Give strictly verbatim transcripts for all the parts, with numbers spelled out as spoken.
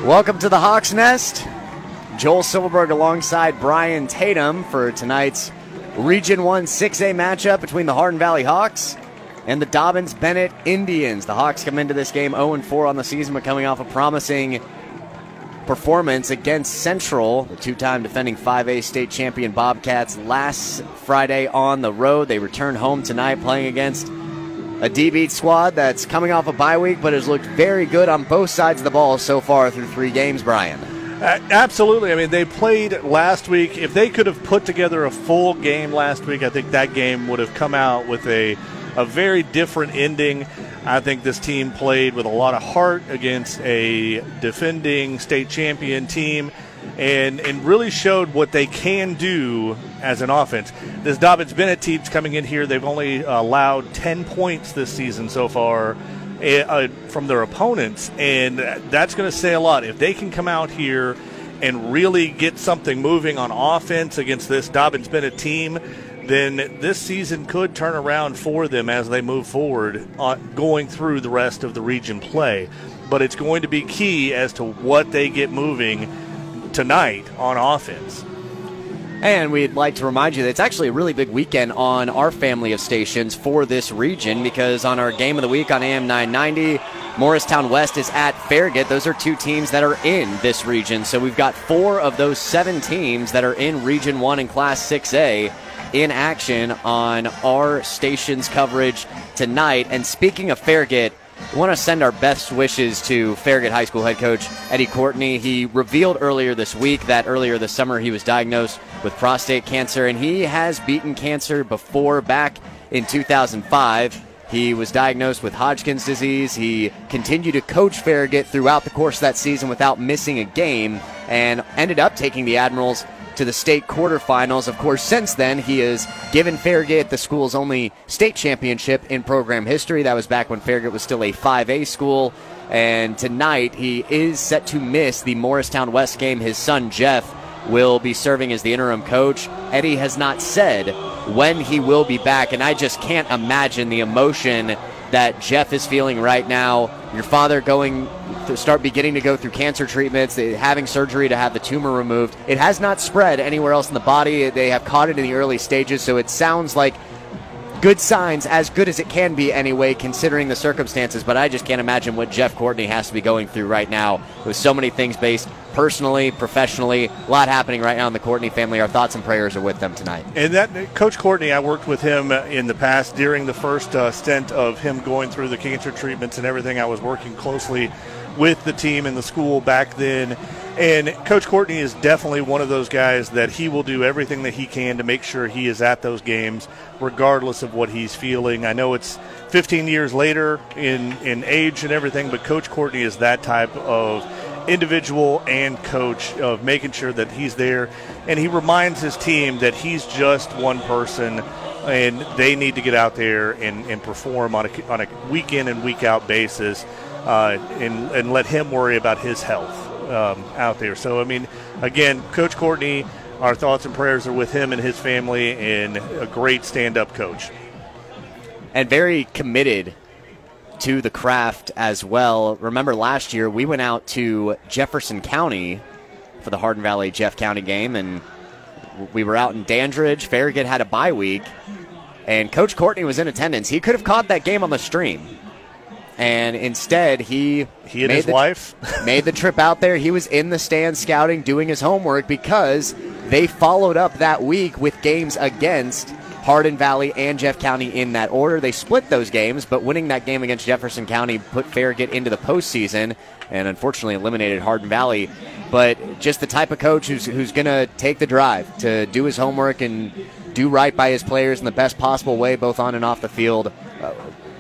Welcome to the Hawks Nest. Joel Silverberg alongside Brian Tatum for tonight's Region one six A matchup between the Hardin Valley Hawks and the Dobyns-Bennett Indians. The Hawks come into this game oh and four on the season, but coming off a promising performance against Central, the two-time defending five A state champion Bobcats, last Friday on the road. They return home tonight playing against a D-beat squad that's coming off a bye week, but has looked very good on both sides of the ball so far through three games, Brian. Uh, absolutely. I mean, they played last week. If they could have put together a full game last week, I think that game would have come out with a, a very different ending. I think this team played with a lot of heart against a defending state champion team and, and really showed what they can do as an offense. This Dobyns-Bennett team's coming in here. They've only allowed ten points this season so far uh, from their opponents, and that's going to say a lot. If they can come out here and really get something moving on offense against this Dobyns-Bennett team, then this season could turn around for them as they move forward on going through the rest of the region play. But it's going to be key as to what they get moving tonight on offense. And we'd like to remind you that it's actually a really big weekend on our family of stations for this region, because on our game of the week on A M nine ninety, Morristown West is at Farragut. Those are two teams that are in this region. So we've got four of those seven teams that are in Region one and Class six A in action on our station's coverage tonight. And speaking of Farragut, we want to send our best wishes to Farragut High School head coach Eddie Courtney. He revealed earlier this week that earlier this summer he was diagnosed with prostate cancer, and he has beaten cancer before. Back in two thousand five, he was diagnosed with Hodgkin's disease. He continued to coach Farragut throughout the course of that season without missing a game, and ended up taking the Admirals to the state quarterfinals. Of course, since then, he has given Farragut the school's only state championship in program history. That was back when Farragut was still a five A school. And tonight, he is set to miss the Morristown West game. His son, Jeff, will be serving as the interim coach. Eddie has not said when he will be back, and I just can't imagine the emotion that Jeff is feeling right now. Your father going to start beginning to go through cancer treatments, having surgery to have the tumor removed. It has not spread anywhere else in the body. They have caught it in the early stages, so it sounds like good signs, as good as it can be anyway, considering the circumstances. But I just can't imagine what Jeff Courtney has to be going through right now with so many things based personally, professionally, a lot happening right now in the Courtney family. Our thoughts and prayers are with them tonight. And that Coach Courtney, I worked with him in the past during the first uh, stint of him going through the cancer treatments and everything. I was working closely with the team and the school back then. And Coach Courtney is definitely one of those guys that he will do everything that he can to make sure he is at those games, regardless of what he's feeling. I know it's fifteen years later in, in age and everything, but Coach Courtney is that type of individual and coach of making sure that he's there. And he reminds his team that he's just one person, and they need to get out there and, and perform on a, on a week in and week out basis, uh, and, and let him worry about his health. Um, out there. So, I mean, again, Coach Courtney, our thoughts and prayers are with him and his family, and a great stand-up coach. And very committed to the craft as well. Remember last year we went out to Jefferson County for the Hardin Valley Jeff County game, and we were out in Dandridge. Farragut had a bye week, and Coach Courtney was in attendance. He could have caught that game on the stream. And instead, he, he and made his the, wife made the trip out there. He was in the stands scouting, doing his homework, because they followed up that week with games against Hardin Valley and Jeff County in that order. They split those games, but winning that game against Jefferson County put Farragut into the postseason and unfortunately eliminated Hardin Valley. But just the type of coach who's, who's going to take the drive to do his homework and do right by his players in the best possible way, both on and off the field. Uh,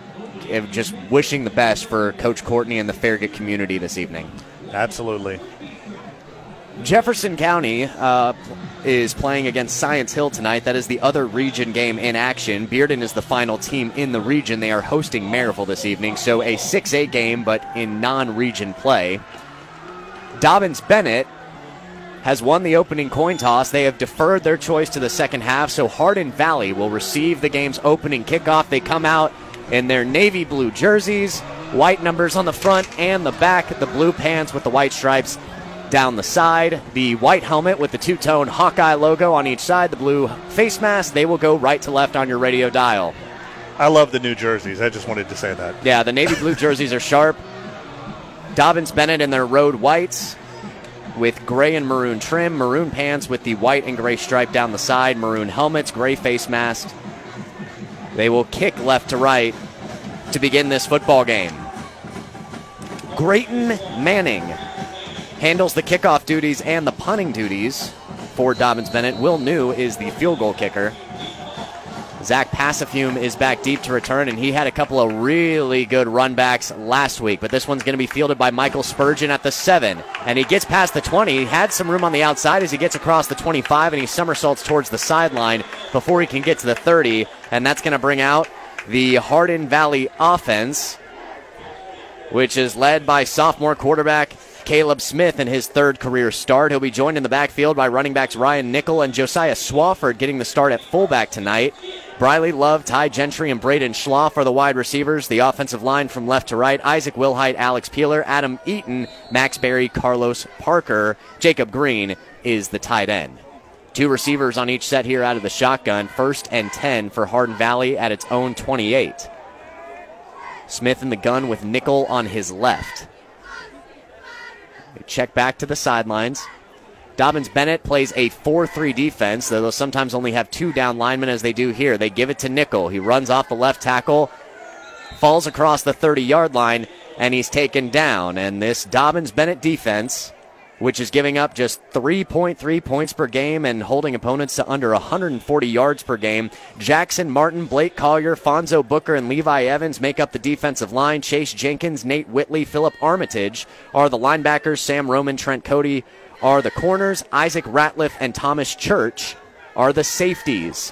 Just wishing the best for Coach Courtney and the Farragut community this evening. Absolutely. Jefferson County uh, is playing against Science Hill tonight. That is the other region game in action. Bearden is the final team in the region. They are hosting Maryville this evening, so a six A game, but in non-region play. Dobyns-Bennett has won the opening coin toss. They have deferred their choice to the second half, so Hardin Valley will receive the game's opening kickoff. They come out in their navy blue jerseys, White numbers on the front and the back. The blue pants with the white stripes down the side. The white helmet with the two-tone Hawkeye logo on each side. The blue face mask. They will go right to left on your radio dial. I love the new jerseys. I just wanted to say that. Yeah, the navy blue jerseys are sharp. Dobyns-Bennett in their road whites with gray and maroon trim. Maroon pants with the white and gray stripe down the side. Maroon helmets, gray face masks. They will kick left to right to begin this football game. Grayton Manning handles the kickoff duties and the punting duties for Dobyns-Bennett. Will New is the field goal kicker. Zach Passafume is back deep to return, and he had a couple of really good runbacks last week, but this one's going to be fielded by Michael Spurgeon at the seven, and he gets past the twenty. He had some room on the outside as he gets across the twenty-five, and he somersaults towards the sideline before he can get to the thirty, and that's going to bring out the Hardin Valley offense, which is led by sophomore quarterback Caleb Smith in his third career start. He'll be joined in the backfield by running backs Ryan Nickel and Josiah Swafford getting the start at fullback tonight. Briley Love, Ty Gentry, and Braden Schloff are the wide receivers. The offensive line from left to right, Isaac Wilhite, Alex Peeler, Adam Eaton, Max Berry, Carlos Parker. Jacob Green is the tight end. Two receivers on each set here out of the shotgun. First and ten for Hardin Valley at its own twenty-eight. Smith in the gun with Nickel on his left. They check back to the sidelines. Dobyns-Bennett plays a four three defense, though they'll sometimes only have two down linemen as they do here. They give it to Nickel. He runs off the left tackle, falls across the thirty-yard line, and he's taken down. And this Dobyns-Bennett defense, which is giving up just three point three points per game and holding opponents to under one hundred forty yards per game. Jackson Martin, Blake Collier, Fonzo Booker, and Levi Evans make up the defensive line. Chase Jenkins, Nate Whitley, Philip Armitage are the linebackers. Sam Roman, Trent Cody are the corners. Isaac Ratliff and Thomas Church are the safeties.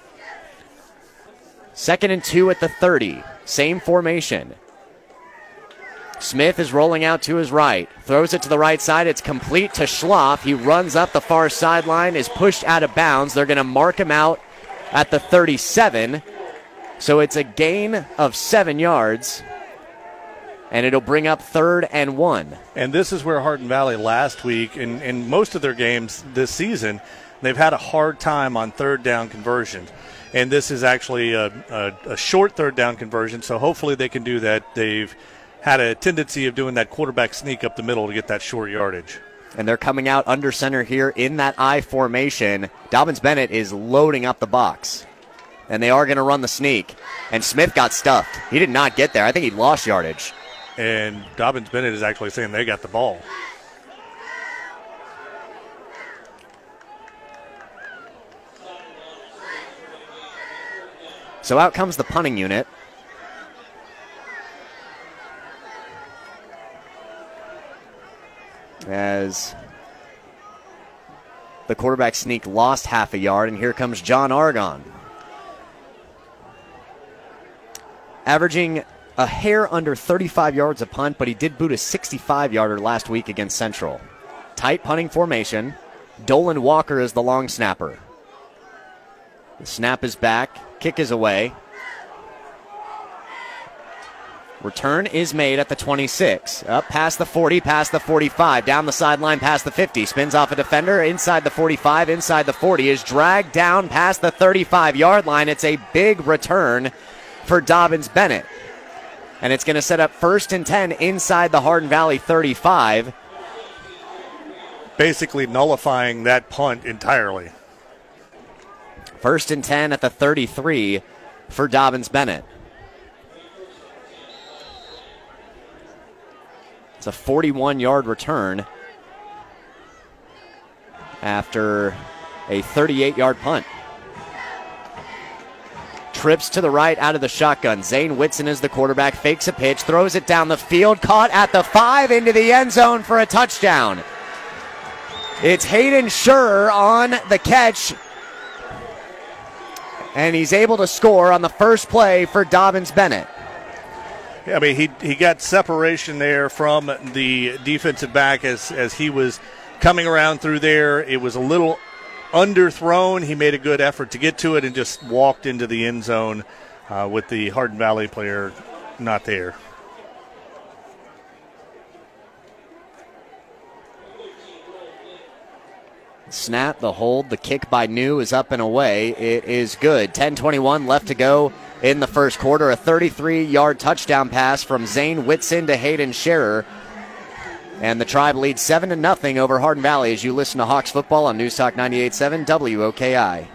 Second and two at the thirty. Same formation. Smith is rolling out to his right. Throws it to the right side. It's complete to Schloff. He runs up the far sideline, is pushed out of bounds. They're going to mark him out at the thirty-seven. So it's a gain of seven yards. And it'll bring up third and one. And this is where Hardin Valley last week, in, in most of their games this season, they've had a hard time on third down conversions. And this is actually a, a, a short third down conversion, so hopefully they can do that. They've had a tendency of doing that quarterback sneak up the middle to get that short yardage. And they're coming out under center here in that I formation. Dobyns-Bennett is loading up the box. And they are going to run the sneak. And Smith got stuffed. He did not get there. I think he lost yardage. And Dobyns-Bennett is actually saying they got the ball. So out comes the punting unit. As the quarterback sneak lost half a yard, and here comes John Argon. Averaging a hair under thirty-five yards a punt, but he did boot a sixty-five-yarder last week against Central. Tight punting formation. Dolan Walker is the long snapper. The snap is back. Kick is away. Return is made at the twenty-six. Up past the forty, past the forty-five. Down the sideline, past the fifty. Spins off a defender. Inside the forty-five, inside the forty. Is dragged down past the thirty-five-yard line. It's a big return for Dobyns-Bennett. And it's going to set up first and ten inside the Hardin Valley thirty-five. Basically nullifying that punt entirely. First and ten at the thirty-three for Dobyns-Bennett. It's a forty-one-yard return after a thirty-eight-yard punt. Trips to the right out of the shotgun. Zane Whitson is the quarterback, fakes a pitch, throws it down the field, caught at the five, into the end zone for a touchdown. It's Hayden Schur on the catch, and he's able to score on the first play for Dobyns-Bennett. Yeah, I mean, he he got separation there from the defensive back as, as he was coming around through there. It was a little underthrown. He made a good effort to get to it and just walked into the end zone uh, with the Hardin Valley player not there. Snap, the hold, the kick by New is up and away. It is good. ten twenty-one left to go in the first quarter. A thirty-three-yard touchdown pass from Zane Whitson to Hayden Scherer. And the Tribe leads seven to nothing over Hardin Valley as you listen to Hawks football on News Talk ninety-eight point seven W O K I.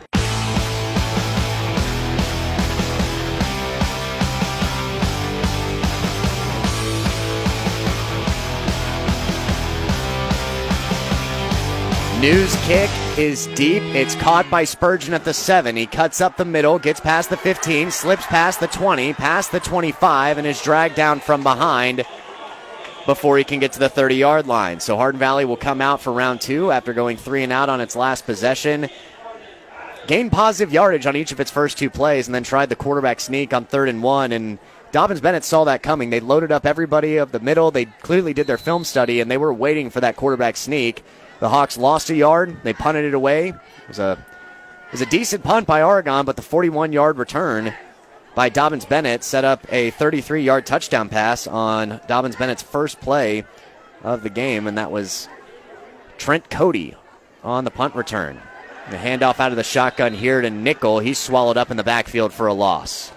New's kick is deep. It's caught by Spurgeon at the seven. He cuts up the middle, gets past the fifteen, slips past the twenty, past the twenty-five, and is dragged down from behind before he can get to the thirty-yard line. So Hardin Valley will come out for round two after going three and out on its last possession. Gained positive yardage on each of its first two plays and then tried the quarterback sneak on third and one. And Dobyns-Bennett saw that coming. They loaded up everybody of the middle. They clearly did their film study, and they were waiting for that quarterback sneak. The Hawks lost a yard. They punted it away. It was a, it was a decent punt by Oregon, but the forty-one-yard return by Dobyns-Bennett set up a thirty-three-yard touchdown pass on Dobyns-Bennett's first play of the game, and that was Trent Cody on the punt return. The handoff out of the shotgun here to Nickel. He's swallowed up in the backfield for a loss.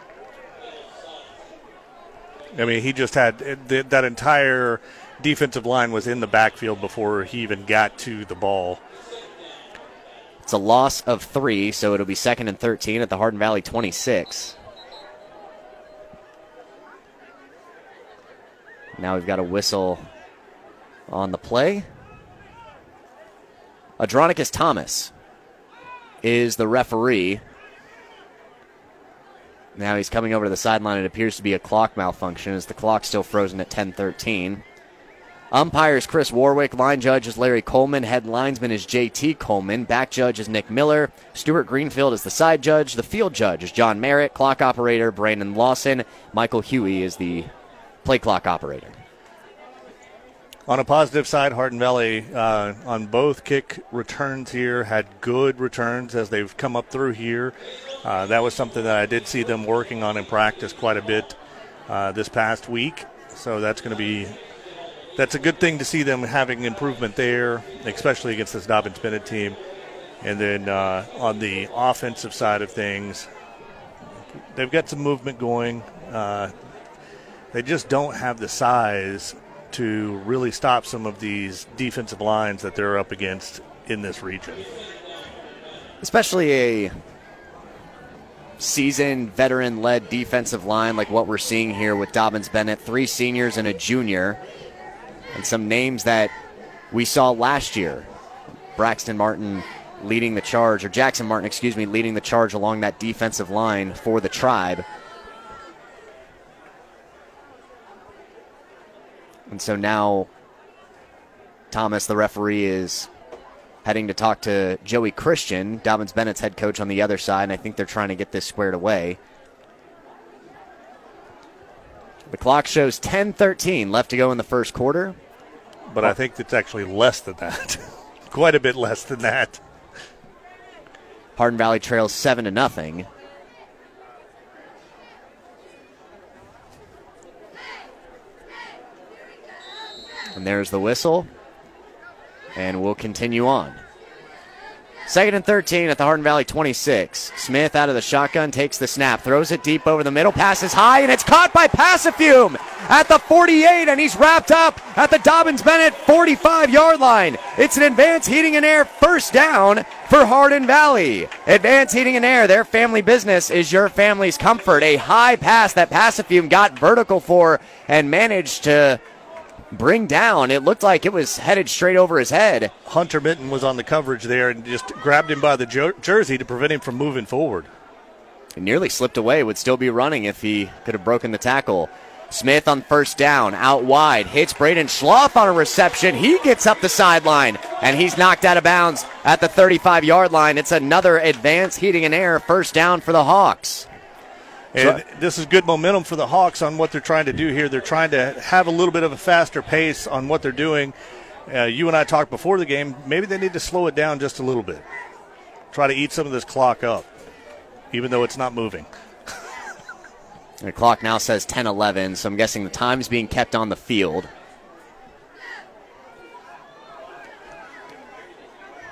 I mean, he just had that entire defensive line was in the backfield before he even got to the ball. It's a loss of three, so it'll be second and thirteen at the Hardin Valley twenty-six. Now we've got a whistle on the play. Adronicus Thomas is the referee. Now he's coming over to the sideline. It appears to be a clock malfunction as the clock's still frozen at ten thirteen. Umpires Chris Warwick. Line judge is Larry Coleman. Head linesman is J T Coleman. Back judge is Nick Miller. Stuart Greenfield is the side judge. The field judge is John Merritt. Clock operator Brandon Lawson. Michael Huey is the play clock operator. On a positive side, Hardin Valley uh, on both kick returns here had good returns as they've come up through here. Uh, that was something that I did see them working on in practice quite a bit uh, this past week. So that's going to be that's a good thing to see them having improvement there, especially against this Dobyns-Bennett team. And then uh, on the offensive side of things, they've got some movement going. Uh, they just don't have the size to really stop some of these defensive lines that they're up against in this region. Especially a seasoned, veteran-led defensive line like what we're seeing here with Dobyns-Bennett, three seniors and a junior, and some names that we saw last year. Braxton Martin leading the charge, or Jackson Martin, excuse me, leading the charge along that defensive line for the Tribe. And so now Thomas, the referee, is heading to talk to Joey Christian, Dobyns-Bennett's head coach, on the other side, and I think they're trying to get this squared away. The clock shows ten thirteen left to go in the first quarter. But I think it's actually less than that. Quite a bit less than that. Hardin Valley trails seven to nothing. And there's the whistle. And we'll continue on. Second and thirteen at the Hardin Valley twenty-six. Smith out of the shotgun, takes the snap, throws it deep over the middle, passes high, and it's caught by Passafume at the forty-eight, and he's wrapped up at the Dobyns-Bennett forty-five-yard line. It's an Advanced Heating and Air first down for Hardin Valley. Advanced Heating and Air, their family business is your family's comfort. A high pass that Passafume got vertical for and managed to bring down. It looked like it was headed straight over his head. Hunter Minton was on the coverage there and just grabbed him by the jer- jersey to prevent him from moving forward. He nearly slipped away, would still be running if he could have broken the tackle. Smith on first down, out wide, hits Braden Schloff on a reception. He gets up the sideline, and he's knocked out of bounds at the thirty-five-yard line. It's another Advanced Heating and Air first down for the Hawks. And this is good momentum for the Hawks on what they're trying to do here. They're trying to have a little bit of a faster pace on what they're doing. Uh, you and I talked before the game. Maybe they need to slow it down just a little bit. Try to eat some of this clock up, even though it's not moving. The clock now says ten eleven, so I'm guessing the time's being kept on the field.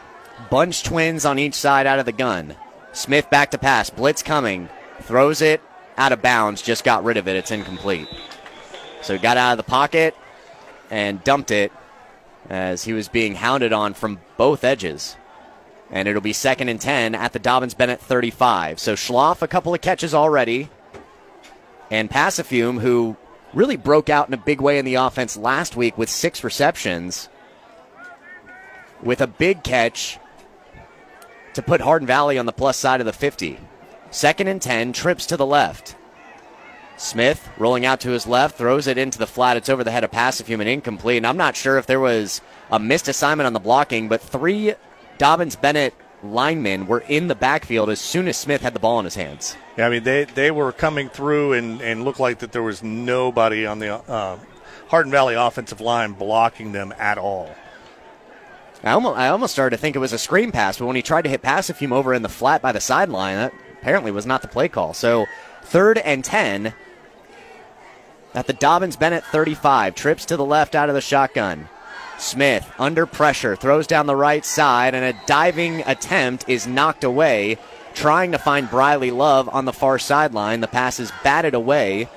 bunch twins on each side out of the gun. Smith back to pass. Blitz coming. Throws it out of bounds. Just got rid of it. It's incomplete. So he got out of the pocket and dumped it as he was being hounded on from both edges. And it'll be second and ten at the Dobyns-Bennett thirty-five. So Schloff, a couple of catches already. And Passafume, who really broke out in a big way in the offense last week with six receptions, with a big catch to put Hardin Valley on the plus side of the fifty. Second and ten, trips to the left. Smith rolling out to his left, throws it into the flat. It's over the head of Passafume and incomplete. And I'm not sure if there was a missed assignment on the blocking, but three Dobyns-Bennett linemen were in the backfield as soon as Smith had the ball in his hands. Yeah, I mean, they, they were coming through and, and looked like that there was nobody on the uh, Hardin Valley offensive line blocking them at all. I almost, I almost started to think it was a screen pass, but when he tried to hit Passafume over in the flat by the sideline, that apparently was not the play call. So third and ten at the Dobyns-Bennett thirty-five. Trips to the left out of the shotgun. Smith under pressure, throws down the right side, and a diving attempt is knocked away, trying to find Briley Love on the far sideline. The pass is batted away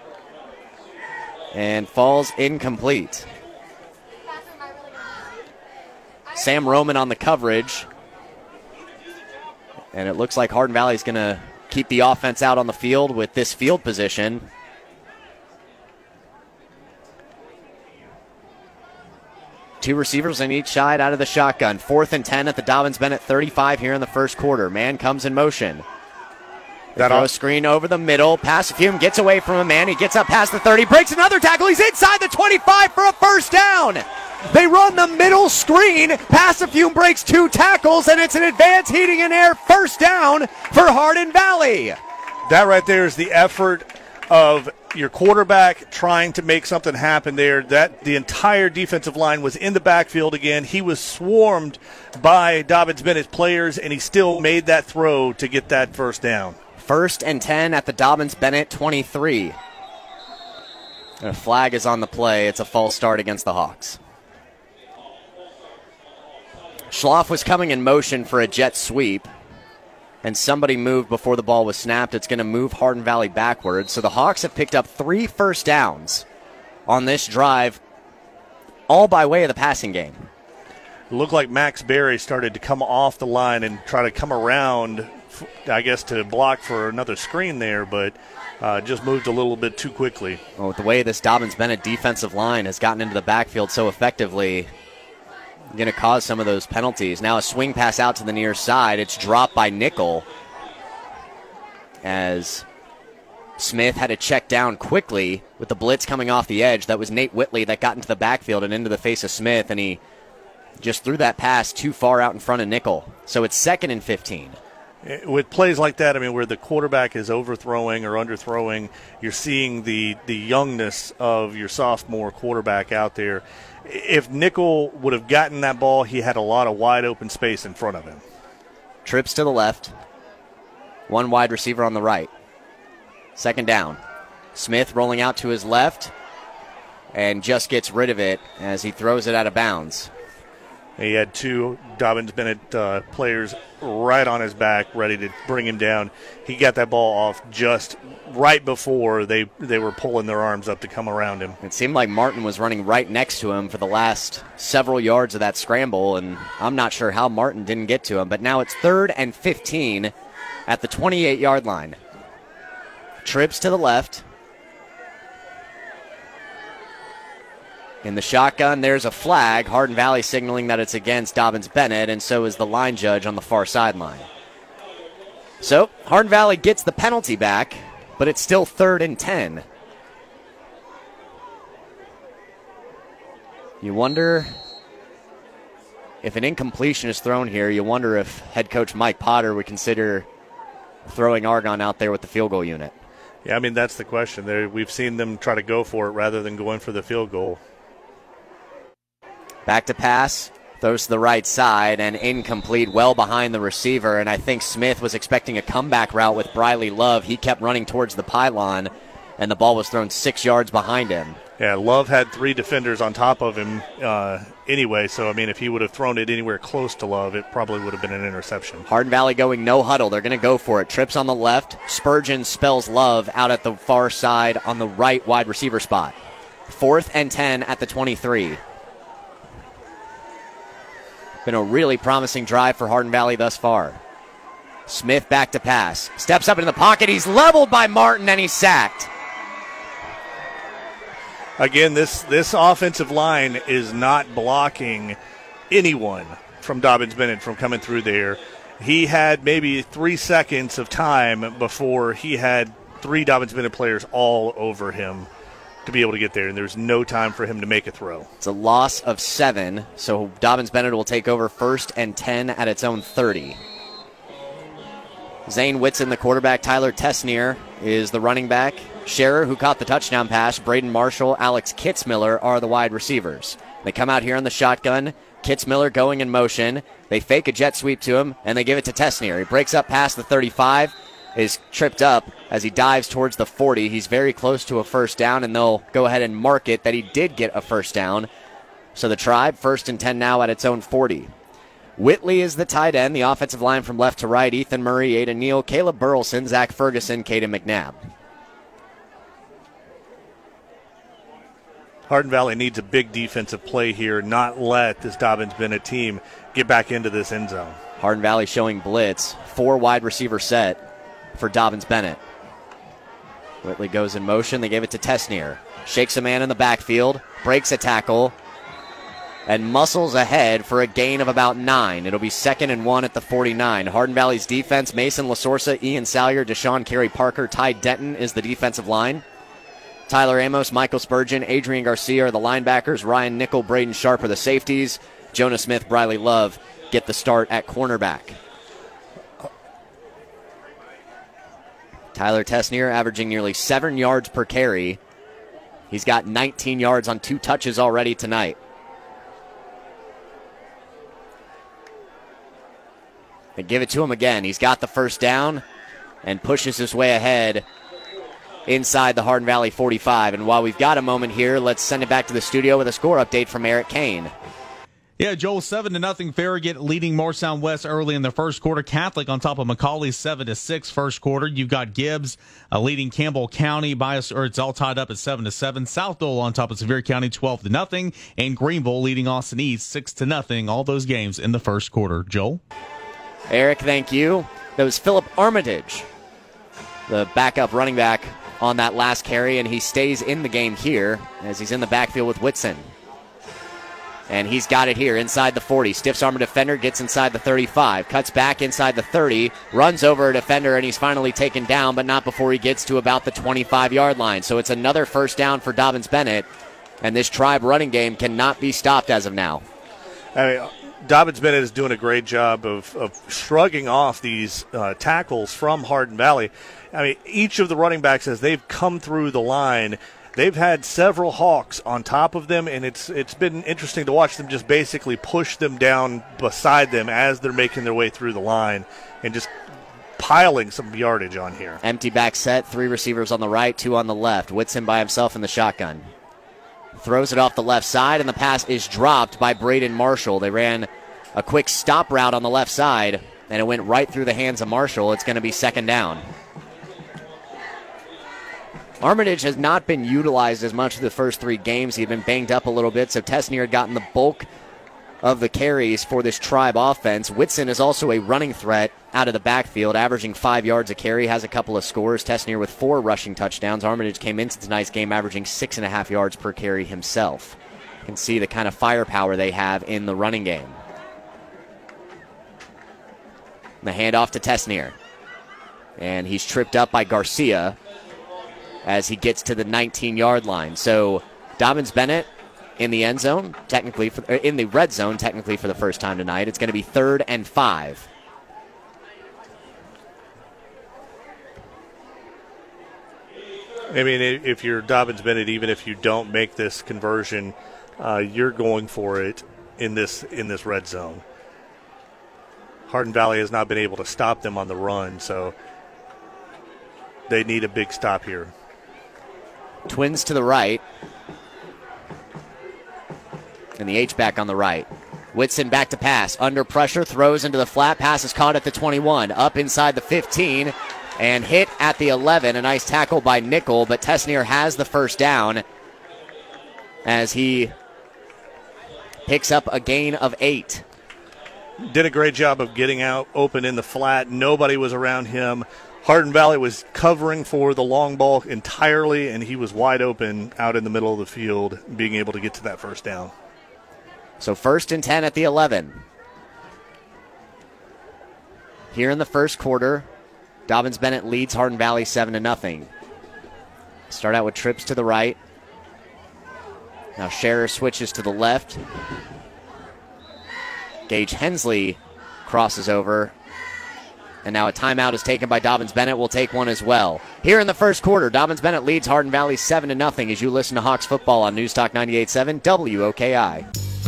and falls incomplete. Sam Roman on the coverage. And it looks like Hardin Valley is going to keep the offense out on the field with this field position. Two receivers on each side out of the shotgun. Fourth and ten at the Dobyns-Bennett thirty-five here in the first quarter. Man comes in motion. That throw a screen over the middle. Passafume gets away from a man. He gets up past the thirty, breaks another tackle. He's inside the twenty-five for a first down. They run the middle screen. Passafume breaks two tackles, and it's an advanced heating and air first down for Hardin Valley. That right there is the effort of your quarterback trying to make something happen there. That the entire defensive line was in the backfield again. He was swarmed by Dobyns-Bennett players, and he still made that throw to get that first down. First and ten at the Dobyns-Bennett twenty-three. And a flag is on the play. It's a false start against the Hawks. Schloff was coming in motion for a jet sweep, and somebody moved before the ball was snapped. It's going to move Hardin Valley backwards. So the Hawks have picked up three first downs on this drive, all by way of the passing game. It looked like Max Berry started to come off the line and try to come around, I guess, to block for another screen there, but uh, just moved a little bit too quickly. Well, with the way this Dobyns-Bennett defensive line has gotten into the backfield so effectively, going to cause some of those penalties. Now a swing pass out to the near side. It's dropped by Nickel as Smith had to check down quickly with the blitz coming off the edge. That was Nate Whitley that got into the backfield and into the face of Smith, and he just threw that pass too far out in front of Nickel. So it's second and fifteen. With plays like that, I mean, where the quarterback is overthrowing or underthrowing, you're seeing the, the youngness of your sophomore quarterback out there. If Nickel would have gotten that ball, he had a lot of wide open space in front of him. Trips to the left. One wide receiver on the right. Second down. Smith rolling out to his left and just gets rid of it as he throws it out of bounds. He had two Dobyns-Bennett uh, players right on his back, ready to bring him down. He got that ball off just right before they, they were pulling their arms up to come around him. It seemed like Martin was running right next to him for the last several yards of that scramble, and I'm not sure how Martin didn't get to him. But now it's third and fifteen at the twenty-eight-yard line. Trips to the left. In the shotgun, there's a flag. Hardin Valley signaling that it's against Dobyns-Bennett, and so is the line judge on the far sideline. So Hardin Valley gets the penalty back, but it's still third and ten. You wonder if an incompletion is thrown here. You wonder if head coach Mike Potter would consider throwing Argonne out there with the field goal unit. Yeah, I mean, that's the question. There, we've seen them try to go for it rather than going for the field goal. Back to pass, throws to the right side, and incomplete, well behind the receiver. And I think Smith was expecting a comeback route with Briley Love. He kept running towards the pylon, and the ball was thrown six yards behind him. Yeah, Love had three defenders on top of him uh, anyway, so, I mean, if he would have thrown it anywhere close to Love, it probably would have been an interception. Hardin Valley going no huddle. They're going to go for it. Trips on the left. Spurgeon spells Love out at the far side on the right wide receiver spot. Fourth and ten at the twenty-three. Been a really promising drive for Hardin Valley thus far. Smith back to pass. Steps up into the pocket. He's leveled by Martin, and he's sacked. Again, this, this offensive line is not blocking anyone from Dobyns-Bennett from coming through there. He had maybe three seconds of time before he had three Dobyns-Bennett players all over him to be able to get there, and there's no time for him to make a throw. It's a loss of seven, so Dobyns-Bennett will take over first and ten at its own thirty. Zane Whitson, the quarterback. Tyler Tesnier is the running back. Scherer, who caught the touchdown pass. Braden Marshall, Alex Kitzmiller are the wide receivers. They come out here on the shotgun. Kitzmiller going in motion. They fake a jet sweep to him, and they give it to Tesnier. He breaks up past the thirty-five, is tripped up as he dives towards the forty. He's very close to a first down, and they'll go ahead and mark it that he did get a first down. So the Tribe, first and ten now at its own forty. Whitley is the tight end, the offensive line from left to right. Ethan Murray, Aiden Neal, Caleb Burleson, Zach Ferguson, Caden McNabb. Hardin Valley needs a big defensive play here, not let this Dobyns-Bennett team get back into this end zone. Hardin Valley showing blitz, four wide receiver set for Dobyns-Bennett. Whitley goes in motion. They gave it to Tesnier. Shakes a man in the backfield, breaks a tackle, and muscles ahead for a gain of about nine. It'll be second and one at the forty-nine. Hardin Valley's defense, Mason LaSorsa, Ian Salyer, Deshaun Carey Parker, Ty Denton is the defensive line. Tyler Amos, Michael Spurgeon, Adrian Garcia are the linebackers. Ryan Nickel, Braden Sharp are the safeties. Jonah Smith, Briley Love get the start at cornerback. Tyler Tesnier averaging nearly seven yards per carry. He's got nineteen yards on two touches already tonight. They give it to him again. He's got the first down and pushes his way ahead inside the Hardin Valley forty-five. And while we've got a moment here, let's send it back to the studio with a score update from Eric Kane. Yeah, Joel, seven to nothing. Farragut leading Morristown West early in the first quarter. Catholic on top of McCauley, seven to six first quarter. You've got Gibbs uh, leading Campbell County by us, or it's all tied up at seven to seven. South Dole on top of Sevier County, twelve to nothing, and Greenville leading Austin East, six to nothing. All those games in the first quarter. Joel, Eric, thank you. That was Philip Armitage, the backup running back on that last carry, and he stays in the game here as he's in the backfield with Whitson. And he's got it here inside the forty. Stiffs arm a defender, gets inside the thirty-five, cuts back inside the thirty, runs over a defender, and he's finally taken down, but not before he gets to about the twenty-five-yard line. So it's another first down for Dobyns-Bennett, and this Tribe running game cannot be stopped as of now. I mean, Dobyns-Bennett is doing a great job of, of shrugging off these uh, tackles from Hardin Valley. I mean, each of the running backs, as they've come through the line, they've had several Hawks on top of them, and it's it's been interesting to watch them just basically push them down beside them as they're making their way through the line and just piling some yardage on here. Empty back set, three receivers on the right, two on the left. Whitson by himself in the shotgun. Throws it off the left side, and the pass is dropped by Braden Marshall. They ran a quick stop route on the left side, and it went right through the hands of Marshall. It's going to be second down. Armitage has not been utilized as much of the first three games. He had been banged up a little bit, so Tesnier had gotten the bulk of the carries for this Tribe offense. Whitson is also a running threat out of the backfield, averaging five yards a carry, has a couple of scores. Tesnier with four rushing touchdowns. Armitage came into tonight's game averaging six and a half yards per carry himself. You can see the kind of firepower they have in the running game. The handoff to Tesnier. And he's tripped up by Garcia as he gets to the nineteen-yard line. So Dobyns-Bennett in the end zone, technically, for, in the red zone, technically for the first time tonight. It's going to be third and five. I mean, if you're Dobyns-Bennett, even if you don't make this conversion, uh, you're going for it in this in this red zone. Hardin Valley has not been able to stop them on the run, so they need a big stop here. Twins to the right. and the H-back on the right. Whitson back to pass. Under pressure, throws into the flat. Pass is caught at the twenty-one. Up inside the fifteen and hit at the eleven. A nice tackle by Nickel, but Tesnier has the first down as he picks up a gain of eight. Did a great job of getting out open in the flat. Nobody was around him. Hardin Valley was covering for the long ball entirely, and he was wide open out in the middle of the field, being able to get to that first down. So first and ten at the eleven. Here in the first quarter, Dobyns-Bennett leads Hardin Valley seven to nothing. Start out with trips to the right. Now Scherer switches to the left. Gage Hensley crosses over. And now a timeout is taken by Dobyns-Bennett. Will take one as well. Here in the first quarter, Dobyns-Bennett leads Hardin Valley seven to nothing as you listen to Hawks football on News Talk ninety-eight point seven W O K I.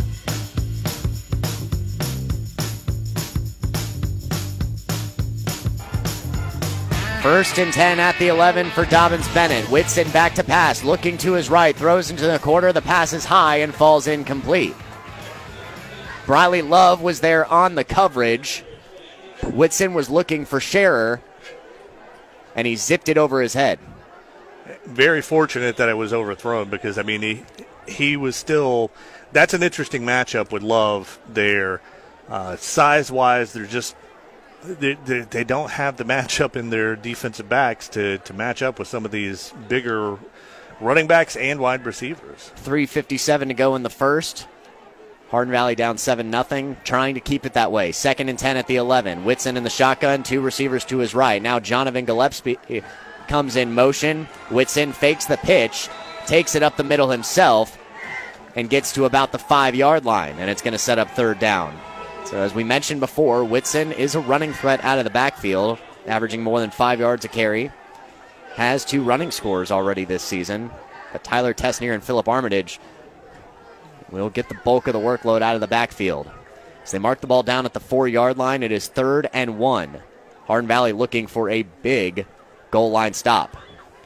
First and ten at the eleven for Dobyns-Bennett. Whitson back to pass, looking to his right, throws into the corner. The pass is high and falls incomplete. Briley Love was there on the coverage. Whitson was looking for Scherer, and he zipped it over his head. Very fortunate that it was overthrown because, I mean, he he was still – that's an interesting matchup with Love there. Uh, size-wise, they're just they, – they, they don't have the matchup in their defensive backs to, to match up with some of these bigger running backs and wide receivers. three fifty-seven to go in the first. Hardin Valley down seven nothing, trying to keep it that way. Second and ten at the eleven. Whitson in the shotgun, two receivers to his right. Now Jonathan Gillespie comes in motion. Whitson fakes the pitch, takes it up the middle himself, and gets to about the five-yard line, and it's going to set up third down. So as we mentioned before, Whitson is a running threat out of the backfield, averaging more than five yards a carry. Has two running scores already this season. But Tyler Tesnier and Philip Armitage will get the bulk of the workload out of the backfield. As they mark the ball down at the four-yard line, it is third and one. Hardin Valley looking for a big goal line stop.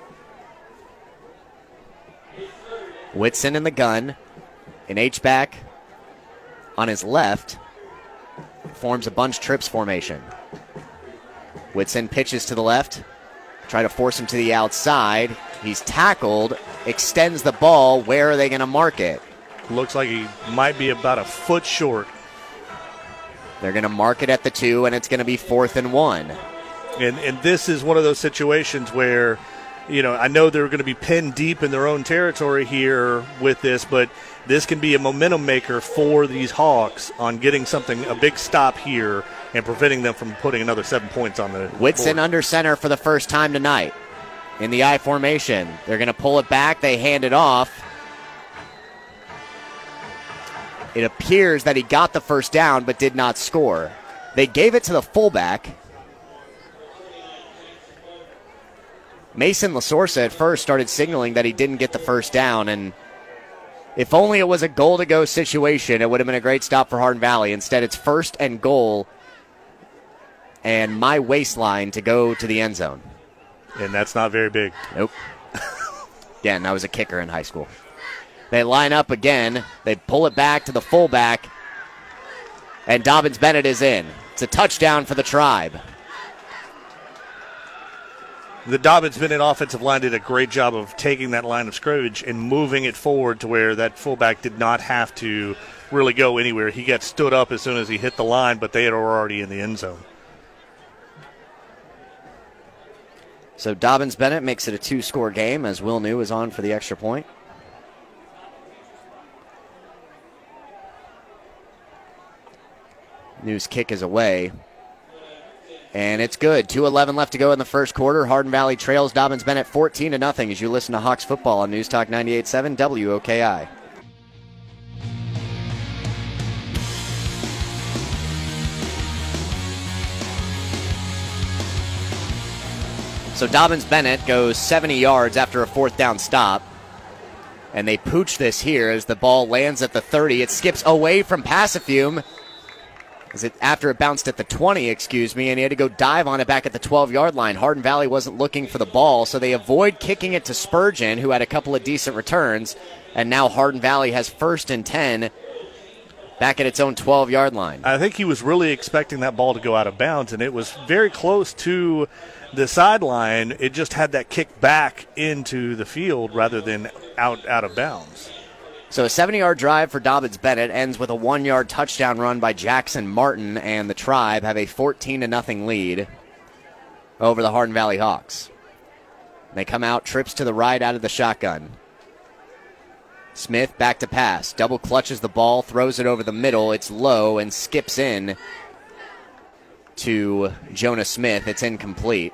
Whitson in the gun. An H-back on his left. Forms a bunch trips formation. Whitson pitches to the left. Try to force him to the outside. He's tackled. Extends the ball. Where are they going to mark it? Looks like he might be about a foot short. They're going to mark it at the two, and it's going to be fourth and one. And and this is one of those situations where, you know, I know they're going to be pinned deep in their own territory here with this, but this can be a momentum maker for these Hawks on getting something, a big stop here, and preventing them from putting another seven points on the Whitson board. under center for the first time tonight. In the I formation. They're going to pull it back. They hand it off. It appears that he got the first down but did not score. They gave it to the fullback. Mason Lasorsa at first started signaling that he didn't get the first down, and if only it was a goal-to-go situation, it would have been a great stop for Hardin Valley. Instead, it's first and goal and my waistline to go to the end zone. And that's not very big. Nope. Again, I was a kicker in high school. They line up again. They pull it back to the fullback. And Dobyns-Bennett is in. It's a touchdown for the Tribe. The Dobyns-Bennett offensive line did a great job of taking that line of scrimmage and moving it forward to where that fullback did not have to really go anywhere. He got stood up as soon as he hit the line, but they were already in the end zone. So Dobyns-Bennett makes it a two-score game as Will New is on for the extra point. New's kick is away. And it's good. two eleven left to go in the first quarter. Hardin Valley trails Dobyns-Bennett fourteen to nothing as you listen to Hawks football on News Talk ninety-eight point seven W O K I. So Dobyns-Bennett goes seventy yards after a fourth down stop. And they pooch this here as the ball lands at the thirty. It skips away from Passafume. As it, after it bounced at the twenty, excuse me, and he had to go dive on it back at the twelve-yard line. Hardin Valley wasn't looking for the ball, so they avoid kicking it to Spurgeon, who had a couple of decent returns. And now Hardin Valley has first and ten back at its own twelve-yard line. I think he was really expecting that ball to go out of bounds, and it was very close to the sideline. It just had that kick back into the field rather than out, out of bounds. So a seventy-yard drive for Dobyns-Bennett ends with a one-yard touchdown run by Jackson Martin, and the Tribe have a fourteen to nothing lead over the Hardin Valley Hawks. They come out, trips to the right out of the shotgun. Smith back to pass. Double clutches the ball, throws it over the middle. It's low and skips in to Jonah Smith. It's incomplete.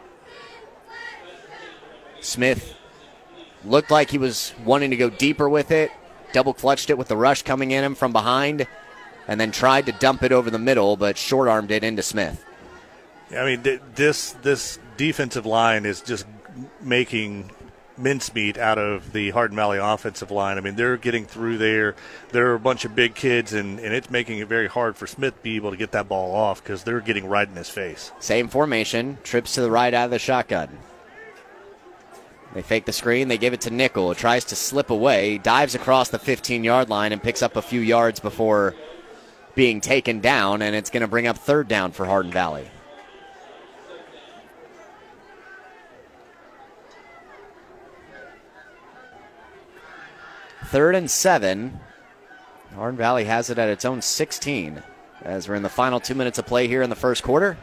Smith looked like he was wanting to go deeper with it. Double clutched it with the rush coming in him from behind, and then tried to dump it over the middle, but short-armed it into Smith. I mean, th- this this defensive line is just making mincemeat out of the Hardin Valley offensive line. I mean, they're getting through there. There are a bunch of big kids, and, and it's making it very hard for Smith to be able to get that ball off because they're getting right in his face. Same formation, trips to the right out of the shotgun. They fake the screen. They give it to Nickel. It tries to slip away, dives across the fifteen-yard line and picks up a few yards before being taken down, and it's going to bring up third down for Hardin Valley. Third and seven. Hardin Valley has it at its own sixteen as we're in the final two minutes of play here in the first quarter.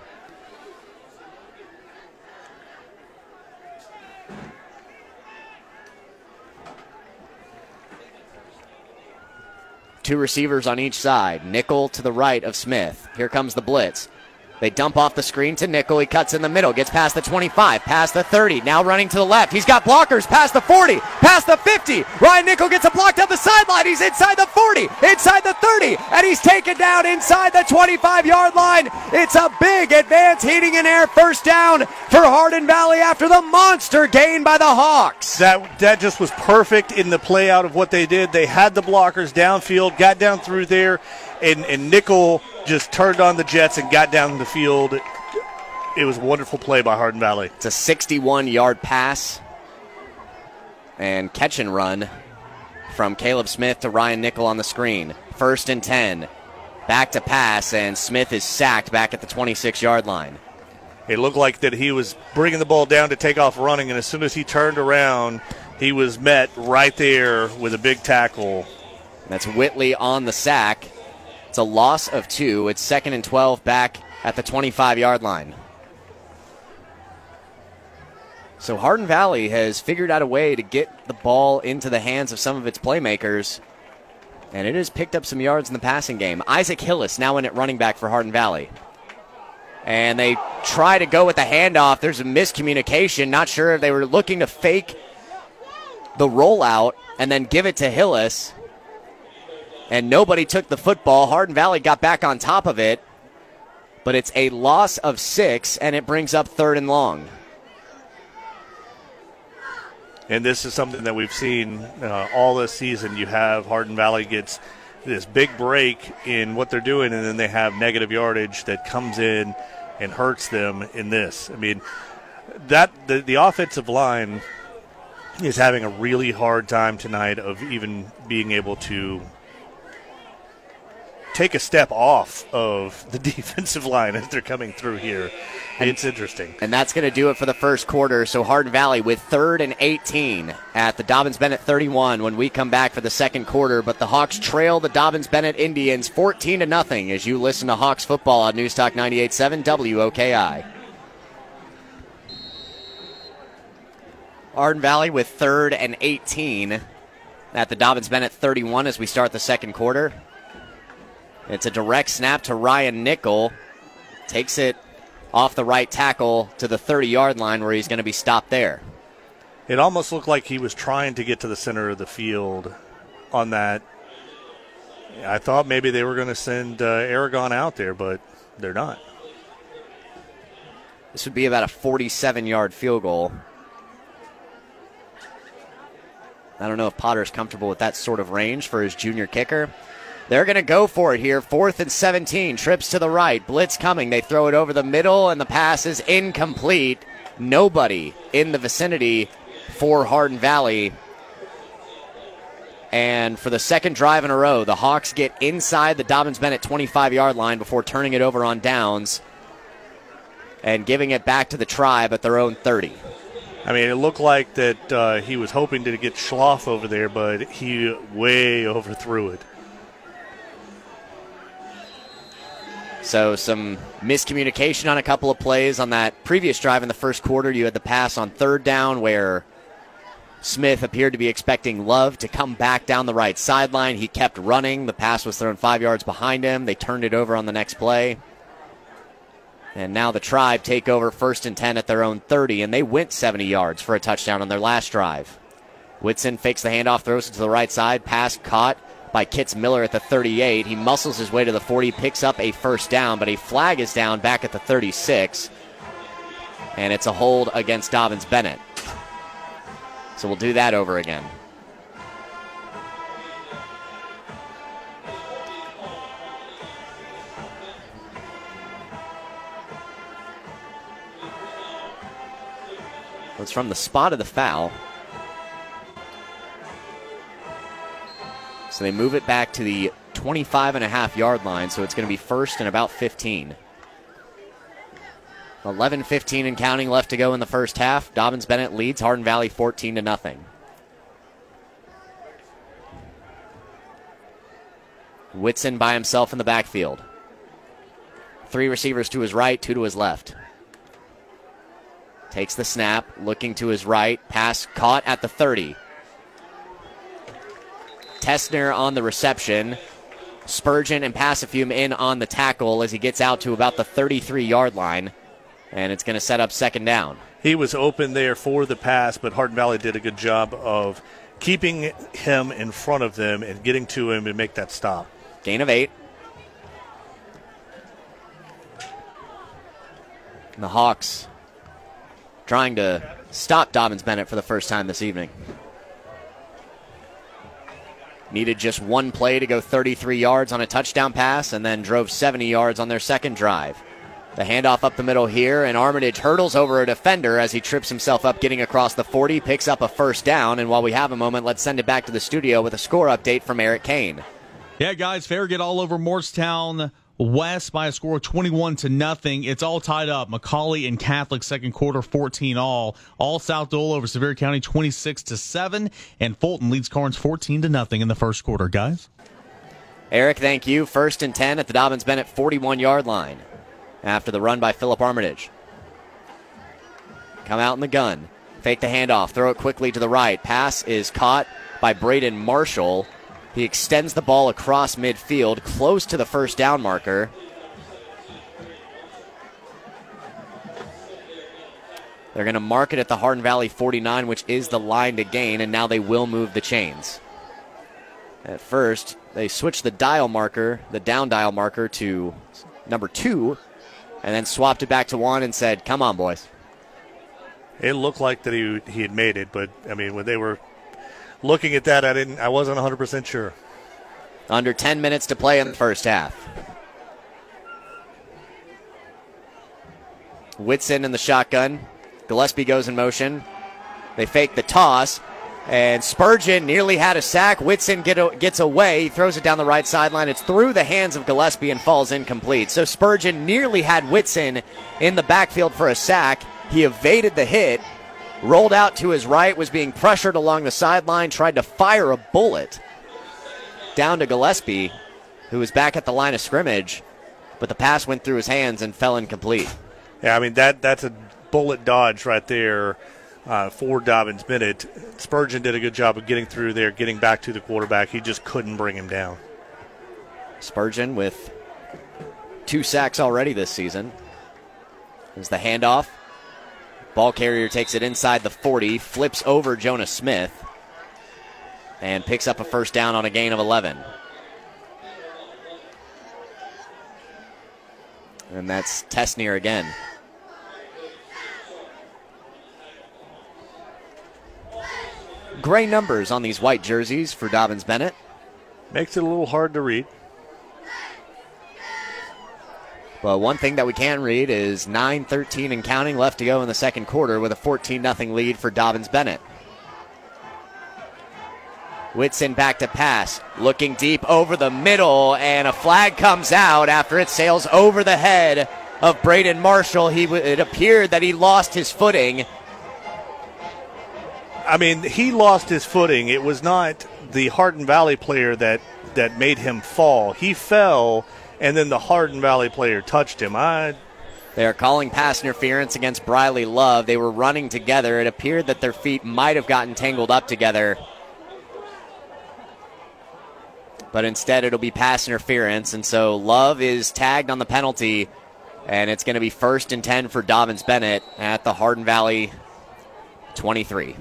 Two receivers on each side. Nickel to the right of Smith. Here comes the blitz. They dump off the screen to Nickel. He cuts in the middle, gets past the twenty-five, past the thirty, now running to the left. He's got blockers past the forty, past the fifty. Ryan Nickel gets a block down the sideline. He's inside the forty, inside the thirty, and he's taken down inside the twenty-five-yard line. It's a big advance, heating and air first down for Hardin Valley after the monster gain by the Hawks. That that just was perfect in the play out of what they did. They had the blockers downfield, got down through there, and, and Nickel just turned on the jets and got down the field. It was a wonderful play by Hardin Valley. It's a sixty-one-yard pass and catch and run from Caleb Smith to Ryan Nickel on the screen. First and ten. Back to pass, and Smith is sacked back at the twenty-six-yard line. It looked like that he was bringing the ball down to take off running, and as soon as he turned around, he was met right there with a big tackle. That's Whitley on the sack. It's a loss of two. It's second and twelve back at the twenty-five-yard line. So Hardin Valley has figured out a way to get the ball into the hands of some of its playmakers, and it has picked up some yards in the passing game. Isaac Hillis now in at running back for Hardin Valley. And they try to go with the handoff. There's a miscommunication. Not sure if they were looking to fake the rollout and then give it to Hillis. And nobody took the football. Hardin Valley got back on top of it. But it's a loss of six, and it brings up third and long. And this is something that we've seen uh, all this season. You have Hardin Valley gets this big break in what they're doing, and then they have negative yardage that comes in and hurts them in this. I mean, that the, the offensive line is having a really hard time tonight of even being able to take a step off of the defensive line as they're coming through here. And, it's interesting. And that's going to do it for the first quarter. So Hardin Valley with third and eighteen at the Dobyns-Bennett thirty-one when we come back for the second quarter. But the Hawks trail the Dobyns-Bennett Indians fourteen to nothing as you listen to Hawks football on News Talk ninety-eight point seven W O K I. Hardin Valley with third and eighteen at the Dobyns-Bennett thirty-one as we start the second quarter. It's a direct snap to Ryan Nickel. Takes it off the right tackle to the thirty-yard line where he's going to be stopped there. It almost looked like he was trying to get to the center of the field on that. I thought maybe they were going to send uh, Aragon out there, but they're not. This would be about a forty-seven-yard field goal. I don't know if Potter's comfortable with that sort of range for his junior kicker. They're going to go for it here. Fourth and seventeen. Trips to the right. Blitz coming. They throw it over the middle, and the pass is incomplete. Nobody in the vicinity for Hardin Valley. And for the second drive in a row, the Hawks get inside the Dobyns-Bennett twenty-five-yard line before turning it over on downs and giving it back to the Tribe at their own thirty. I mean, it looked like that uh, he was hoping to get Schloff over there, but he way overthrew it. So some miscommunication on a couple of plays on that previous drive in the first quarter. You had the pass on third down where Smith appeared to be expecting Love to come back down the right sideline. He kept running. The pass was thrown five yards behind him. They turned it over on the next play. And now the Tribe take over first and ten at their own thirty, and they went seventy yards for a touchdown on their last drive. Whitson fakes the handoff, throws it to the right side. Pass caught by Kitts Miller at the thirty-eight. He muscles his way to the forty, picks up a first down, but a flag is down back at the thirty-six. And it's a hold against Dobyns-Bennett. So we'll do that over again. It's from the spot of the foul. So they move it back to the twenty-five and a half yard line, so it's going to be first and about fifteen. eleven fifteen and counting left to go in the first half. Dobyns-Bennett leads Hardin Valley fourteen to nothing. Whitson by himself in the backfield. Three receivers to his right, two to his left. Takes the snap, looking to his right. Pass caught at the thirty. Tessner on the reception. Spurgeon and Passafume in on the tackle as he gets out to about the thirty-three-yard line. And it's going to set up second down. He was open there for the pass, but Hardin Valley did a good job of keeping him in front of them and getting to him and make that stop. Gain of eight. And the Hawks trying to stop Dobyns-Bennett for the first time this evening. Needed just one play to go thirty-three yards on a touchdown pass and then drove seventy yards on their second drive. The handoff up the middle here, and Armitage hurdles over a defender as he trips himself up getting across the forty, picks up a first down, and while we have a moment, let's send it back to the studio with a score update from Eric Kane. Yeah, guys, Farragut all over Morristown West by a score of twenty-one to nothing. It's all tied up. McCallie and Catholic second quarter fourteen all. All South Dole over Sevier County twenty-six to seven, and Fulton leads Carnes fourteen to nothing in the first quarter, guys. Eric, thank you. First and ten at the Dobyns-Bennett forty-one-yard line after the run by Philip Armitage. Come out in the gun. Fake the handoff. Throw it quickly to the right. Pass is caught by Braden Marshall. He extends the ball across midfield, close to the first down marker. They're going to mark it at the Hardin Valley forty-nine, which is the line to gain, and now they will move the chains. At first, they switched the dial marker, the down dial marker, to number two, and then swapped it back to one and said, come on, boys. It looked like that he he had made it, but, I mean, when they were looking at that, I didn't. I wasn't one hundred percent sure. Under ten minutes to play in the first half. Whitson in the shotgun. Gillespie goes in motion. They fake the toss, and Spurgeon nearly had a sack. Whitson get, gets away. He throws it down the right sideline. It's through the hands of Gillespie and falls incomplete. So Spurgeon nearly had Whitson in the backfield for a sack. He evaded the hit. Rolled out to his right, was being pressured along the sideline, tried to fire a bullet down to Gillespie, who was back at the line of scrimmage, but the pass went through his hands and fell incomplete. Yeah, I mean, that that's a bullet dodge right there uh, for Dobyns-Bennett. Spurgeon did a good job of getting through there, getting back to the quarterback. He just couldn't bring him down. Spurgeon with two sacks already this season. There's the handoff. Ball carrier takes it inside the forty, flips over Jonah Smith, and picks up a first down on a gain of eleven. And that's Tessner again. Gray numbers on these white jerseys for Dobyns-Bennett. Makes it a little hard to read. Well, one thing that we can read is nine thirteen and counting left to go in the second quarter with a fourteen nothing lead for Dobyns-Bennett. Whitson back to pass, looking deep over the middle, and a flag comes out after it sails over the head of Braden Marshall. He it appeared that he lost his footing. I mean, he lost his footing. It was not the Hardin Valley player that, that made him fall. He fell, and then the Hardin Valley player touched him. I They are calling pass interference against Briley Love. They were running together. It appeared that their feet might have gotten tangled up together. But instead it'll be pass interference, and so Love is tagged on the penalty, and it's going to be first and ten for Dobbins Bennett at the Hardin Valley twenty-three.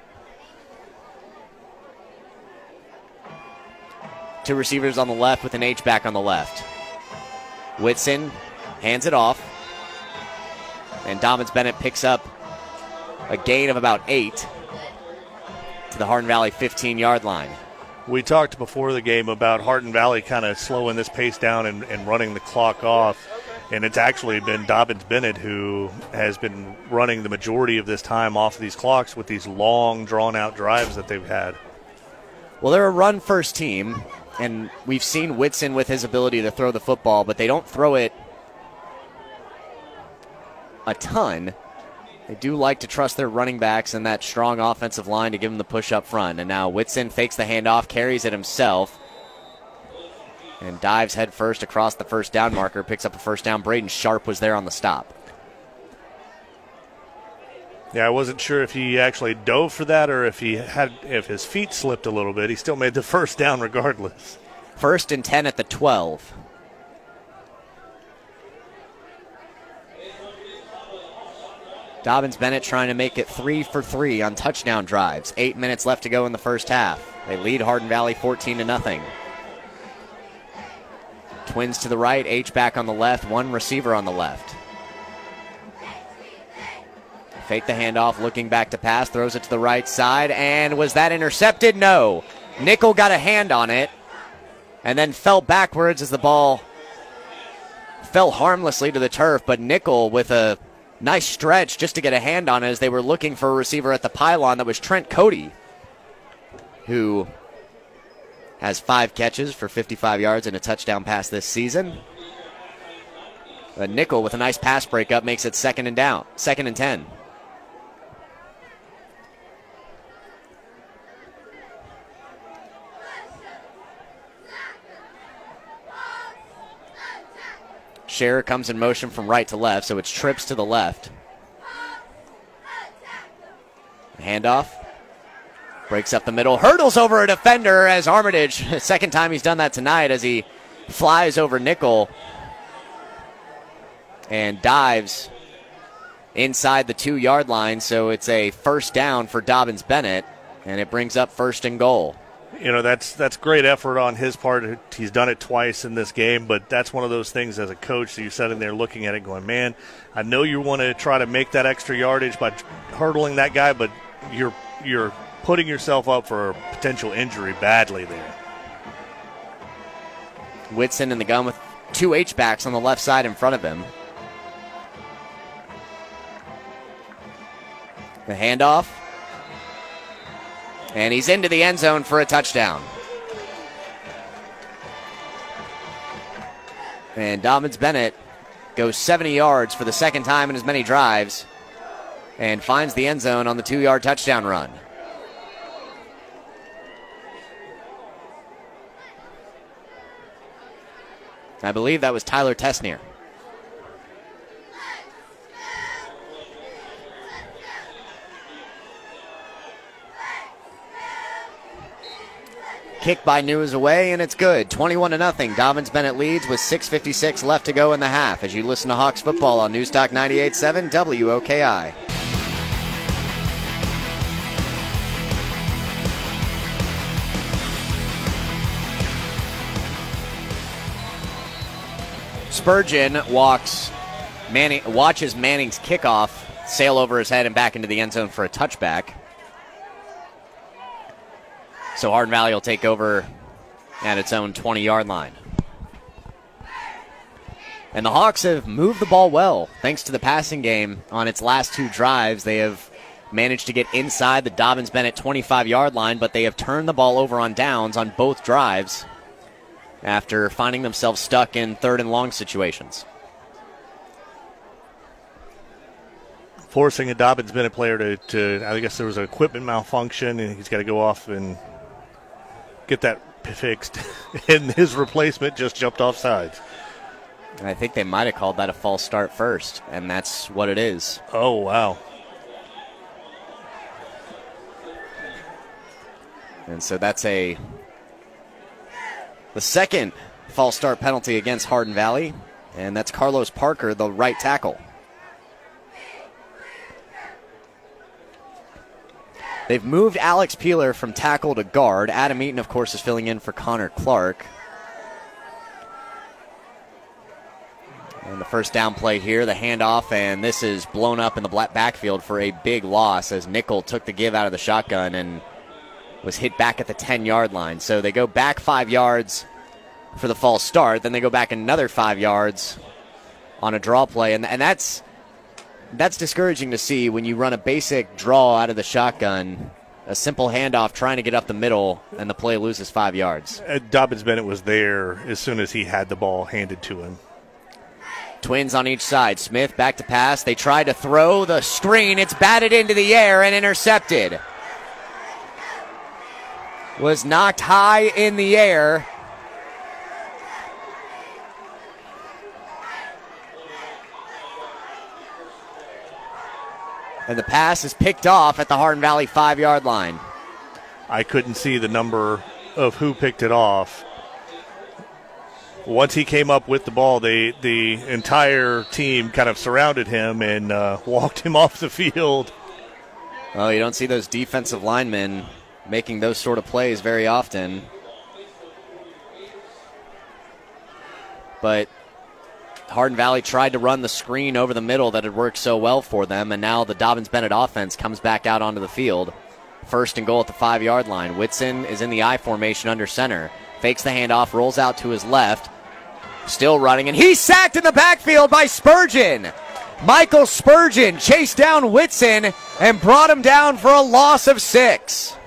Two receivers on the left with an H-back on the left. Whitson hands it off, and Dobbins Bennett picks up a gain of about eight to the Hardin Valley fifteen-yard line. We talked before the game about Hardin Valley kind of slowing this pace down and, and running the clock off, and it's actually been Dobbins Bennett who has been running the majority of this time off of these clocks with these long, drawn-out drives that they've had. Well, they're a run-first team, and we've seen Whitson with his ability to throw the football, but they don't throw it a ton. They do like to trust their running backs and that strong offensive line to give them the push up front. And now Whitson fakes the handoff, carries it himself, and dives headfirst across the first down marker, picks up a first down. Braden Sharp was there on the stop. Yeah, I wasn't sure if he actually dove for that or if he had if his feet slipped a little bit. He still made the first down regardless. First and ten at the twelve. Dobbins Bennett trying to make it three for three on touchdown drives. Eight minutes left to go in the first half. They lead Hardin Valley fourteen to nothing. Twins to the right, H back on the left, one receiver on the left. Fake the handoff, looking back to pass, throws it to the right side, and was that intercepted? No. Nickel got a hand on it and then fell backwards as the ball fell harmlessly to the turf, but Nickel with a nice stretch just to get a hand on it as they were looking for a receiver at the pylon. That was Trent Cody, who has five catches for fifty-five yards and a touchdown pass this season. But Nickel with a nice pass breakup makes it second and down, second and ten. Scherer comes in motion from right to left, so it's trips to the left. Handoff. Breaks up the middle, hurdles over a defender as Armitage, second time he's done that tonight, as he flies over Nickel and dives inside the two-yard line. So it's a first down for Dobbins Bennett, and it brings up first and goal. You know, that's that's great effort on his part. He's done it twice in this game, but that's one of those things as a coach that you're sitting there looking at it going, man, I know you want to try to make that extra yardage by hurdling that guy, but you're you're putting yourself up for a potential injury badly there. Whitson in the gun with two H-backs on the left side in front of him. The handoff. And he's into the end zone for a touchdown. And Dobbins Bennett goes seventy yards for the second time in as many drives and finds the end zone on the two-yard touchdown run. I believe that was Tyler Tesnier. Kick by New is away, and it's good. twenty-one to nothing. Dobbins Bennett leads with six fifty-six left to go in the half as you listen to Hawks football on Newstalk ninety-eight point seven W O K I. Spurgeon walks, Manning, watches Manning's kickoff sail over his head and back into the end zone for a touchback. So Hardin Valley will take over at its own twenty-yard line. And the Hawks have moved the ball well thanks to the passing game on its last two drives. They have managed to get inside the Dobyns-Bennett twenty-five-yard line, but they have turned the ball over on downs on both drives after finding themselves stuck in third and long situations. Forcing a Dobyns-Bennett player to, to, I guess there was an equipment malfunction, and he's got to go off and get that fixed. And his replacement just jumped off sides. And I think they might have called that a false start first, and that's what it is. Oh, wow. And so that's a the second false start penalty against Hardin Valley, and that's Carlos Parker, the right tackle. They've moved Alex Peeler from tackle to guard. Adam Eaton, of course, is filling in for Connor Clark. And the first down play here, the handoff, and this is blown up in the black backfield for a big loss as Nickel took the give out of the shotgun and was hit back at the ten-yard line. So they go back five yards for the false start. Then they go back another five yards on a draw play, and, and that's... That's discouraging to see when you run a basic draw out of the shotgun, a simple handoff trying to get up the middle, and the play loses five yards. Uh, Dobyns-Bennett was there as soon as he had the ball handed to him. Twins on each side. Smith back to pass. They try to throw the screen. It's batted into the air and intercepted. Was knocked high in the air. And the pass is picked off at the Hardin Valley five-yard line. I couldn't see the number of who picked it off. Once he came up with the ball, they, the entire team kind of surrounded him and uh, walked him off the field. Well, you don't see those defensive linemen making those sort of plays very often. But Hardin Valley tried to run the screen over the middle that had worked so well for them, and now the Dobyns-Bennett offense comes back out onto the field. First and goal at the five-yard line. Whitson is in the I formation under center. Fakes the handoff, rolls out to his left. Still running, and he's sacked in the backfield by Spurgeon. Michael Spurgeon chased down Whitson and brought him down for a loss of six.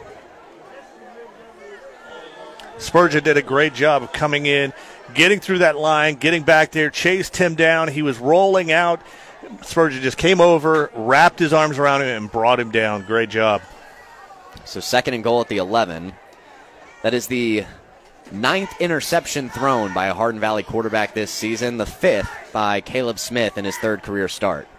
Spurgeon did a great job of coming in, getting through that line, getting back there, chased him down. He was rolling out. Spurgeon just came over, wrapped his arms around him, and brought him down. Great job. So second and goal at the eleven. That is the ninth interception thrown by a Hardin Valley quarterback this season, the fifth by Caleb Smith in his third career start.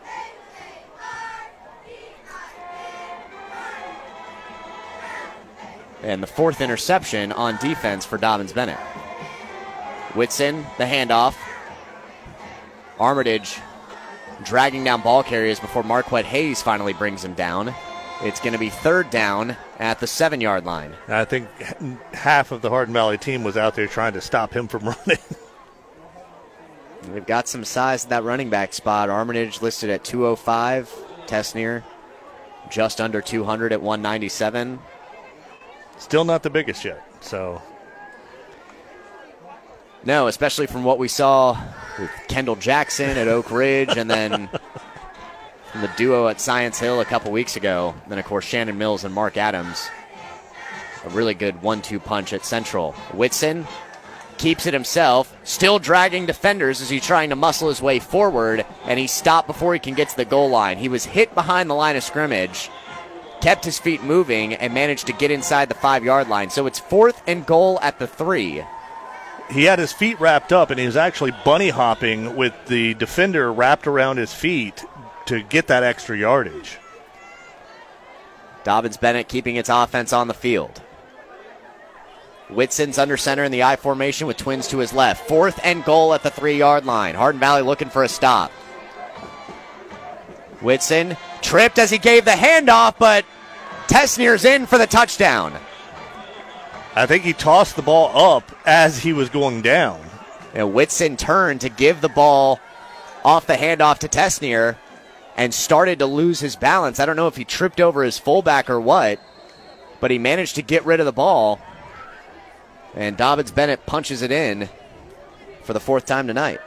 And the fourth interception on defense for Dobyns-Bennett. Whitson, the handoff. Armitage dragging down ball carriers before Marquette Hayes finally brings him down. It's going to be third down at the seven-yard line. I think half of the Hardin Valley team was out there trying to stop him from running. They've got some size at that running back spot. Armitage listed at two oh five. Tesnier just under two hundred at one ninety-seven. Still not the biggest yet, so... No, especially from what we saw with Kendall Jackson at Oak Ridge and then from the duo at Science Hill a couple weeks ago. Then, of course, Shannon Mills and Mark Adams. A really good one two punch at Central. Whitson keeps it himself, still dragging defenders as he's trying to muscle his way forward, and he stopped before he can get to the goal line. He was hit behind the line of scrimmage, kept his feet moving, and managed to get inside the five-yard line. So it's fourth and goal at the three. He had his feet wrapped up, and he was actually bunny hopping with the defender wrapped around his feet to get that extra yardage. Dobyns-Bennett keeping its offense on the field. Whitson's under center in the I formation with Twins to his left. Fourth and goal at the three-yard line. Hardin Valley looking for a stop. Whitson tripped as he gave the handoff, but Tesnier's in for the touchdown. I think he tossed the ball up as he was going down. And Whitson turned to give the ball off the handoff to Tesnier and started to lose his balance. I don't know if he tripped over his fullback or what, but he managed to get rid of the ball. And Dobyns-Bennett punches it in for the fourth time tonight.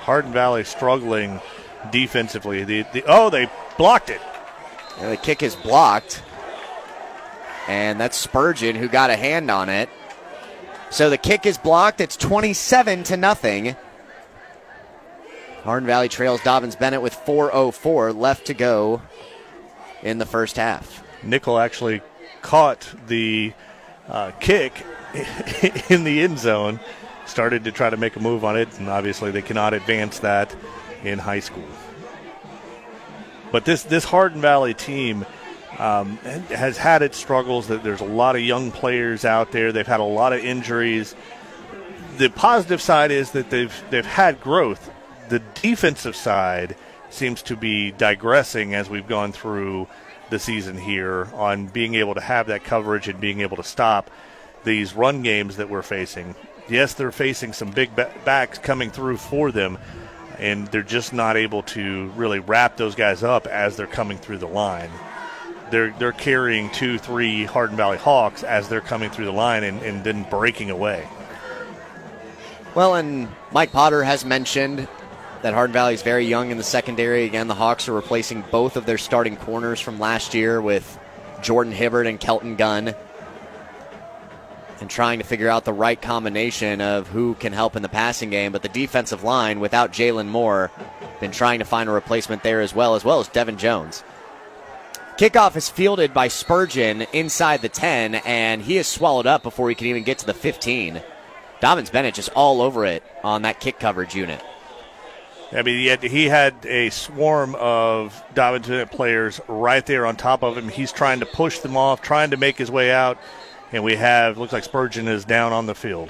Hardin Valley struggling defensively. The, the oh, they blocked it. And the kick is blocked. And that's Spurgeon who got a hand on it. So the kick is blocked. It's twenty-seven to nothing. Hardin Valley trails Dobyns Bennett with four oh four left to go in the first half. Nickel actually caught the uh, kick in the end zone, started to try to make a move on it, and obviously they cannot advance that in high school. But this, this Hardin Valley team um, has had its struggles. There's a lot of young players out there. They've had a lot of injuries. The positive side is that they've they've had growth. The defensive side seems to be digressing as we've gone through the season here on being able to have that coverage and being able to stop these run games that we're facing. Yes, they're facing some big backs coming through for them, and they're just not able to really wrap those guys up as they're coming through the line. They're they're carrying two, three Hardin Valley Hawks as they're coming through the line and, and then breaking away. Well, and Mike Potter has mentioned that Hardin Valley is very young in the secondary. Again, the Hawks are replacing both of their starting corners from last year with Jordan Hibbert and Kelton Gunn, and trying to figure out the right combination of who can help in the passing game. But the defensive line, without Jalen Moore, been trying to find a replacement there as well, as well as Devin Jones. Kickoff is fielded by Spurgeon inside the ten, and he is swallowed up before he can even get to the fifteen. Dobyns Bennett just all over it on that kick coverage unit. I mean, he had, he had a swarm of Dobyns Bennett players right there on top of him. He's trying to push them off, trying to make his way out, and we have, looks like Spurgeon is down on the field.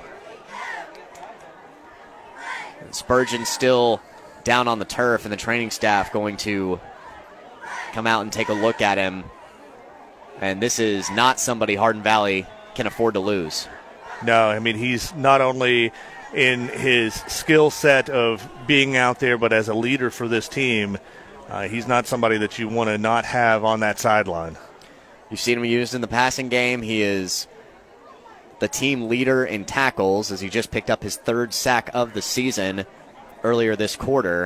Spurgeon still down on the turf, and the training staff going to come out and take a look at him. And this is not somebody Hardin Valley can afford to lose. No, I mean, he's not only in his skill set of being out there, but as a leader for this team, uh, he's not somebody that you want to not have on that sideline. You've seen him used in the passing game. He is the team leader in tackles, as he just picked up his third sack of the season earlier this quarter.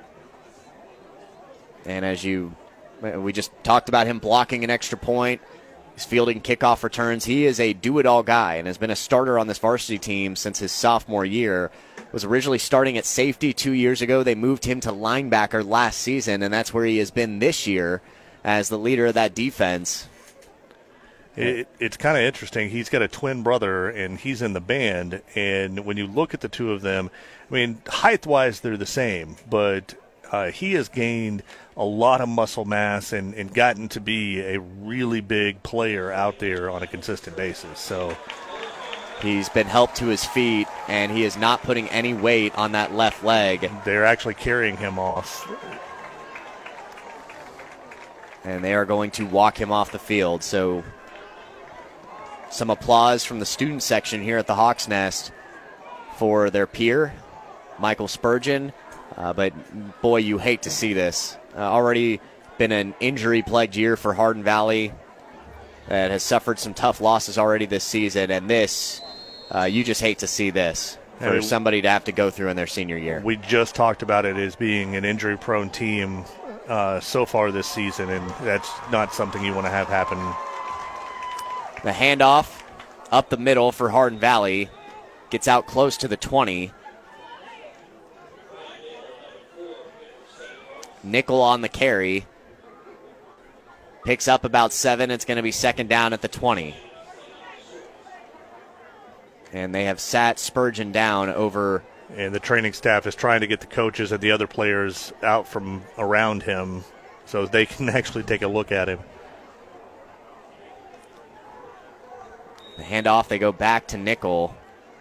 And as you, we just talked about him blocking an extra point. He's fielding kickoff returns. He is a do-it-all guy and has been a starter on this varsity team since his sophomore year. Was originally starting at safety two years ago. They moved him to linebacker last season, and that's where he has been this year as the leader of that defense. It, it's kind of interesting. He's got a twin brother, and he's in the band. And when you look at the two of them, I mean, height-wise, they're the same, but uh, he has gained a lot of muscle mass and, and gotten to be a really big player out there on a consistent basis. So he's been helped to his feet, and he is not putting any weight on that left leg. They're actually carrying him off. And they are going to walk him off the field. So some applause from the student section here at the Hawks Nest for their peer, Michael Spurgeon. Uh, but, boy, you hate to see this. Uh, already been an injury-plagued year for Hardin Valley that has suffered some tough losses already this season. And this, uh, you just hate to see this for I mean, somebody to have to go through in their senior year. We just talked about it as being an injury-prone team uh, so far this season, and that's not something you want to have happen. The handoff up the middle for Hardin Valley. Gets out close to the twenty. Nickel on the carry. Picks up about seven. It's going to be second down at the twenty. And they have sat Spurgeon down over. And the training staff is trying to get the coaches and the other players out from around him so they can actually take a look at him. The handoff, they go back to Nickel.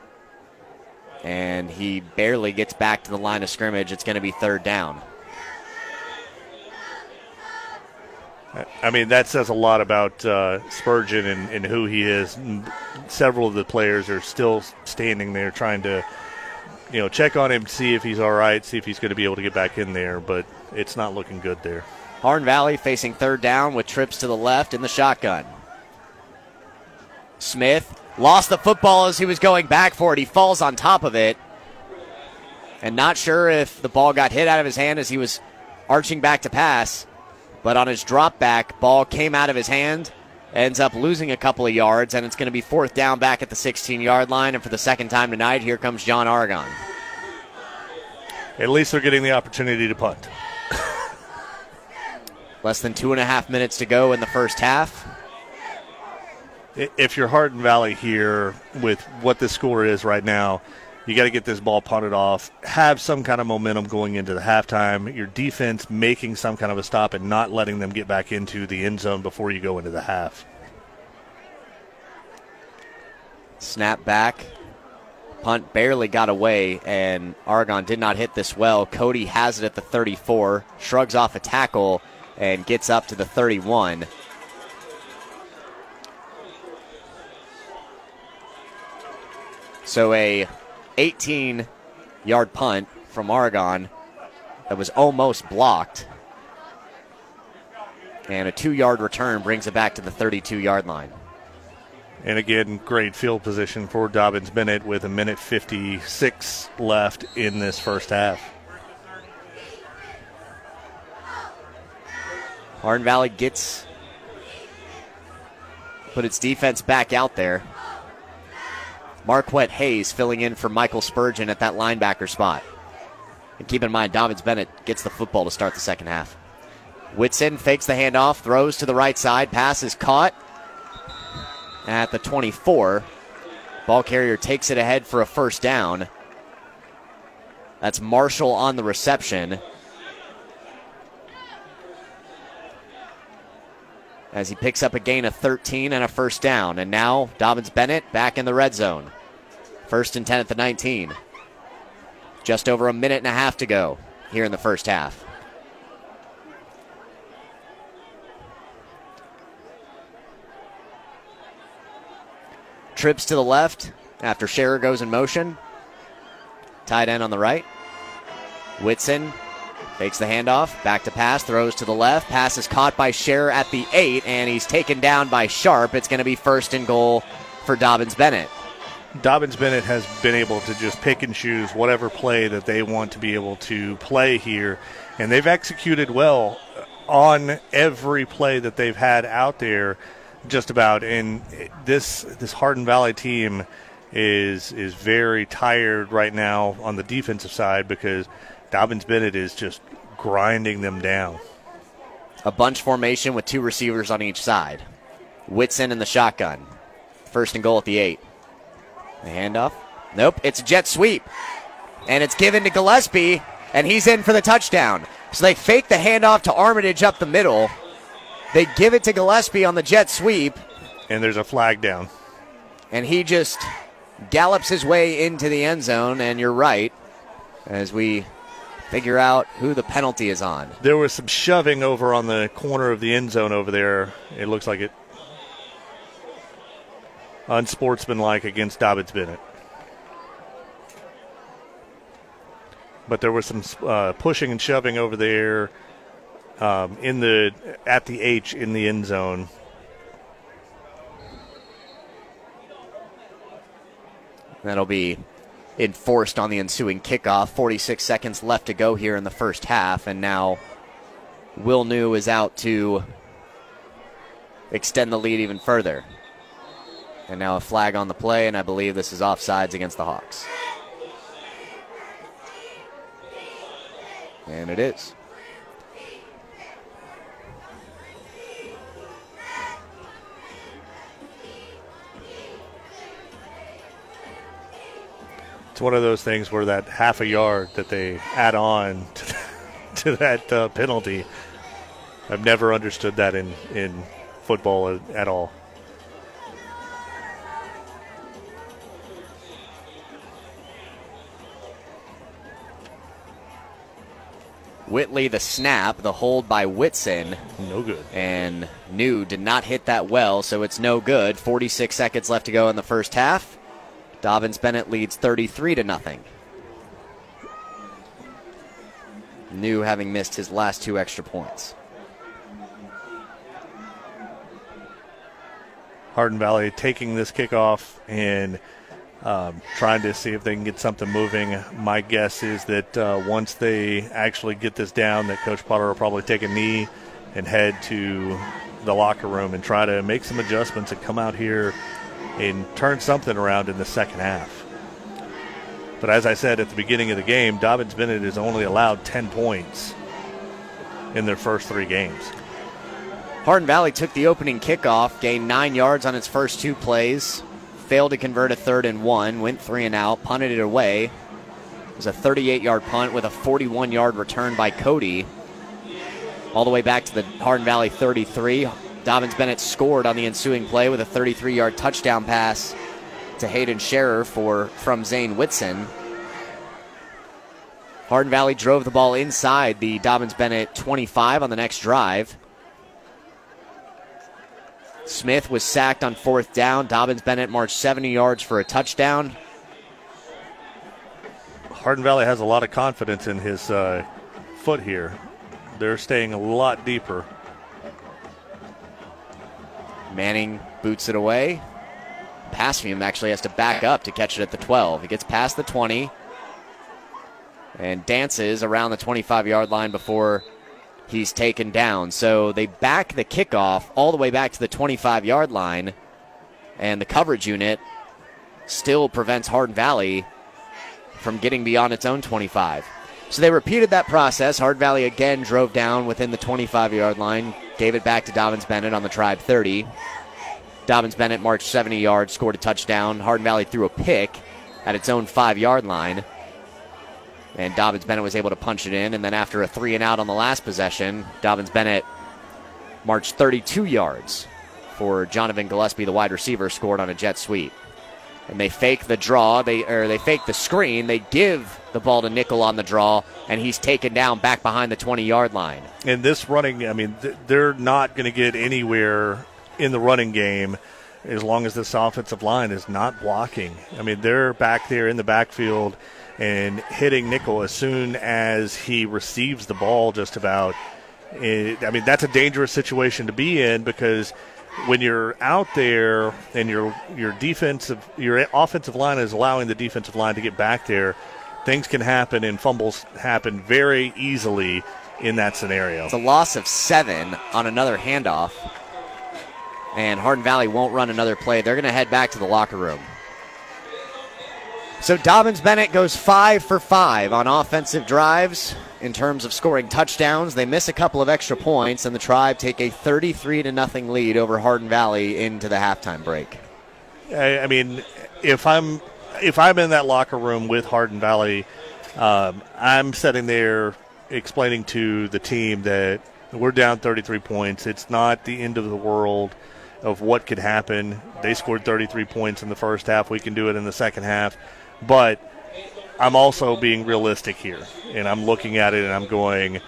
And he barely gets back to the line of scrimmage. It's going to be third down. I mean, that says a lot about uh, Spurgeon and, and who he is. Several of the players are still standing there trying to, you know, check on him, see if he's all right, see if he's going to be able to get back in there, but it's not looking good there. Hardin Valley facing third down with trips to the left in the shotgun. Smith lost the football as he was going back for it. He falls on top of it. And not sure if the ball got hit out of his hand as he was arching back to pass, but on his drop back, ball came out of his hand, ends up losing a couple of yards, and it's going to be fourth down back at the sixteen-yard line. And for the second time tonight, here comes John Aragon. At least they're getting the opportunity to punt. Less than two and a half minutes to go in the first half. If you're Hardin Valley here with what this score is right now, you got to get this ball punted off, have some kind of momentum going into the halftime, your defense making some kind of a stop and not letting them get back into the end zone before you go into the half. Snap back. Punt barely got away, and Aragon did not hit this well. Cody has it at the thirty-four, shrugs off a tackle, and gets up to the thirty-one. So a eighteen-yard punt from Aragon that was almost blocked. And a two-yard return brings it back to the thirty-two-yard line. And again, great field position for Dobbins Bennett with a minute fifty-six left in this first half. Hardin Valley gets, put its defense back out there. Marquette Hayes filling in for Michael Spurgeon at that linebacker spot. And keep in mind, Dobbins Bennett gets the football to start the second half. Whitson fakes the handoff, throws to the right side, pass is caught at the twenty-four. Ball carrier takes it ahead for a first down. That's Marshall on the reception, as he picks up a gain of thirteen and a first down. And now Dobbins Bennett back in the red zone. First and ten at the nineteen. Just over a minute and a half to go here in the first half. Trips to the left after Scherer goes in motion. Tight end on the right. Whitson fakes the handoff, back to pass, throws to the left. Pass is caught by Scherer at the eight, and he's taken down by Sharp. It's going to be first and goal for Dobbins Bennett. Dobbins Bennett has been able to just pick and choose whatever play that they want to be able to play here, and they've executed well on every play that they've had out there, just about. And this this Hardin Valley team is is very tired right now on the defensive side because Dobbins Bennett is just grinding them down. A bunch formation with two receivers on each side. Whitson in the shotgun. First and goal at the eight. The handoff. Nope, it's a jet sweep. And it's given to Gillespie, and he's in for the touchdown. So they fake the handoff to Armitage up the middle. They give it to Gillespie on the jet sweep. And there's a flag down. And he just gallops his way into the end zone, and you're right, as we figure out who the penalty is on. There was some shoving over on the corner of the end zone over there. It looks like it. Unsportsmanlike against Dobbins Bennett. But there was some uh, pushing and shoving over there um, in the at the H in the end zone. That'll be enforced on the ensuing kickoff. forty-six seconds left to go here in the first half, and now Will New is out to extend the lead even further. And now a flag on the play, and I believe this is offsides against the Hawks. And it is. It's one of those things where that half a yard that they add on to, to that uh, penalty, I've never understood that in, in football at, at all. Whitley the snap, the hold by Whitson. No good. And New did not hit that well, so it's no good. forty-six seconds left to go in the first half. Dobbins Bennett leads thirty-three to nothing. New having missed his last two extra points. Hardin Valley taking this kickoff and um, trying to see if they can get something moving. My guess is that uh, once they actually get this down, that Coach Potter will probably take a knee and head to the locker room and try to make some adjustments and come out here and turn something around in the second half. But as I said at the beginning of the game, Dobyns-Bennett has only allowed ten points in their first three games. Hardin Valley took the opening kickoff, gained nine yards on its first two plays, failed to convert a third and one, went three and out, punted it away. It was a thirty-eight-yard punt with a forty-one-yard return by Cody. All the way back to the Hardin Valley thirty-three. Dobyns-Bennett scored on the ensuing play with a thirty-three-yard touchdown pass to Hayden Scherer for, from Zane Whitson. Hardin Valley drove the ball inside the Dobyns-Bennett twenty-five on the next drive. Smith was sacked on fourth down. Dobyns-Bennett marched seventy yards for a touchdown. Hardin Valley has a lot of confidence in his uh, foot here. They're staying a lot deeper. Manning boots it away. Passfium actually has to back up to catch it at the twelve. He gets past the twenty and dances around the twenty-five-yard line before he's taken down. So they back the kickoff all the way back to the twenty-five-yard line, and the coverage unit still prevents Hardin Valley from getting beyond its own twenty-five. So they repeated that process. Hardin Valley again drove down within the twenty-five-yard line, gave it back to Dobyns-Bennett on the Tribe thirty. Dobyns-Bennett marched seventy yards, scored a touchdown. Hardin Valley threw a pick at its own five-yard line, and Dobyns-Bennett was able to punch it in. And then after a three and out on the last possession, Dobyns-Bennett marched thirty-two yards for Jonathan Gillespie, the wide receiver, scored on a jet sweep. And they fake the draw, they or they fake the screen. They give the ball to Nickel on the draw, and he's taken down back behind the twenty-yard line. And this running, I mean, th- they're not going to get anywhere in the running game as long as this offensive line is not blocking. I mean, they're back there in the backfield and hitting Nickel as soon as he receives the ball just about. It, I mean, that's a dangerous situation to be in, because when you're out there and your your defensive, your offensive line is allowing the defensive line to get back there, things can happen and fumbles happen very easily in that scenario. It's a loss of seven on another handoff, and Hardin Valley won't run another play. They're going to head back to the locker room. So Dobyns-Bennett goes five for five on offensive drives in terms of scoring touchdowns. They miss a couple of extra points, and the Tribe take a thirty-three to nothing lead over Hardin Valley into the halftime break. I, I mean, if I'm if I'm in that locker room with Hardin Valley, um, I'm sitting there explaining to the team that we're down thirty-three points. It's not the end of the world of what could happen. They scored thirty-three points in the first half. We can do it in the second half. But I'm also being realistic here, and I'm looking at it and I'm going,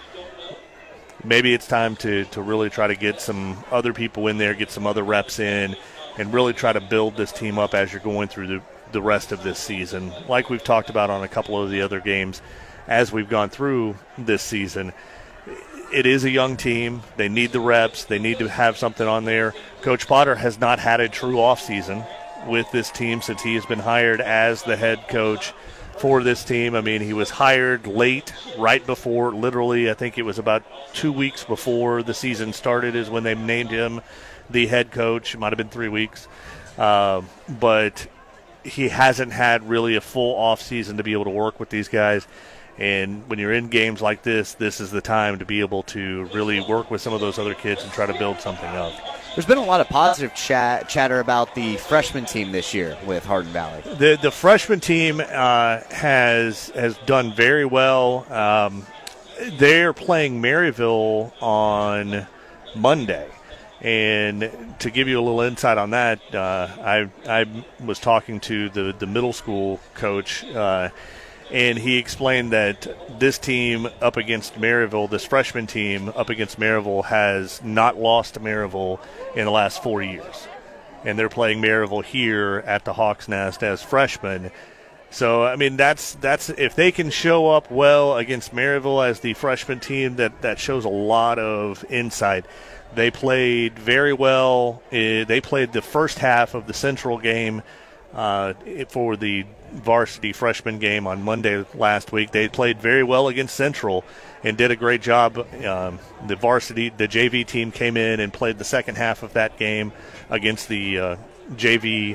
maybe it's time to, to really try to get some other people in there, get some other reps in, and really try to build this team up as you're going through the, the rest of this season. Like we've talked about on a couple of the other games as we've gone through this season, it is a young team. They need the reps. They need to have something on there. Coach Potter has not had a true offseason with this team since he has been hired as the head coach for this team. I mean, he was hired late, right before, literally, I think it was about two weeks before the season started is when they named him the head coach. It might have been three weeks. Uh, but he hasn't had really a full offseason to be able to work with these guys. And when you're in games like this, this is the time to be able to really work with some of those other kids and try to build something up. There's been a lot of positive chat, chatter about the freshman team this year with Hardin Valley. The the freshman team uh, has has done very well. Um, they're playing Maryville on Monday. And to give you a little insight on that, uh, I I was talking to the, the middle school coach, uh, and he explained that this team up against Maryville, this freshman team up against Maryville, has not lost to Maryville in the last four years. And they're playing Maryville here at the Hawks Nest as freshmen. So, I mean, that's that's if they can show up well against Maryville as the freshman team, that, that shows a lot of insight. They played very well. They played the first half of the Central game uh, for the varsity freshman game on Monday last week. They played very well against Central and did a great job. Um, the varsity, the J V team came in and played the second half of that game against the uh, J V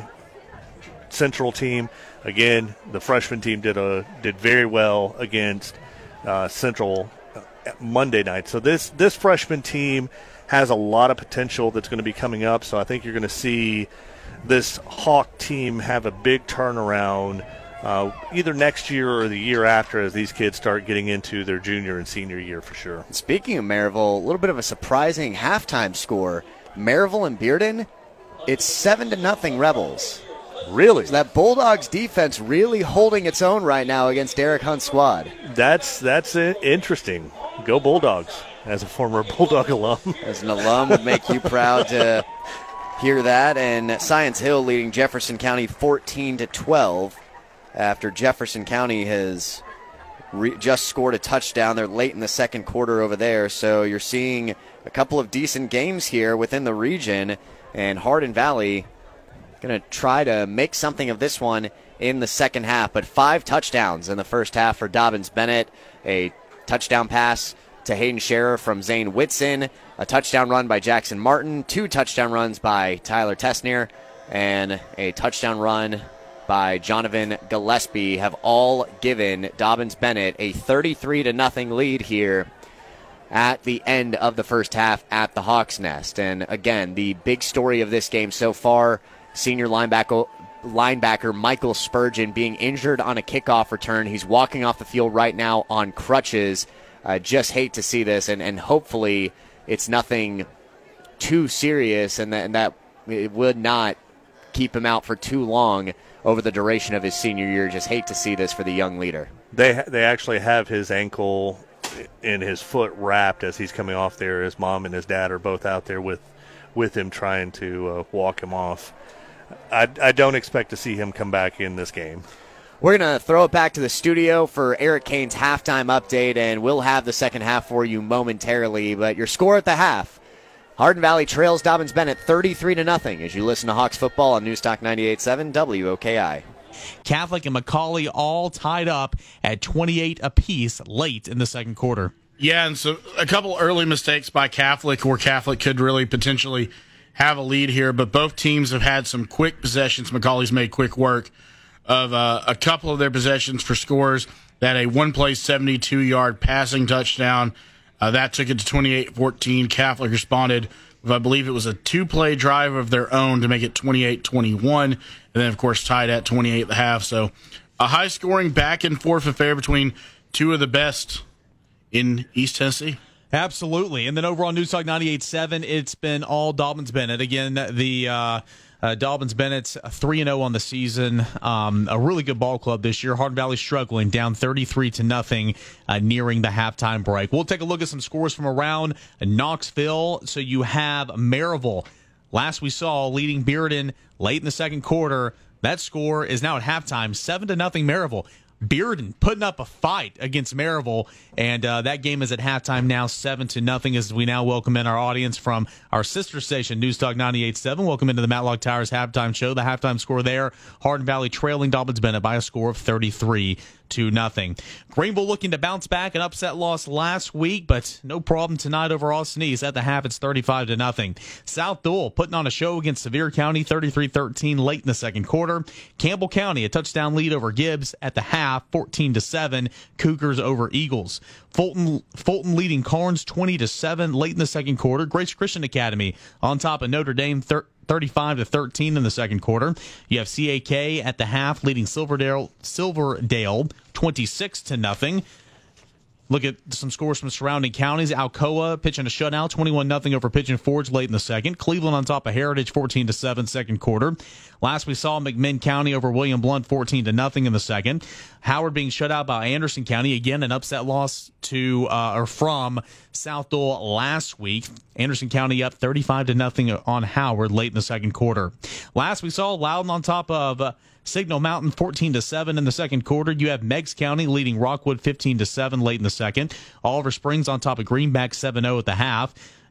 Central team. Again, the freshman team did a did very well against uh, Central Monday night. So this this freshman team has a lot of potential that's going to be coming up. So I think you're going to see this Hawk team have a big turnaround uh, either next year or the year after as these kids start getting into their junior and senior year for sure. Speaking of Maryville, a little bit of a surprising halftime score. Maryville and Bearden, it's seven to nothing Rebels. Really? So that Bulldogs defense really holding its own right now against Derek Hunt's squad. That's that's interesting. Go Bulldogs, as a former Bulldog alum. As an alum, would make you proud to hear that. And Science Hill leading Jefferson County fourteen to twelve after Jefferson County has re- just scored a touchdown. They're late in the second quarter over there. So you're seeing a couple of decent games here within the region. And Hardin Valley going to try to make something of this one in the second half. But five touchdowns in the first half for Dobbins Bennett. A touchdown pass to Hayden Scherer from Zane Whitson. A touchdown run by Jackson Martin. Two touchdown runs by Tyler Tesnier. And a touchdown run by Jonathan Gillespie have all given Dobbins Bennett a thirty-three to nothing lead here at the end of the first half at the Hawks Nest. And again, the big story of this game so far, senior linebacker linebacker Michael Spurgeon being injured on a kickoff return. He's walking off the field right now on crutches. I just hate to see this, and, and hopefully it's nothing too serious and that, and that it would not keep him out for too long over the duration of his senior year. Just hate to see this for the young leader. They they actually have his ankle and his foot wrapped as he's coming off there. His mom and his dad are both out there with, with him trying to uh, walk him off. I, I don't expect to see him come back in this game. We're going to throw it back to the studio for Eric Kane's halftime update, and we'll have the second half for you momentarily. But your score at the half, Hardin Valley trails Dobbins Bennett thirty-three to nothing as you listen to Hawks football on Newstalk ninety-eight point seven W O K I. Catholic and McCallie all tied up at twenty-eight apiece late in the second quarter. Yeah, and so a couple early mistakes by Catholic where Catholic could really potentially have a lead here, but both teams have had some quick possessions. McCallie's made quick work of uh, a couple of their possessions for scores. That a one-play seventy-two-yard passing touchdown. Uh, that took it to twenty-eight fourteen. Catholic responded with, I believe it was a two-play drive of their own to make it twenty-eight twenty-one, and then, of course, tied at twenty-eight at the half. So a high-scoring back-and-forth affair between two of the best in East Tennessee. Absolutely. And then over on Newstalk ninety-eight point seven, it's been all Dobbins Bennett. Again, the uh, uh, Dobbins Bennett's three and oh on the season. Um, a really good ball club this year. Hardin Valley struggling, down thirty-three to nothing, uh, nearing the halftime break. We'll take a look at some scores from around Knoxville. So you have Maryville. Last we saw, leading Bearden late in the second quarter. That score is now at halftime, seven to nothing Maryville. Bearden putting up a fight against Maryville, and uh, that game is at halftime now, seven to nothing. As we now welcome in our audience from our sister station, Newstalk ninety-eight point seven. Welcome into the Matlock Towers halftime show. The halftime score there: Hardin Valley trailing Dobbins Bennett by a score of thirty-three to nothing. Greenville looking to bounce back, an upset loss last week, but no problem tonight over Austin East. At the half, it's thirty-five to nothing. South Dual putting on a show against Sevier County, thirty-three thirteen late in the second quarter. Campbell County a touchdown lead over Gibbs at the half, fourteen to seven. Cougars over Eagles. Fulton Fulton leading Carnes twenty to seven late in the second quarter. Grace Christian Academy on top of Notre Dame thirty-five to thirteen in the second quarter. You have C A K at the half leading Silverdale Silverdale twenty-six to nothing. Look at some scores from surrounding counties. Alcoa pitching a shutout, twenty-one nothing over Pigeon Forge late in the second. Cleveland on top of Heritage, fourteen to seven, second quarter. Last we saw McMinn County over William Blount, fourteen to nothing in the second. Howard being shut out by Anderson County. Again, an upset loss to uh, or from South Dole last week. Anderson County up thirty-five to nothing on Howard late in the second quarter. Last we saw Loudon on top of uh, Signal Mountain, fourteen to seven in the second quarter. You have Meigs County leading Rockwood fifteen to seven late in the second. Oliver Springs on top of Greenback seven oh at the half.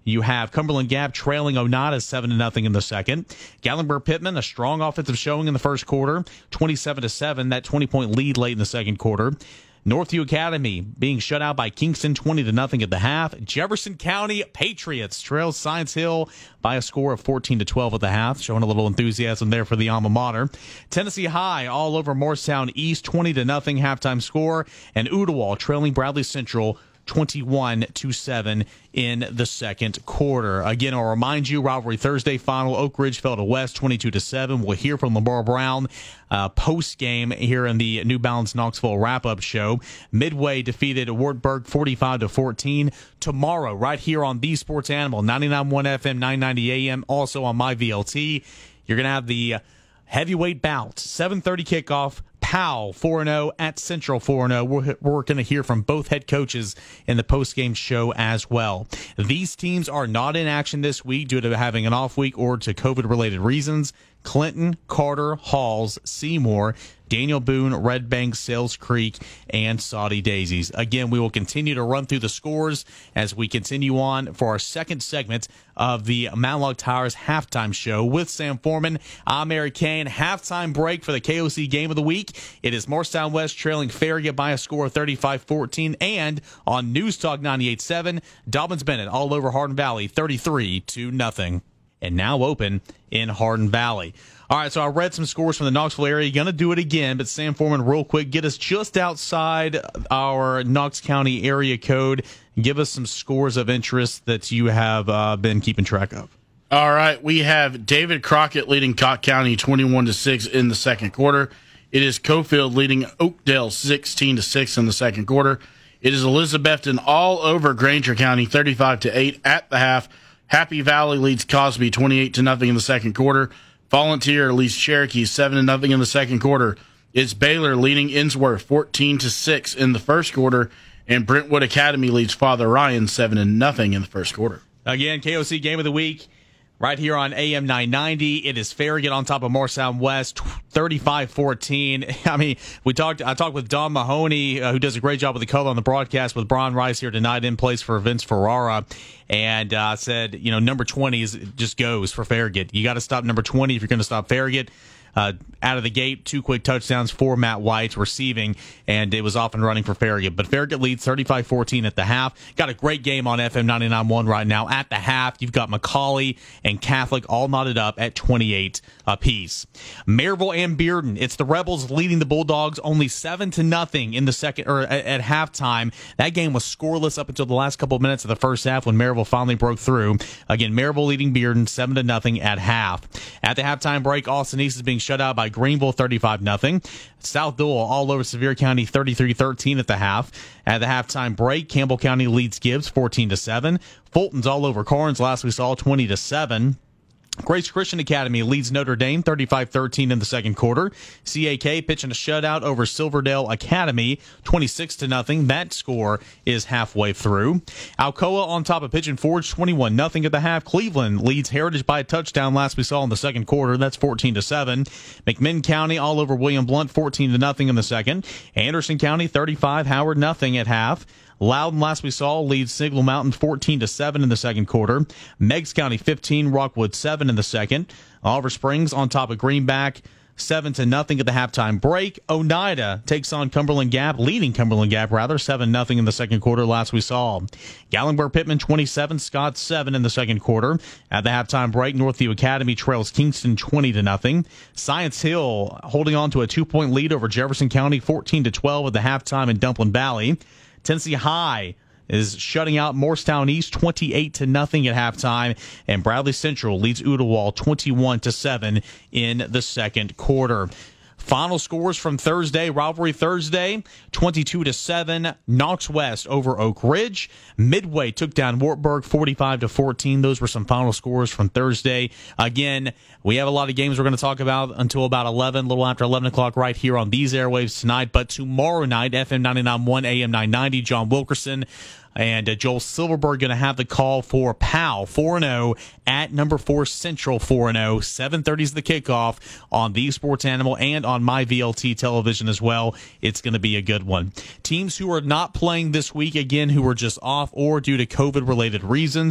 You have Cumberland Gap trailing Oneida seven to nothing in the second. Gatlinburg Pittman, a strong offensive showing in the first quarter, twenty-seven to seven, that twenty-point lead late in the second quarter. Northview Academy being shut out by Kingston twenty to nothing at the half. Jefferson County Patriots trail Science Hill by a score of fourteen to twelve at the half, showing a little enthusiasm there for the alma mater. Tennessee High all over Morristown East twenty to nothing halftime score, and Ooltewah trailing Bradley Central twenty-one to seven in the second quarter. Again, I'll remind you, Rivalry Thursday final, Oak Ridge fell to West twenty-two to seven. We'll hear from Lamar Brown uh, post-game here in the New Balance Knoxville wrap-up show. Midway defeated Wartburg forty-five to fourteen. Tomorrow, right here on The Sports Animal, ninety-nine point one F M, nine ninety A M, also on My V L T. You're going to have the heavyweight bout, seven thirty kickoff. Powell four and oh at Central four and oh. We're, we're going to hear from both head coaches in the postgame show as well. These teams are not in action this week due to having an off week or to COVID-related reasons. Clinton, Carter, Halls, Seymour, Daniel Boone, Red Bank, Sales Creek, and Saudi Daisies. Again, we will continue to run through the scores as we continue on for our second segment of the Matlock Towers halftime show with Sam Foreman. I'm Eric Kane. Halftime break for the K O C game of the week. It is Morristown West trailing Farragut by a score of thirty-five fourteen. And on News Talk ninety-eight point seven, Dobbins Bennett all over Hardin Valley thirty-three to nothing. And now open in Hardin Valley. All right, so I read some scores from the Knoxville area. Going to do it again, but Sam Foreman, real quick, get us just outside our Knox County area code. Give us some scores of interest that you have uh, been keeping track of. All right, we have David Crockett leading Cott County twenty-one to six in the second quarter. It is Cofield leading Oakdale sixteen to six in the second quarter. It is Elizabethton all over Granger County thirty-five to eight at the half. Happy Valley leads Cosby twenty-eight to nothing in the second quarter. Volunteer leads Cherokee seven to nothing in the second quarter. It's Baylor leading Innsworth fourteen to six in the first quarter, and Brentwood Academy leads Father Ryan seven to nothing in the first quarter. Again, K O C game of the week right here on A M nine ninety. It is Farragut on top of Morristown West thirty-five fourteen. I mean, we talked I talked with Don Mahoney, uh, who does a great job with the color on the broadcast, with Brian Rice here tonight in place for Vince Ferrara. And uh, said, you know, number twenty is just goes for Farragut. You got to stop number twenty if you're going to stop Farragut. Uh, out of the gate, two quick touchdowns for Matt White receiving, and it was off and running for Farragut. But Farragut leads thirty-five fourteen at the half. Got a great game on F M ninety-nine point one right now. At the half, you've got McCauley and Catholic all knotted up at twenty-eight apiece. Maryville and Bearden, it's the Rebels leading the Bulldogs only seven to nothing in the second or at, at halftime. That game was scoreless up until the last couple of minutes of the first half when Maryville finally broke through. Again, Maryville leading Bearden seven to nothing at half. At the halftime break, Austin East is being shut out by Greenville thirty-five nothing. South Dual all over Sevier County thirty-three thirteen at the half. At the halftime break, Campbell County leads Gibbs fourteen to seven. Fulton's all over Carnes, last we saw, twenty to seven. Grace Christian Academy leads Notre Dame thirty-five thirteen in the second quarter. C A K pitching a shutout over Silverdale Academy twenty-six to nothing. That score is halfway through. Alcoa on top of Pigeon Forge twenty-one nothing at the half. Cleveland leads Heritage by a touchdown last we saw in the second quarter. That's fourteen to seven. McMinn County all over William Blunt fourteen to nothing in the second. Anderson County thirty-five, Howard nothing at half. Loudon, last we saw, leads Signal Mountain fourteen to seven in the second quarter. Meigs County fifteen, Rockwood seven in the second. Oliver Springs on top of Greenback seven to nothing at the halftime break. Oneida takes on Cumberland Gap, leading Cumberland Gap rather, seven nothing in the second quarter last we saw. Gallenberg Pittman twenty-seven, Scott seven in the second quarter. At the halftime break, Northview Academy trails Kingston twenty to nothing. Science Hill holding on to a two-point lead over Jefferson County fourteen to twelve at the halftime in Dumplin Valley. Tennessee High is shutting out Morristown East twenty-eight to nothing at halftime, and Bradley Central leads Ooltewah twenty-one to seven in the second quarter. Final scores from Thursday, Rivalry Thursday, twenty-two to seven, Knox West over Oak Ridge. Midway took down Wartburg forty-five to fourteen. Those were some final scores from Thursday. Again, we have a lot of games we're going to talk about until about eleven, a little after eleven o'clock right here on these airwaves tonight. But tomorrow night, F M ninety-nine point one, A M nine ninety, John Wilkerson and uh, Joel Silverberg going to have the call for Powell four and oh at number four Central four and oh. seven thirty is the kickoff on the Sports Animal and on My V L T television as well. It's going to be a good one. Teams who are not playing this week, again, who are just off or due to COVID-related reasons: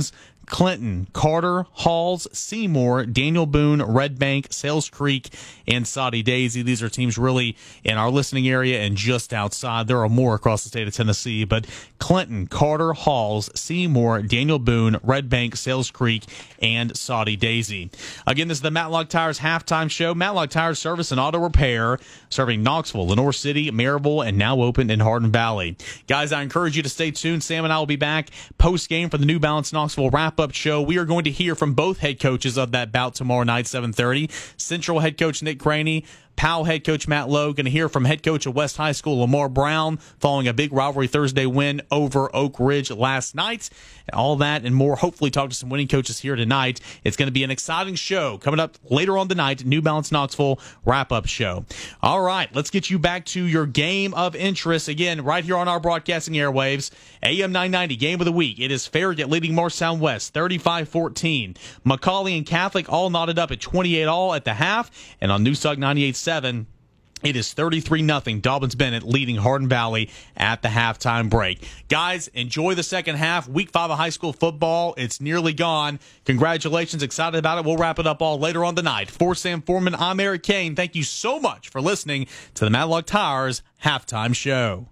Clinton, Carter, Halls, Seymour, Daniel Boone, Red Bank, Sales Creek, and Soddy Daisy. These are teams really in our listening area and just outside. There are more across the state of Tennessee, but Clinton, Carter, Halls, Seymour, Daniel Boone, Red Bank, Sales Creek, and Soddy Daisy. Again, this is the Matlock Tires halftime show. Matlock Tires Service and Auto Repair, serving Knoxville, Lenore City, Maryville, and now open in Hardin Valley. Guys, I encourage you to stay tuned. Sam and I will be back post-game for the New Balance Knoxville wrap-up show. We are going to hear from both head coaches of that bout tomorrow night, seven thirty. Central head coach Nick Craney, Powell head coach Matt Lowe. Going to hear from head coach of West High School Lamar Brown following a big rivalry Thursday win over Oak Ridge last night. All that and more. Hopefully talk to some winning coaches here tonight. It's going to be an exciting show coming up later on tonight. New Balance Knoxville wrap-up show. All right, let's get you back to your game of interest. Again, right here on our broadcasting airwaves. A M nine ninety, game of the week. It is Farragut leading Morristown West, thirty-five fourteen. McCallie and Catholic all knotted up at twenty-eight all at the half. And on Newstalk ninety-eight seven, it is thirty-three nothing. Dobbins Bennett leading Hardin Valley at the halftime break. Guys, enjoy the second half. Week five of high school football. It's nearly gone. Congratulations. Excited about it. We'll wrap it up all later on tonight. For Sam Foreman, I'm Eric Kane. Thank you so much for listening to the Matlock Tires halftime show.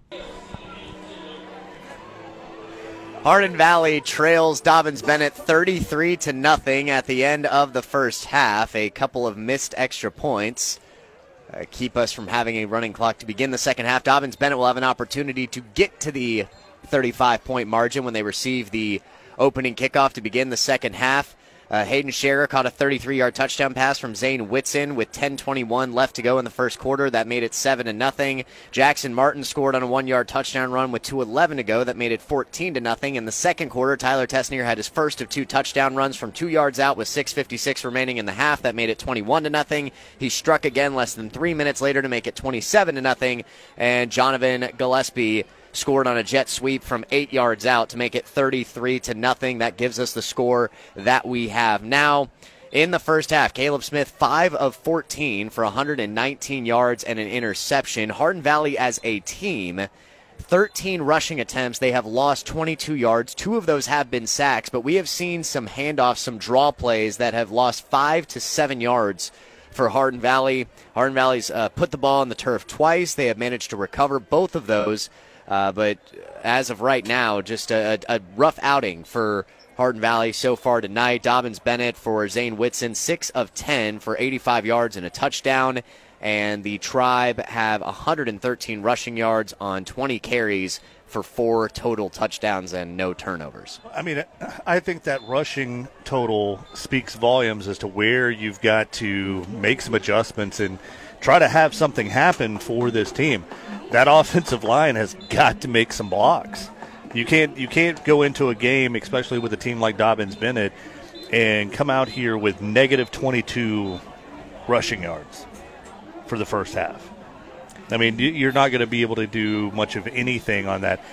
Hardin Valley trails Dobbins Bennett thirty-three to nothing at the end of the first half. A couple of missed extra points uh, keep us from having a running clock to begin the second half. Dobbins Bennett will have an opportunity to get to the thirty-five point margin when they receive the opening kickoff to begin the second half. Uh, Hayden Scherer caught a thirty-three yard touchdown pass from Zane Whitson with ten twenty-one left to go in the first quarter. That made it seven to nothing. Jackson Martin scored on a one yard touchdown run with two eleven to go. That made it fourteen to nothing. In the second quarter, Tyler Tessnier had his first of two touchdown runs from two yards out with six fifty-six remaining in the half. That made it twenty-one to nothing. He struck again less than three minutes later to make it twenty-seven to nothing. And Jonathan Gillespie scored on a jet sweep from eight yards out to make it thirty-three to nothing. That gives us the score that we have now. In the first half, Caleb Smith, five of fourteen for one hundred nineteen yards and an interception. Hardin Valley as a team, thirteen rushing attempts. They have lost twenty-two yards. Two of those have been sacks, but we have seen some handoffs, some draw plays that have lost five to seven yards for Hardin Valley. Hardin Valley's uh, put the ball on the turf twice. They have managed to recover both of those. Uh, but as of right now, just a, a rough outing for Hardin Valley so far tonight. Dobbins Bennett for Zane Whitson, six of ten for eighty-five yards and a touchdown. And the Tribe have one hundred thirteen rushing yards on twenty carries for four total touchdowns and no turnovers. I mean, I think that rushing total speaks volumes as to where you've got to make some adjustments and try to have something happen for this team. That offensive line has got to make some blocks. You can't you can't go into a game, especially with a team like Dobbins Bennett, and come out here with negative twenty-two rushing yards for the first half. I mean, you're not going to be able to do much of anything on that.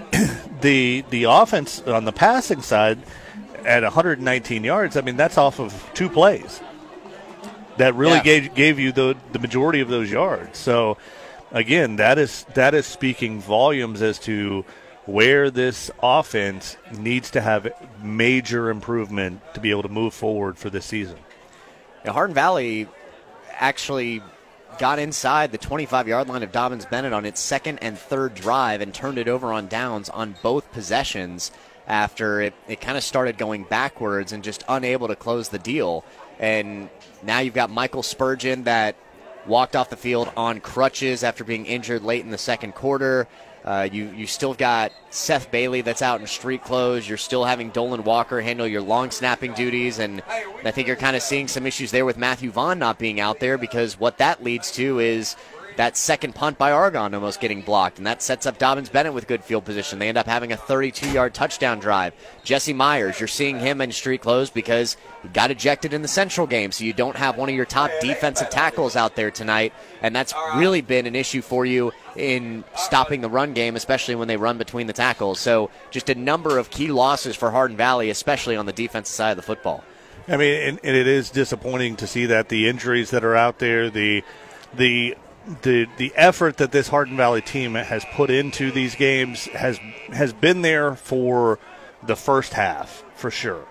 the the offense on the passing side at one hundred nineteen yards, I mean, that's off of two plays. That really yeah. gave gave you the the majority of those yards. So, again, that is that is speaking volumes as to where this offense needs to have major improvement to be able to move forward for this season. Yeah, Hardin Valley actually got inside the twenty-five yard line of Dobbins Bennett on its second and third drive and turned it over on downs on both possessions after it, it kind of started going backwards and just unable to close the deal. And now you've got Michael Spurgeon that walked off the field on crutches after being injured late in the second quarter. Uh, you you still got Seth Bailey that's out in street clothes. You're still having Dolan Walker handle your long snapping duties, and I think you're kind of seeing some issues there with Matthew Vaughn not being out there, because what that leads to is that second punt by Argonne almost getting blocked, and that sets up Dobbins Bennett with good field position. They end up having a thirty-two yard touchdown drive. Jesse Myers, you're seeing him in street clothes because he got ejected in the Central game, so you don't have one of your top defensive tackles out there tonight, and that's really been an issue for you in stopping the run game, especially when they run between the tackles. So just a number of key losses for Hardin Valley, especially on the defensive side of the football. I mean, and, and it is disappointing to see that the injuries that are out there, the the the the effort that this Hardin Valley team has put into these games has has been there for the first half, for sure.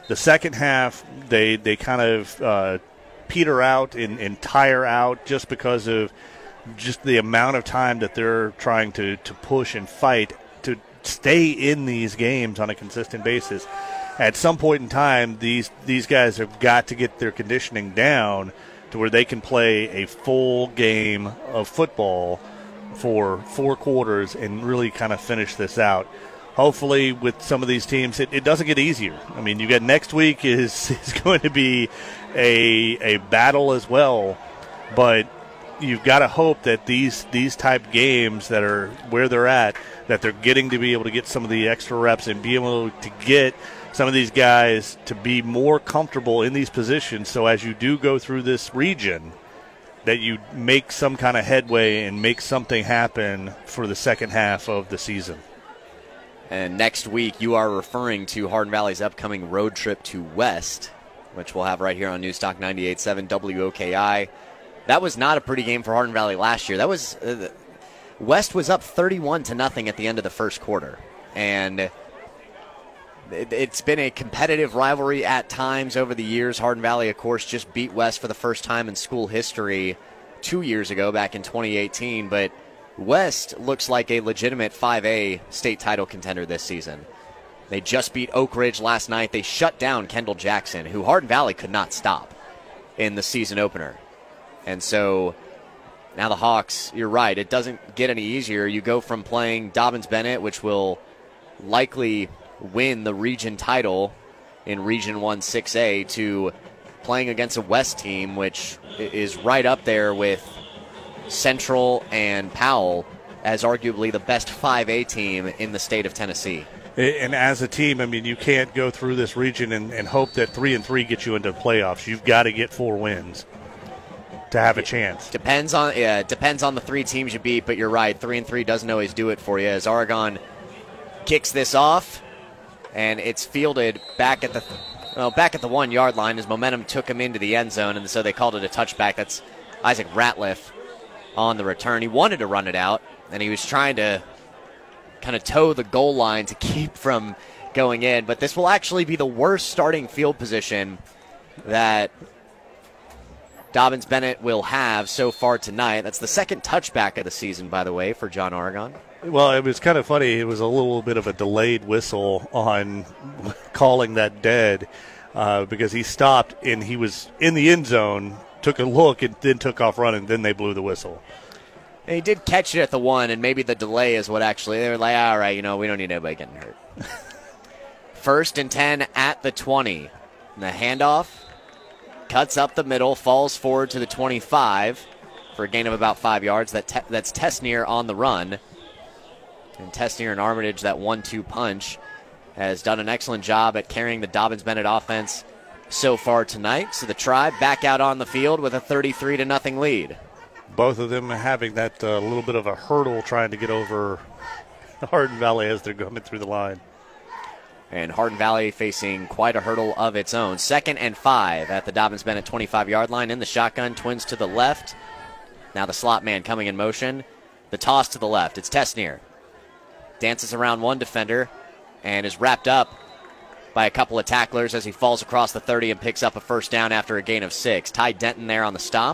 The second half, they they kind of uh, peter out and, and tire out just because of just the amount of time that they're trying to, to push and fight to stay in these games on a consistent basis. At some point in time, these these guys have got to get their conditioning down to where they can play a full game of football for four quarters and really kind of finish this out. Hopefully, with some of these teams, it, it doesn't get easier. I mean, you got next week is, is going to be a a battle as well, but you've got to hope that these these type games that are where they're at, that they're getting to be able to get some of the extra reps and be able to get some of these guys to be more comfortable in these positions. So as you do go through this region, that you make some kind of headway and make something happen for the second half of the season. And next week, you are referring to Hardin Valley's upcoming road trip to West, which we'll have right here on Newstalk ninety-eight point seven W O K I. That was not a pretty game for Hardin Valley last year. That was uh, West was up thirty-one to nothing at the end of the first quarter, and it, it's been a competitive rivalry at times over the years. Hardin Valley, of course, just beat West for the first time in school history two years ago, back in twenty eighteen, but West looks like a legitimate five A state title contender this season. They just beat Oak Ridge last night. They shut down Kendall Jackson, who Hardin Valley could not stop in the season opener. And so now the Hawks, you're right, it doesn't get any easier. You go from playing Dobyns-Bennett, which will likely win the region title in Region one six A, to playing against a West team, which is right up there with Central and Powell as arguably the best five A team in the state of Tennessee. And as a team, I mean, you can't go through this region and, and hope that three and three gets you into the playoffs. You've got to get four wins to have a chance. Depends on yeah, depends on the three teams you beat, but you're right. Three and three doesn't always do it for you. As Oregon kicks this off, and it's fielded back at the well, back at the one yard line. His momentum took him into the end zone, and so they called it a touchback. That's Isaac Ratliff on the return. He wanted to run it out, and he was trying to kind of toe the goal line to keep from going in. But this will actually be the worst starting field position that Dobyns-Bennett will have so far tonight. That's the second touchback of the season, by the way, for John Oregon. Well, it was kind of funny. It was a little bit of a delayed whistle on calling that dead uh, because he stopped and he was in the end zone, took a look, and then took off running. Then they blew the whistle. And he did catch it at the one, and maybe the delay is what actually, they were like, all right, you know, we don't need anybody getting hurt. First and ten at the twenty. And the handoff cuts up the middle, falls forward to the twenty-five for a gain of about five yards. That te- that's Tessneer on the run. And Tessneer and Armitage, that one two punch, has done an excellent job at carrying the Dobyns-Bennett offense so far tonight. So the Tribe back out on the field with a thirty-three to nothing lead. Both of them having that uh, little bit of a hurdle trying to get over Hardin Valley as they're coming through the line. And Hardin Valley facing quite a hurdle of its own. Second and five at the Dobyns-Bennett twenty-five-yard line. In the shotgun, Twins to the left. Now the slot man coming in motion. The toss to the left. It's Tessneer. Dances around one defender and is wrapped up by a couple of tacklers as he falls across the thirty and picks up a first down after a gain of six. Ty Denton there on the stop.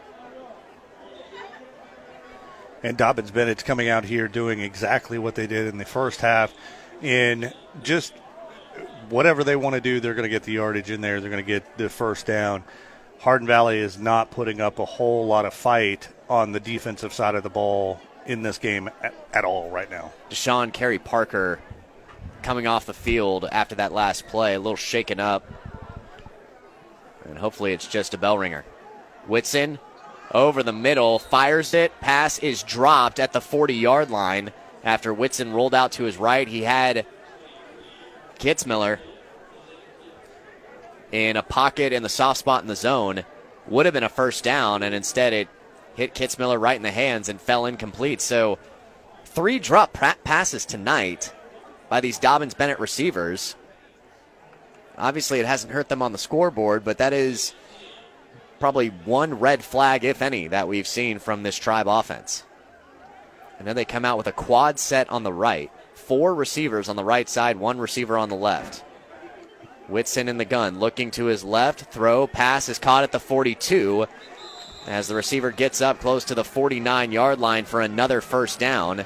And Dobyns-Bennett's coming out here doing exactly what they did in the first half. In just whatever they want to do, they're going to get the yardage in there. They're going to get the first down. Hardin Valley is not putting up a whole lot of fight on the defensive side of the ball in this game at, at all right now. Deshaun Carey Parker coming off the field after that last play, a little shaken up. And hopefully it's just a bell ringer. Whitson over the middle, fires it. Pass is dropped at the forty-yard line after Whitson rolled out to his right. He had Kitzmiller in a pocket in the soft spot in the zone. Would have been a first down, and instead it hit Kitzmiller right in the hands and fell incomplete. So three drop pra- passes tonight by these Dobyns-Bennett receivers. Obviously it hasn't hurt them on the scoreboard, but that is probably one red flag, if any, that we've seen from this Tribe offense. And then they come out with a quad set on the right. Four receivers on the right side, one receiver on the left. Whitson in the gun, looking to his left. Throw, pass is caught at the forty-two as the receiver gets up close to the forty-nine-yard line for another first down.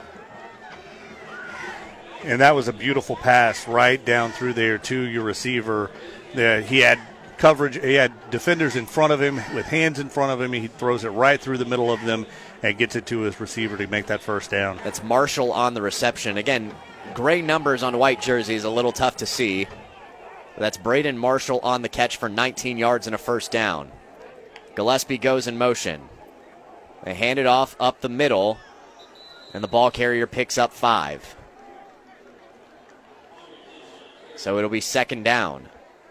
And that was a beautiful pass right down through there to your receiver. Uh, he had coverage. He had defenders in front of him with hands in front of him. He throws it right through the middle of them and gets it to his receiver to make that first down. That's Marshall on the reception. Again, gray numbers on white jerseys, a little tough to see. That's Braden Marshall on the catch for nineteen yards and a first down. Gillespie goes in motion. They hand it off up the middle, and the ball carrier picks up five. So it'll be second down.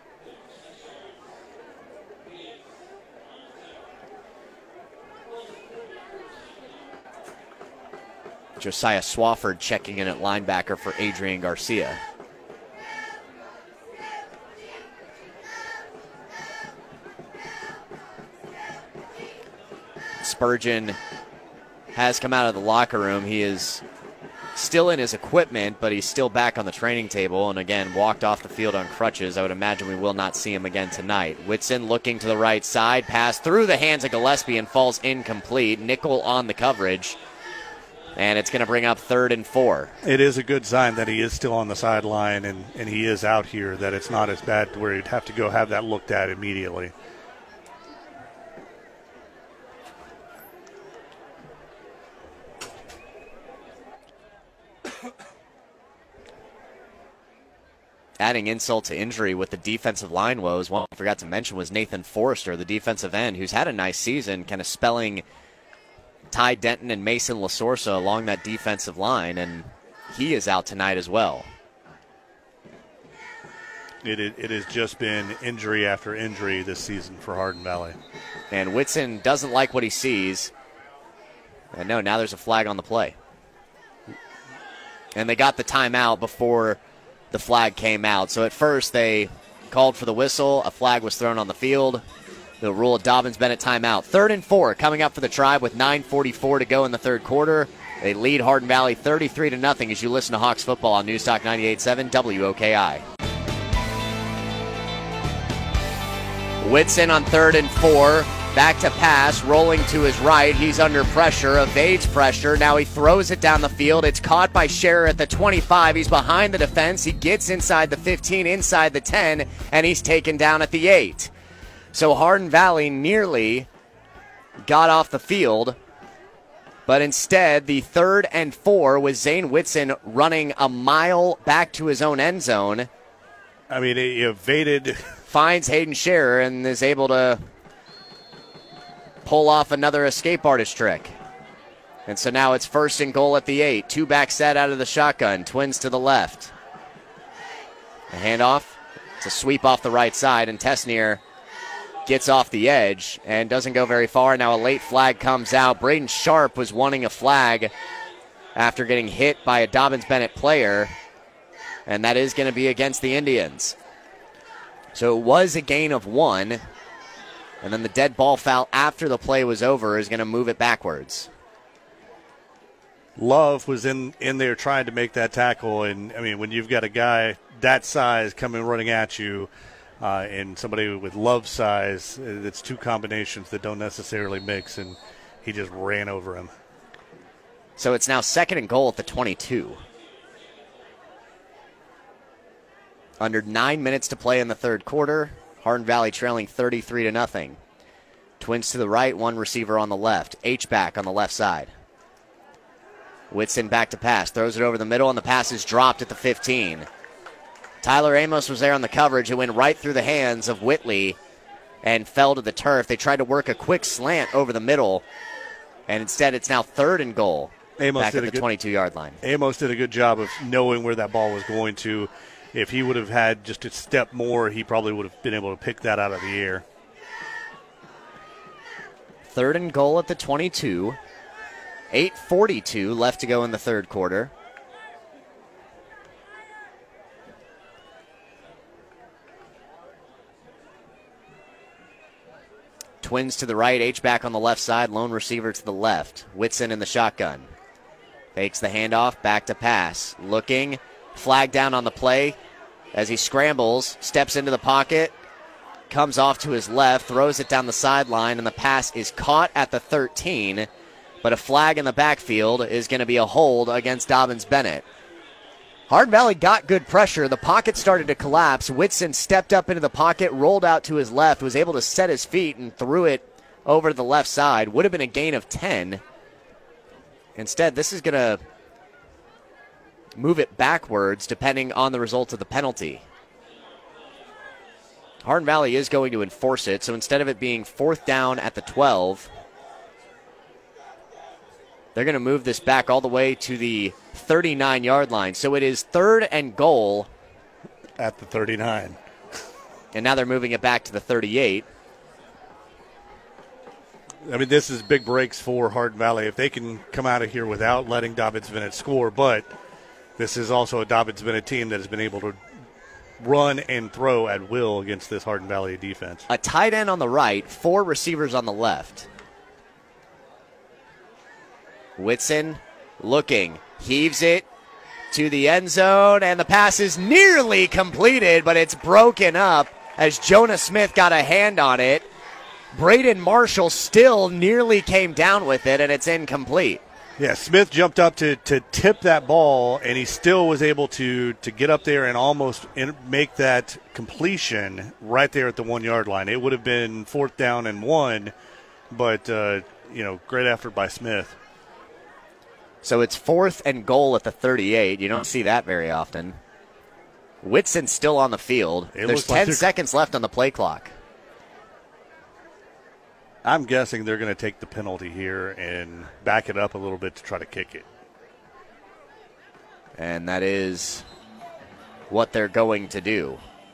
Josiah Swafford checking in at linebacker for Adrian Garcia. Spurgeon has come out of the locker room. He is still in his equipment, but he's still back on the training table and again walked off the field on crutches. I would imagine we will not see him again tonight. Whitson looking to the right side, pass through the hands of Gillespie and falls incomplete. Nickel on the coverage, and it's going to bring up third and four. It is a good sign that he is still on the sideline and, and he is out here, that it's not as bad where he'd have to go have that looked at immediately. Adding insult to injury with the defensive line woes, one I forgot to mention was Nathan Forrester, the defensive end, who's had a nice season, kind of spelling Ty Denton and Mason LaSorsa along that defensive line, and he is out tonight as well. It, it, it has just been injury after injury this season for Hardin Valley. And Whitson doesn't like what he sees. And no, now there's a flag on the play. And they got the timeout before the flag came out. So at first they called for the whistle. A flag was thrown on the field. They'll rule a Dobbins-Bennett timeout. Third and four coming up for the Tribe with nine forty-four to go in the third quarter. They lead Hardin Valley thirty-three to nothing as you listen to Hawks football on News Talk ninety-eight point seven W O K I. Whitson on third and four. Back to pass, rolling to his right. He's under pressure, evades pressure. Now he throws it down the field. It's caught by Scherer at the twenty-five. He's behind the defense. He gets inside the fifteen, inside the ten, and he's taken down at the eight. So Hardin Valley nearly got off the field, but instead the third and four with Zane Whitson running a mile back to his own end zone. I mean, he evaded. Finds Hayden Scherer and is able to pull off another escape artist trick. And so now it's first and goal at the eight. Two back set out of the shotgun. Twins to the left. A handoff. It's a sweep off the right side, and Tesnier gets off the edge and doesn't go very far. Now a late flag comes out. Braden Sharp was wanting a flag after getting hit by a Dobbins-Bennett player, and that is going to be against the Indians. So it was a gain of one. And then the dead ball foul after the play was over is going to move it backwards. Love was in, in there trying to make that tackle. And, I mean, when you've got a guy that size coming running at you uh, and somebody with Love's size, it's two combinations that don't necessarily mix, and he just ran over him. So it's now second and goal at the twenty-two. Under nine minutes to play in the third quarter. Hardin Valley trailing thirty-three to nothing. Twins to the right, one receiver on the left. H-back on the left side. Whitson back to pass, throws it over the middle, and the pass is dropped at the fifteen. Tyler Amos was there on the coverage. It went right through the hands of Whitley and fell to the turf. They tried to work a quick slant over the middle, and instead it's now third and goal Amos back did at the twenty-two-yard line. Amos did a good job of knowing where that ball was going to. If he would have had just a step more, he probably would have been able to pick that out of the air. Third and goal at the twenty-two. eight forty-two left to go in the third quarter. Twins to the right, H-back on the left side, lone receiver to the left. Whitson in the shotgun. Fakes the handoff, back to pass. Looking, flag down on the play. as he scrambles, steps into the pocket, comes off to his left, throws it down the sideline, and the pass is caught at the thirteen, but a flag in the backfield is going to be a hold against Dobyns-Bennett. Hardin Valley got good pressure. The pocket started to collapse. Whitson stepped up into the pocket, rolled out to his left, was able to set his feet and threw it over to the left side. Would have been a gain of ten. Instead, this is going to move it backwards depending on the result of the penalty. Hardin Valley is going to enforce it, so instead of it being fourth down at the twelve, they're going to move this back all the way to the thirty-nine-yard line. So it is third and goal. At the thirty-nine. And now they're moving it back to the thirty-eight. I mean, this is big breaks for Hardin Valley if they can come out of here without letting Dobyns-Bennett score. But this is also a Dobyns-Bennett team that has been able to run and throw at will against this Hardin Valley defense. A tight end on the right, four receivers on the left. Whitson looking, heaves it to the end zone, and the pass is nearly completed, but it's broken up as Jonah Smith got a hand on it. Braden Marshall still nearly came down with it, and it's incomplete. Yeah, Smith jumped up to, to tip that ball, and he still was able to, to get up there and almost in, make that completion right there at the one-yard line. It would have been fourth down and one, but, uh, you know, great effort by Smith. So it's fourth and goal at the thirty-eight. You don't see that very often. Whitson's still on the field. It There's like ten seconds left on the play clock. I'm guessing they're going to take the penalty here and back it up a little bit to try to kick it. And that is what they're going to do.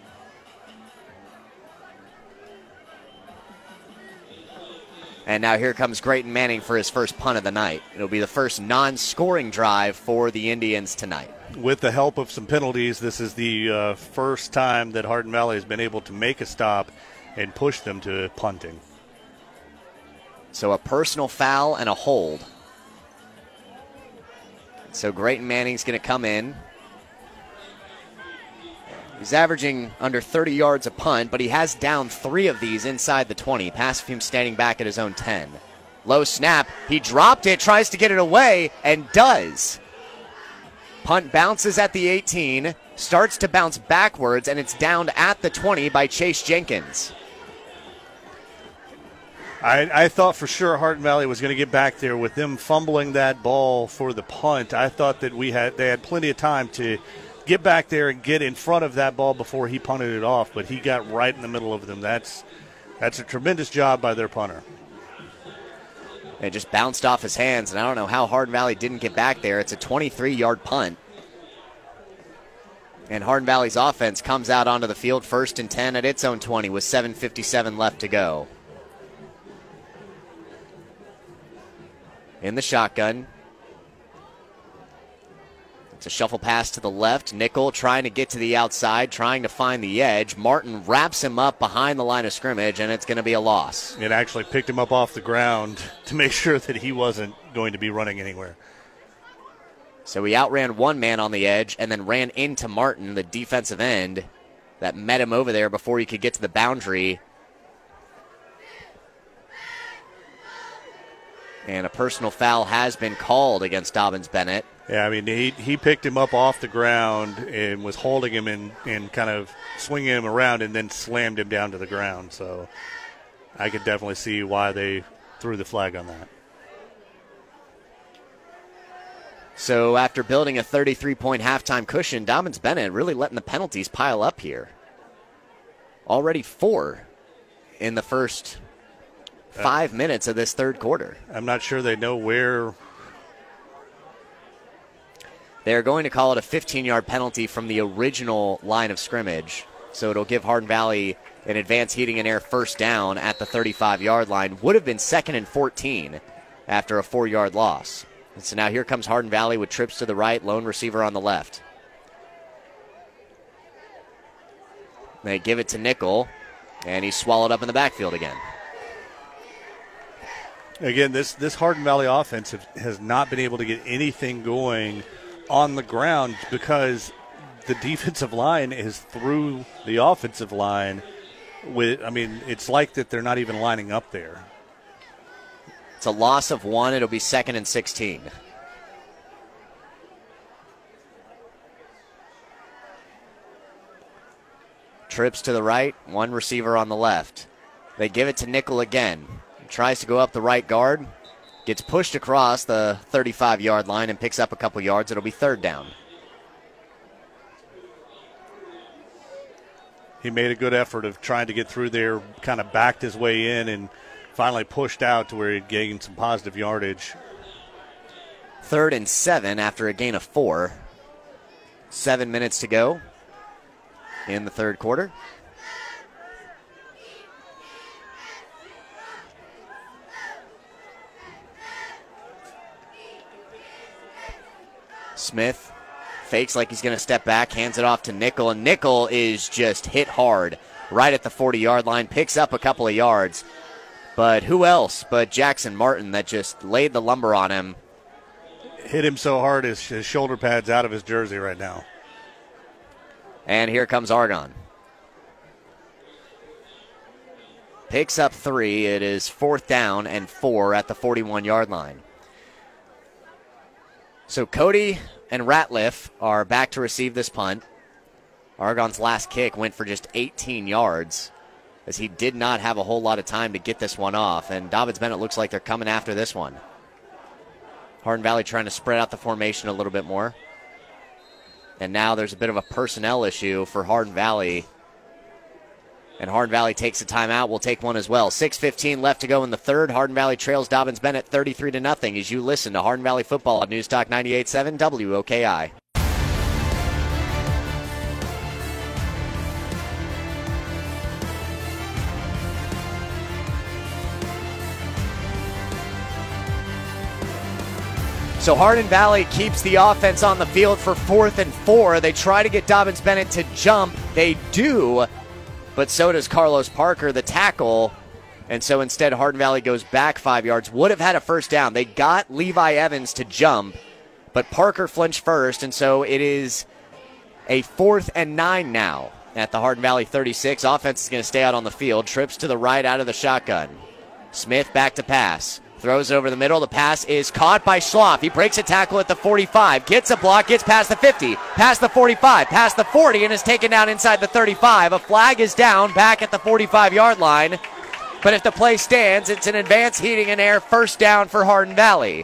And now here comes Grayton Manning for his first punt of the night. It'll be the first non-scoring drive for the Indians tonight. With the help of some penalties, this is the uh, first time that Hardin Valley has been able to make a stop and push them to punting. So a personal foul and a hold. So Grayton Manning's going to come in. He's averaging under thirty yards a punt, but he has down three of these inside the twenty. Pass of him standing back at his own ten. Low snap. He dropped it, tries to get it away, and does. Punt bounces at the eighteen, starts to bounce backwards, and it's downed at the twenty by Chase Jenkins. I, I thought for sure Hardin Valley was going to get back there with them fumbling that ball for the punt. I thought that we had they had plenty of time to get back there and get in front of that ball before he punted it off, but he got right in the middle of them. That's that's a tremendous job by their punter. It just bounced off his hands, and I don't know how Hardin Valley didn't get back there. It's a twenty-three-yard punt. And Hardin Valley's offense comes out onto the field first and ten at its own twenty with seven fifty-seven left to go. In the shotgun. It's a shuffle pass to the left. Nickel trying to get to the outside, trying to find the edge. Martin wraps him up behind the line of scrimmage, and it's going to be a loss. It actually picked him up off the ground to make sure that he wasn't going to be running anywhere. So he outran one man on the edge and then ran into Martin, the defensive end, that met him over there before he could get to the boundary. And a personal foul has been called against Dobyns-Bennett. Yeah, I mean, he he picked him up off the ground and was holding him and, and kind of swinging him around and then slammed him down to the ground. So I could definitely see why they threw the flag on that. So after building a thirty-three point halftime cushion, Dobyns-Bennett really letting the penalties pile up here. Already four in the first five uh, minutes of this third quarter. I'm not sure they know where. They're going to call it a fifteen-yard penalty from the original line of scrimmage. So it'll give Hardin Valley an advanced heating and air first down at the thirty-five-yard line. Would have been second and fourteen after a four-yard loss. And so now here comes Hardin Valley with trips to the right, lone receiver on the left. They give it to Nickel, and he's swallowed up in the backfield again. Again, this, this Hardin Valley offense have, has not been able to get anything going on the ground because the defensive line is through the offensive line. With, I mean, it's like that they're not even lining up there. It's a loss of one. It'll be second and sixteen. Trips to the right, one receiver on the left. They give it to Nickel again. Tries to go up the right guard. Gets pushed across the thirty-five-yard line and picks up a couple yards. It'll be third down. He made a good effort of trying to get through there, kind of backed his way in, and finally pushed out to where he gained some positive yardage. Third and seven after a gain of four. Seven minutes to go in the third quarter. Smith fakes like he's going to step back, hands it off to Nickel, and Nickel is just hit hard right at the forty-yard line, picks up a couple of yards. But who else but Jackson Martin that just laid the lumber on him. Hit him so hard his, his shoulder pad's out of his jersey right now. And here comes Argonne. Picks up three. It is fourth down and four at the forty-one-yard line. So Cody and Ratliff are back to receive this punt. Argonne's last kick went for just eighteen yards as he did not have a whole lot of time to get this one off. And Dobyns Bennett looks like they're coming after this one. Hardin Valley trying to spread out the formation a little bit more. And now there's a bit of a personnel issue for Hardin Valley. And Hardin Valley takes a timeout. We'll take one as well. six fifteen left to go in the third. Hardin Valley trails Dobyns Bennett thirty-three to nothing as you listen to Hardin Valley football on News Talk ninety-eight point seven W O K I. So Hardin Valley keeps the offense on the field for fourth and four. They try to get Dobyns Bennett to jump. They do. But so does Carlos Parker, the tackle. And so instead, Hardin Valley goes back five yards. Would have had a first down. They got Levi Evans to jump, but Parker flinched first. And so it is a fourth and nine now at the Hardin Valley thirty-six. Offense is going to stay out on the field. Trips to the right out of the shotgun. Smith back to pass. Throws over the middle. The pass is caught by Schloff. He breaks a tackle at the forty-five. Gets a block. Gets past the fifty. Past the forty-five. Past the forty and is taken down inside the thirty-five. A flag is down back at the forty-five-yard line. But if the play stands, it's an advanced heating and air first down for Hardin Valley.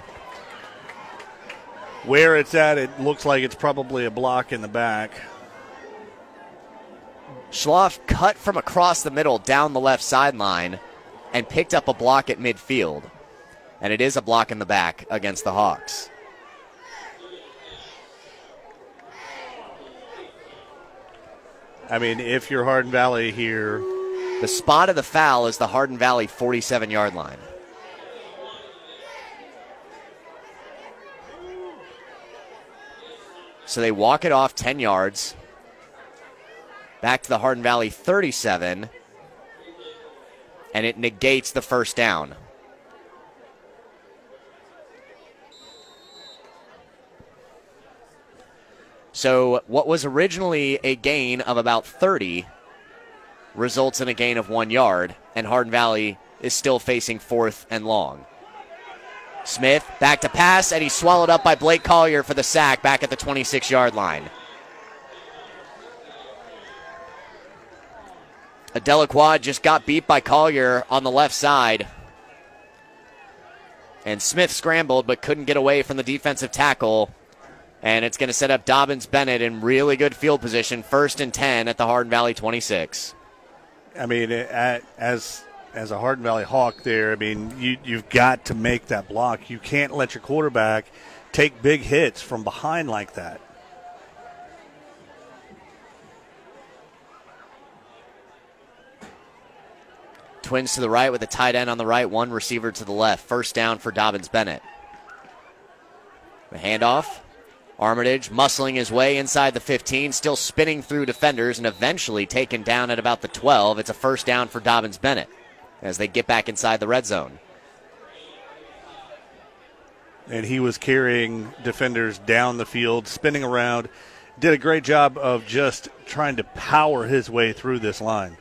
Where it's at, it looks like it's probably a block in the back. Schloff cut from across the middle down the left sideline and picked up a block at midfield. And it is a block in the back against the Hawks. I mean, if you're Hardin Valley here. The spot of the foul is the Hardin Valley forty-seven-yard line. So they walk it off ten yards. Back to the Hardin Valley thirty-seven. And it negates the first down. So what was originally a gain of about thirty results in a gain of one yard, and Hardin Valley is still facing fourth and long. Smith back to pass, and he's swallowed up by Blake Collier for the sack back at the twenty-six-yard line. Delacroix just got beat by Collier on the left side. And Smith scrambled but couldn't get away from the defensive tackle. And it's going to set up Dobyns Bennett in really good field position, first and ten at the Hardin Valley twenty-six. I mean, as as a Hardin Valley Hawk there, I mean, you, you've got to make that block. You can't let your quarterback take big hits from behind like that. Twins to the right with a tight end on the right, one receiver to the left. First down for Dobyns Bennett. The handoff. Armitage muscling his way inside the fifteen, still spinning through defenders and eventually taken down at about the twelve. It's a first down for Dobyns Bennett as they get back inside the red zone. And he was carrying defenders down the field, spinning around, did a great job of just trying to power his way through this line.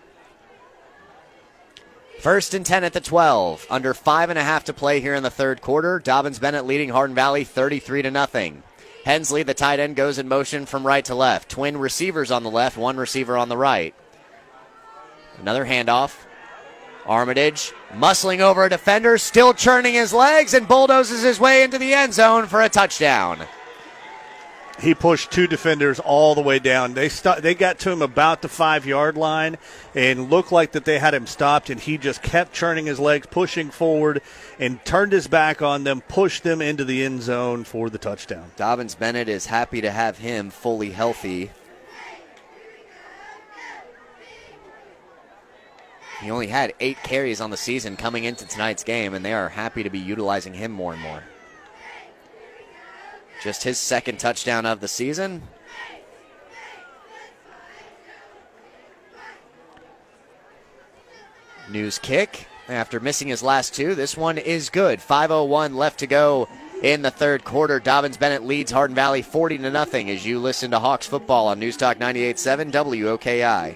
First and ten at the twelve. Under five and a half to play here in the third quarter. Dobyns-Bennett leading Hardin Valley thirty-three to nothing. Hensley, the tight end, goes in motion from right to left. Twin receivers on the left, one receiver on the right. Another handoff. Armitage muscling over a defender, still churning his legs, and bulldozes his way into the end zone for a touchdown. He pushed two defenders all the way down. They st- they got to him about the five-yard line and looked like that they had him stopped, and he just kept churning his legs, pushing forward, and turned his back on them, pushed them into the end zone for the touchdown. Dobyns-Bennett is happy to have him fully healthy. He only had eight carries on the season coming into tonight's game, and they are happy to be utilizing him more and more. Just his second touchdown of the season. News kick. After missing his last two, this one is good. five oh one left to go in the third quarter. Dobyns-Bennett leads Hardin Valley forty to nothing as you listen to Hawks football on News Talk ninety-eight point seven W O K I.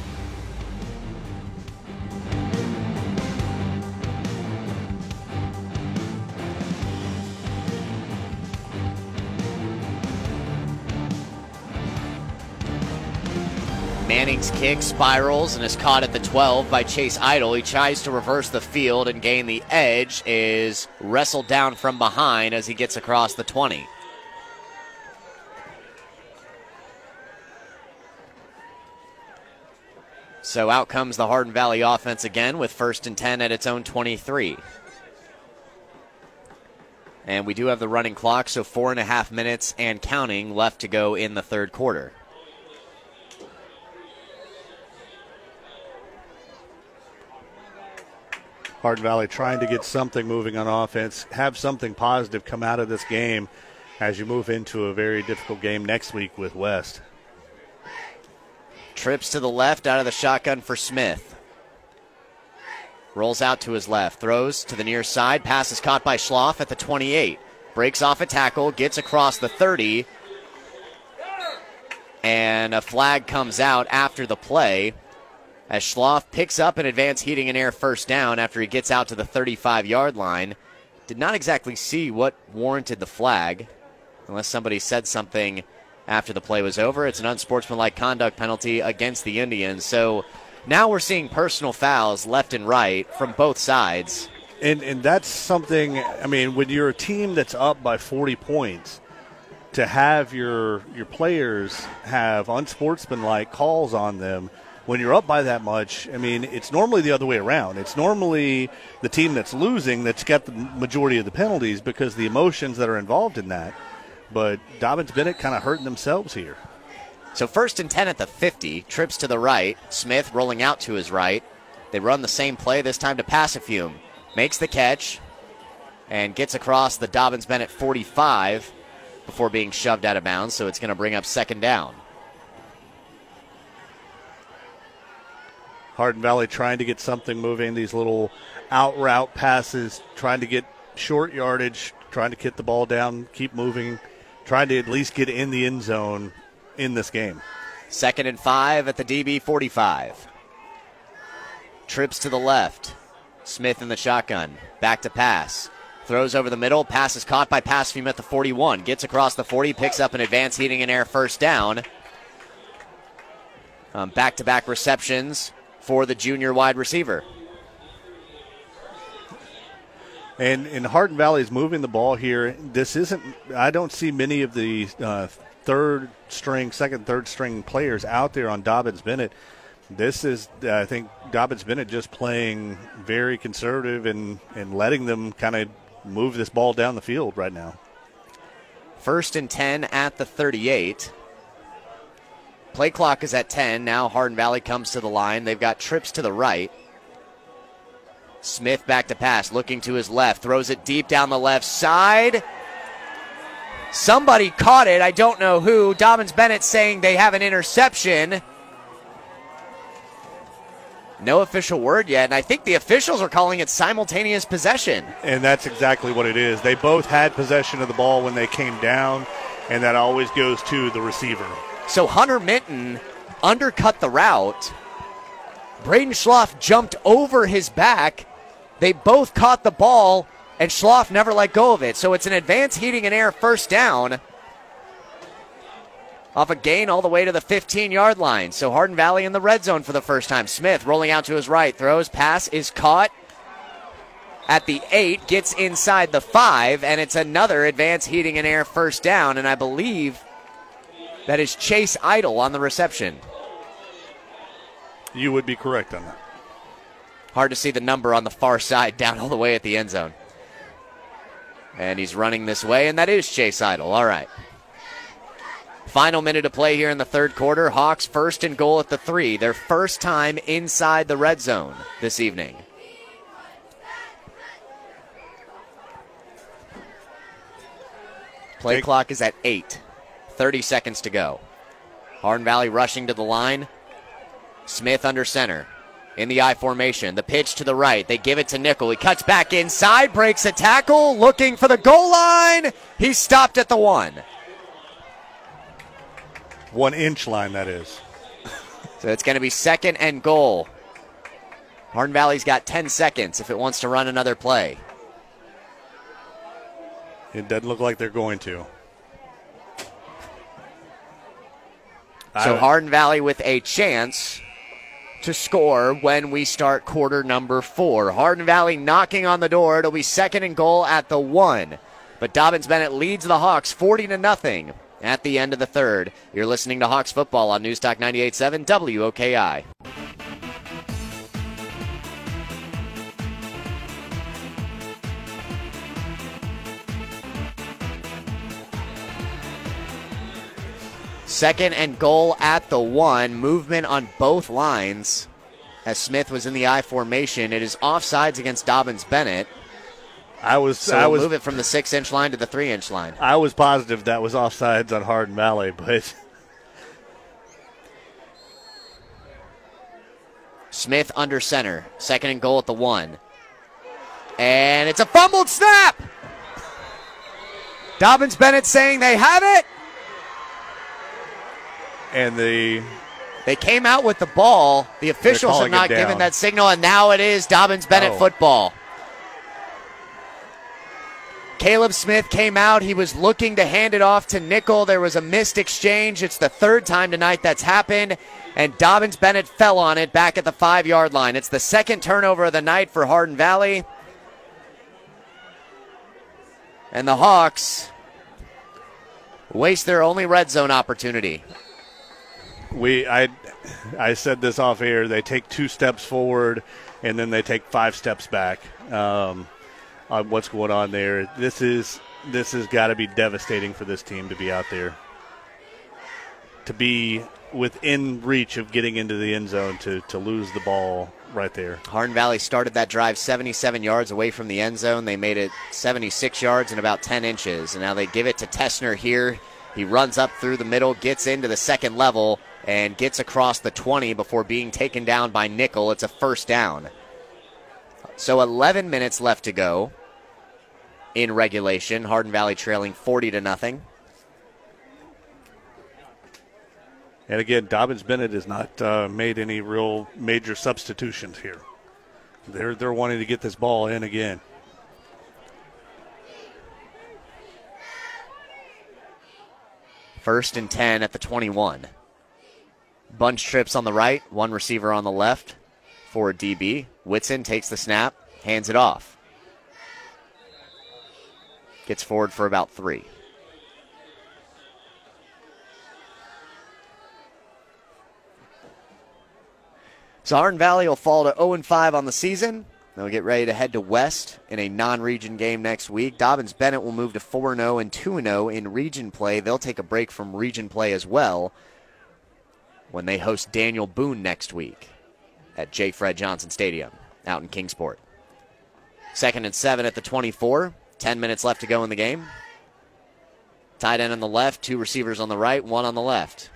Manning's kick spirals and is caught at the twelve by Chase Idle. He tries to reverse the field and gain the edge, is wrestled down from behind as he gets across the twenty. So out comes the Hardin Valley offense again with first and ten at its own twenty-three. And we do have the running clock, so four and a half minutes and counting left to go in the third quarter. Hardin Valley trying to get something moving on offense, have something positive come out of this game as you move into a very difficult game next week with West. Trips to the left out of the shotgun for Smith. Rolls out to his left, throws to the near side, pass is caught by Schloff at the twenty-eight. Breaks off a tackle, gets across the thirty, and a flag comes out after the play as Schloff picks up an advanced heating and air first down after he gets out to the thirty-five-yard line. Did not exactly see what warranted the flag, unless somebody said something after the play was over. It's an unsportsmanlike conduct penalty against the Indians. So now we're seeing personal fouls left and right from both sides. And and that's something, I mean, when you're a team that's up by forty points, to have your your players have unsportsmanlike calls on them when you're up by that much, I mean, it's normally the other way around. It's normally the team that's losing that's got the majority of the penalties because the emotions that are involved in that. But Dobyns-Bennett kind of hurting themselves here. So first and ten at the fifty, trips to the right. Smith rolling out to his right. They run the same play, this time to Passafume. Makes the catch and gets across the Dobyns-Bennett forty-five before being shoved out of bounds, so it's going to bring up second down. Hardin Valley trying to get something moving, these little out route passes, trying to get short yardage, trying to get the ball down, keep moving, trying to at least get in the end zone in this game. Second and five at the D B forty-five. Trips to the left. Smith in the shotgun. Back to pass. Throws over the middle. Pass is caught by Passafume at the forty-one. Gets across the forty. Picks up an advanced heating and air first down. Um, back-to-back receptions for the junior wide receiver. And, and Hardin Valley is moving the ball here. This isn't, I don't see many of the uh, third string, second, third string players out there on Dobyns-Bennett. This is, I think, Dobyns-Bennett just playing very conservative and, and letting them kind of move this ball down the field right now. First and ten at the thirty-eight. Play clock is at ten. Now Hardin Valley comes to the line. They've got trips to the right. Smith back to pass, looking to his left. Throws it deep down the left side. Somebody caught it. I don't know who. Dobyns-Bennett saying they have an interception. No official word yet, and I think the officials are calling it simultaneous possession. And that's exactly what it is. They both had possession of the ball when they came down. and that always goes to the receiver. So Hunter Minton undercut the route. Braden Schloff jumped over his back. They both caught the ball, and Schloff never let go of it. So it's an advanced heating and air first down off a gain all the way to the fifteen-yard line. So Hardin Valley in the red zone for the first time. Smith rolling out to his right, throws, pass is caught at the eight, gets inside the five, and it's another advanced heating and air first down, and I believe that is Chase Idle on the reception. You would be correct on that. Hard to see the number on the far side down all the way at the end zone. And he's running this way, and that is Chase Idle. All right. Final minute to play here in the third quarter. Hawks first and goal at the three. Their first time inside the red zone this evening. Play Big. clock is at eight. thirty seconds to go. Hardin Valley rushing to the line. Smith under center. In the I formation. The pitch to the right. They give it to Nickel. He cuts back inside. Breaks a tackle. Looking for the goal line. He's stopped at the one. One inch line, that is. So it's going to be second and goal. Hardin Valley's got ten seconds if it wants to run another play. It doesn't look like they're going to. So I, Hardin Valley with a chance to score when we start quarter number four. Hardin Valley knocking on the door. It'll be second and goal at the one. But Dobbins Bennett leads the Hawks forty to nothing at the end of the third. You're listening to Hawks football on News Talk ninety-eight point seven W O K I. Second and goal at the one. Movement on both lines as Smith was in the I formation. It is offsides against Dobbins Bennett. I was So I we'll was move it from the six-inch line to the three-inch line. I was positive that was offsides on Hardin Valley, but Smith under center. Second and goal at the one. And it's a fumbled snap. Dobbins Bennett saying they have it. and the They came out with the ball. The officials have calling not it down. given that signal, and now it is Dobbins Bennett Oh. football. Caleb Smith came out. He was looking to hand it off to Nickel. There was a missed exchange. It's the third time tonight that's happened, and Dobbins Bennett fell on it back at the five-yard line. It's the second turnover of the night for Hardin Valley. And the Hawks waste their only red zone opportunity. we I I said this off air. They take two steps forward, and then they take five steps back. Um, on what's going on there? This is this has got to be devastating for this team to be out there, to be within reach of getting into the end zone, to to lose the ball right there. Hardin Valley started that drive seventy-seven yards away from the end zone. They made it seventy-six yards and about ten inches. And now they give it to Tessner here. He runs up through the middle, gets into the second level, and gets across the twenty before being taken down by Nickel. It's a first down. So eleven minutes left to go in regulation. Hardin Valley trailing forty to nothing. And again, Dobbins Bennett has not uh, made any real major substitutions here. They're they're wanting to get this ball in again. First and ten at the twenty-one. Bunch trips on the right, one receiver on the left for D B. Whitson takes the snap, hands it off. Gets forward for about three. So Hardin Valley will fall to oh and five on the season. They'll get ready to head to West in a non-region game next week. Dobbins Bennett will move to four and oh and two and oh in region play. They'll take a break from region play as well when they host Daniel Boone next week at J. Fred Johnson Stadium out in Kingsport. Second and seven at the twenty-four. Ten minutes left to go in the game. Tight end on the left, two receivers on the right, one on the left.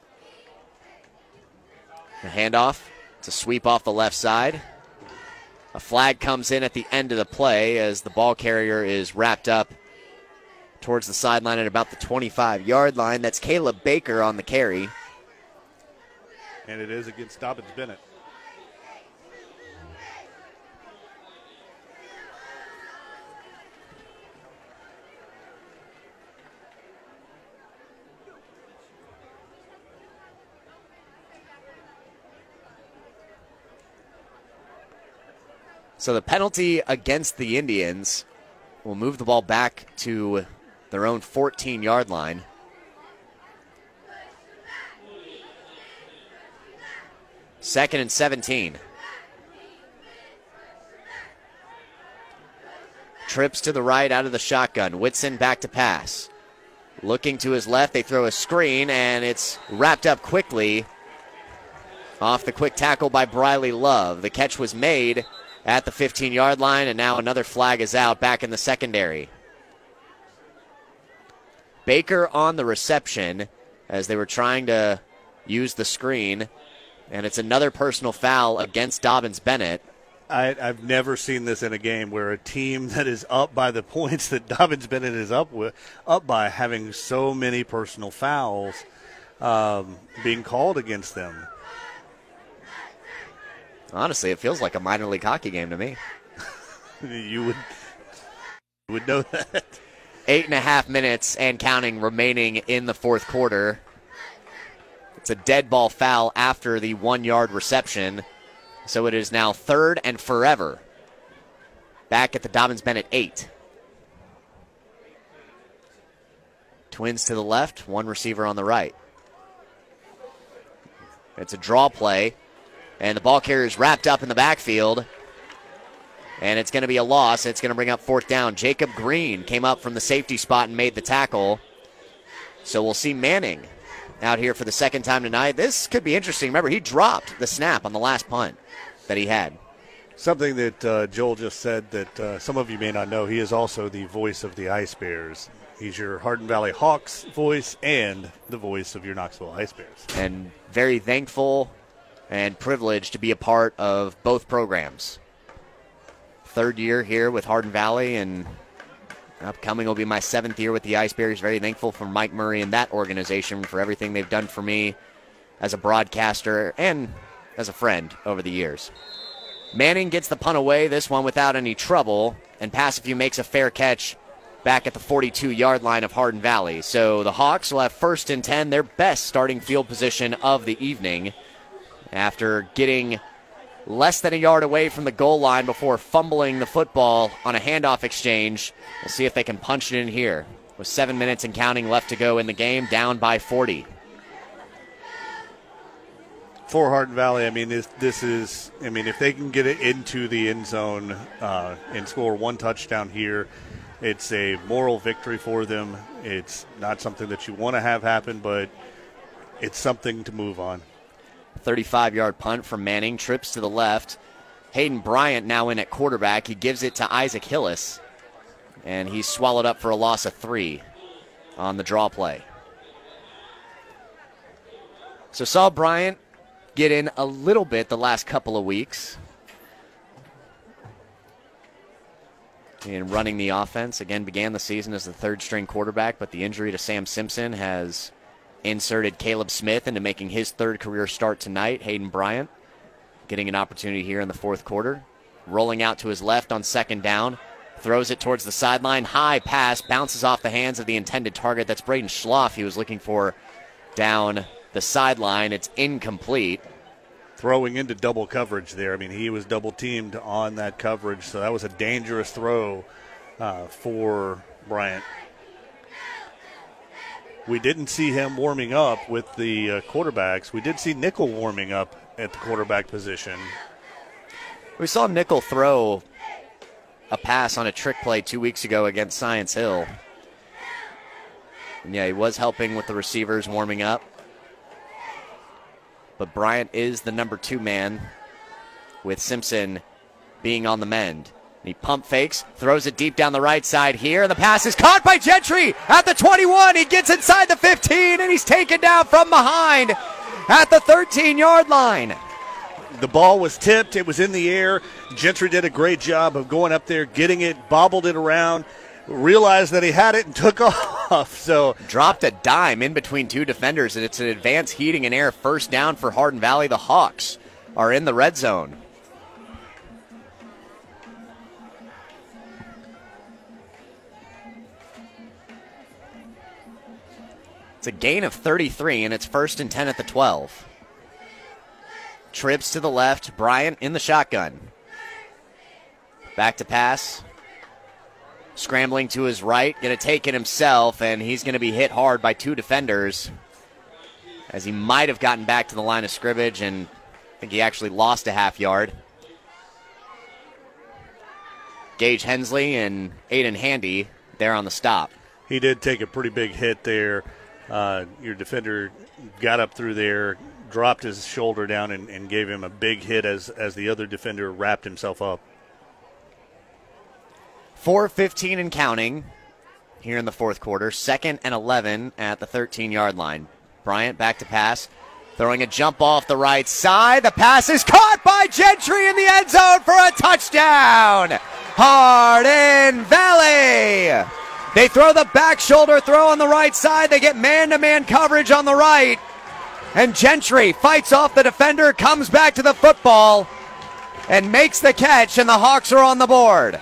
A handoff. It's a sweep off the left side. A flag comes in at the end of the play as the ball carrier is wrapped up towards the sideline at about the twenty-five-yard line. That's Caleb Baker on the carry. And it is against Dobbins Bennett. So the penalty against the Indians will move the ball back to their own fourteen-yard line. Second and seventeen. Trips to the right out of the shotgun. Whitson back to pass. Looking to his left, they throw a screen, and it's wrapped up quickly off the quick tackle by Briley Love. The catch was made at the fifteen-yard line, and now another flag is out back in the secondary. Baker on the reception as they were trying to use the screen, and it's another personal foul against Dobbins Bennett. I, I've never seen this in a game where a team that is up by the points that Dobbins Bennett is up with, up by, having so many personal fouls um, being called against them. Honestly, it feels like a minor league hockey game to me. you would you would know that. Eight and a half minutes and counting remaining in the fourth quarter. It's a dead ball foul after the one-yard reception. So it is now third and forever. Back at the Dobbins Bennett eight. Twins to the left, one receiver on the right. It's a draw play. And the ball carrier is wrapped up in the backfield. And it's going to be a loss. It's going to bring up fourth down. Jacob Green came up from the safety spot and made the tackle. So we'll see Manning out here for the second time tonight. This could be interesting. Remember, he dropped the snap on the last punt that he had. Something that uh, Joel just said that uh, some of you may not know, he is also the voice of the Ice Bears. He's your Hardin Valley Hawks voice and the voice of your Knoxville Ice Bears. And very thankful and privileged to be a part of both programs. Third year here with Hardin Valley, and upcoming will be my seventh year with the Ice Bears. Very thankful for Mike Murray and that organization for everything they've done for me as a broadcaster and as a friend over the years. Manning gets the punt away, this one without any trouble, and Passiview makes a fair catch back at the forty-two-yard line of Hardin Valley. So the Hawks will have first and ten, their best starting field position of the evening, after getting less than a yard away from the goal line before fumbling the football on a handoff exchange. We'll see if they can punch it in here. With seven minutes and counting left to go in the game, down by forty. For Hardin Valley, I mean, this, this is, I mean, if they can get it into the end zone uh, and score one touchdown here, it's a moral victory for them. It's not something that you want to have happen, but it's something to move on. thirty-five-yard punt from Manning, trips to the left. Hayden Bryant now in at quarterback. He gives it to Isaac Hillis, and he's swallowed up for a loss of three on the draw play. So saw Bryant get in a little bit the last couple of weeks in running the offense. Again, began the season as the third-string quarterback, but the injury to Sam Simpson has inserted Caleb Smith into making his third career start tonight. Hayden Bryant getting an opportunity here in the fourth quarter. Rolling out to his left on second down. Throws it towards the sideline. High pass. Bounces off the hands of the intended target. That's Braden Schloff he was looking for down the sideline. It's incomplete. Throwing into double coverage there. I mean, he was double teamed on that coverage, so that was a dangerous throw uh, for Bryant. We didn't see him warming up with the uh, quarterbacks. We did see Nickel warming up at the quarterback position. We saw Nickel throw a pass on a trick play two weeks ago against Science Hill. And yeah, he was helping with the receivers warming up. But Bryant is the number two man, with Simpson being on the mend. He pump fakes, throws it deep down the right side here. The pass is caught by Gentry at the twenty-one. He gets inside the fifteen, and he's taken down from behind at the thirteen-yard line. The ball was tipped. It was in the air. Gentry did a great job of going up there, getting it, bobbled it around, realized that he had it and took off. So dropped a dime in between two defenders, and it's an advanced heating and air first down for Hardin Valley. The Hawks are in the red zone. It's a gain of thirty-three, and it's first and ten at the twelve. Trips to the left, Bryant in the shotgun. Back to pass. Scrambling to his right, going to take it himself, and he's going to be hit hard by two defenders as he might have gotten back to the line of scrimmage, and I think he actually lost a half yard. Gage Hensley and Aiden Handy there on the stop. He did take a pretty big hit there. Uh, your defender got up through there, dropped his shoulder down, and, and gave him a big hit as, as the other defender wrapped himself up. four fifteen and counting here in the fourth quarter. Second and eleven at the thirteen-yard line. Bryant back to pass, throwing a jump ball off the right side. The pass is caught by Gentry in the end zone for a touchdown. Hardin Valley. They throw the back shoulder throw on the right side. They get man-to-man coverage on the right. And Gentry fights off the defender, comes back to the football, and makes the catch, and the Hawks are on the board.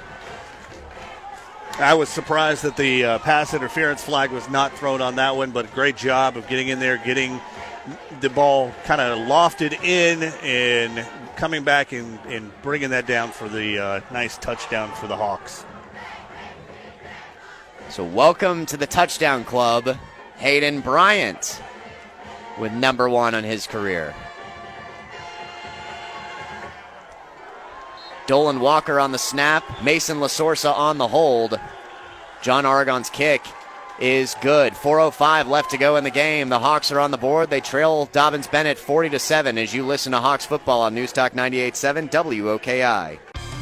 I was surprised that the uh, pass interference flag was not thrown on that one, but great job of getting in there, getting the ball kind of lofted in and coming back and, and bringing that down for the uh, nice touchdown for the Hawks. So welcome to the touchdown club, Hayden Bryant, with number one on his career. Dolan Walker on the snap, Mason LaSorsa on the hold. John Aragon's kick is good. four oh five left to go in the game. The Hawks are on the board. They trail Dobyns-Bennett forty to seven as you listen to Hawks football on News Talk ninety-eight point seven W O K I.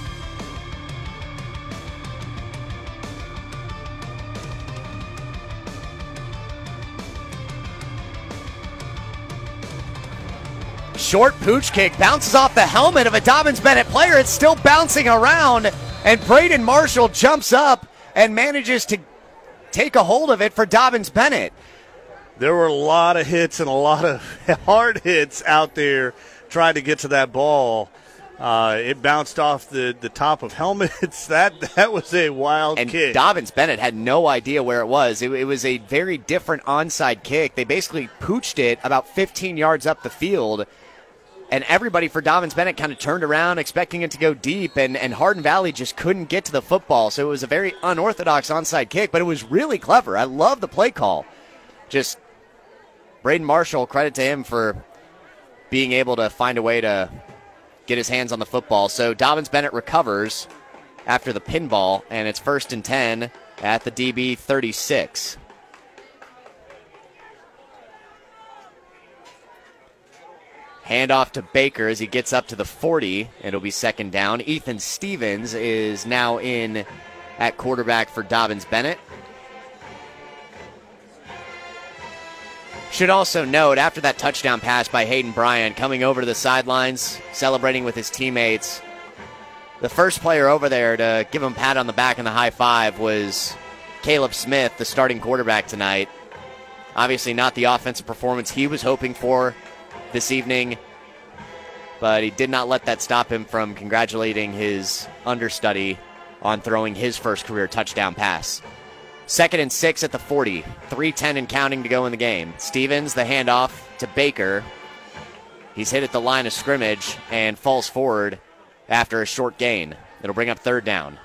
Short pooch kick bounces off the helmet of a Dobyns-Bennett player. It's still bouncing around, and Braden Marshall jumps up and manages to take a hold of it for Dobyns-Bennett. There were a lot of hits and a lot of hard hits out there trying to get to that ball. Uh, it bounced off the, the top of helmets. That that was a wild and kick. And Dobyns-Bennett had no idea where it was. It, it was a very different onside kick. They basically pooched it about fifteen yards up the field. And everybody for Dobyns-Bennett kind of turned around expecting it to go deep, and, and Hardin Valley just couldn't get to the football. So it was a very unorthodox onside kick, but it was really clever. I love the play call. Just Braden Marshall, credit to him for being able to find a way to get his hands on the football. So Dobyns-Bennett recovers after the pinball, and it's first and ten at the D B thirty-six. Handoff to Baker as he gets up to the forty. It'll be second down. Ethan Stevens is now in at quarterback for Dobyns-Bennett. Should also note, after that touchdown pass by Hayden Bryant, coming over to the sidelines, celebrating with his teammates, the first player over there to give him a pat on the back and the high five was Caleb Smith, the starting quarterback tonight. Obviously not the offensive performance he was hoping for this evening, but he did not let that stop him from congratulating his understudy on throwing his first career touchdown pass. Second and six at the forty, three ten and counting to go in the game. Stevens, the handoff to Baker. He's hit at the line of scrimmage and falls forward after a short gain. It'll bring up third down.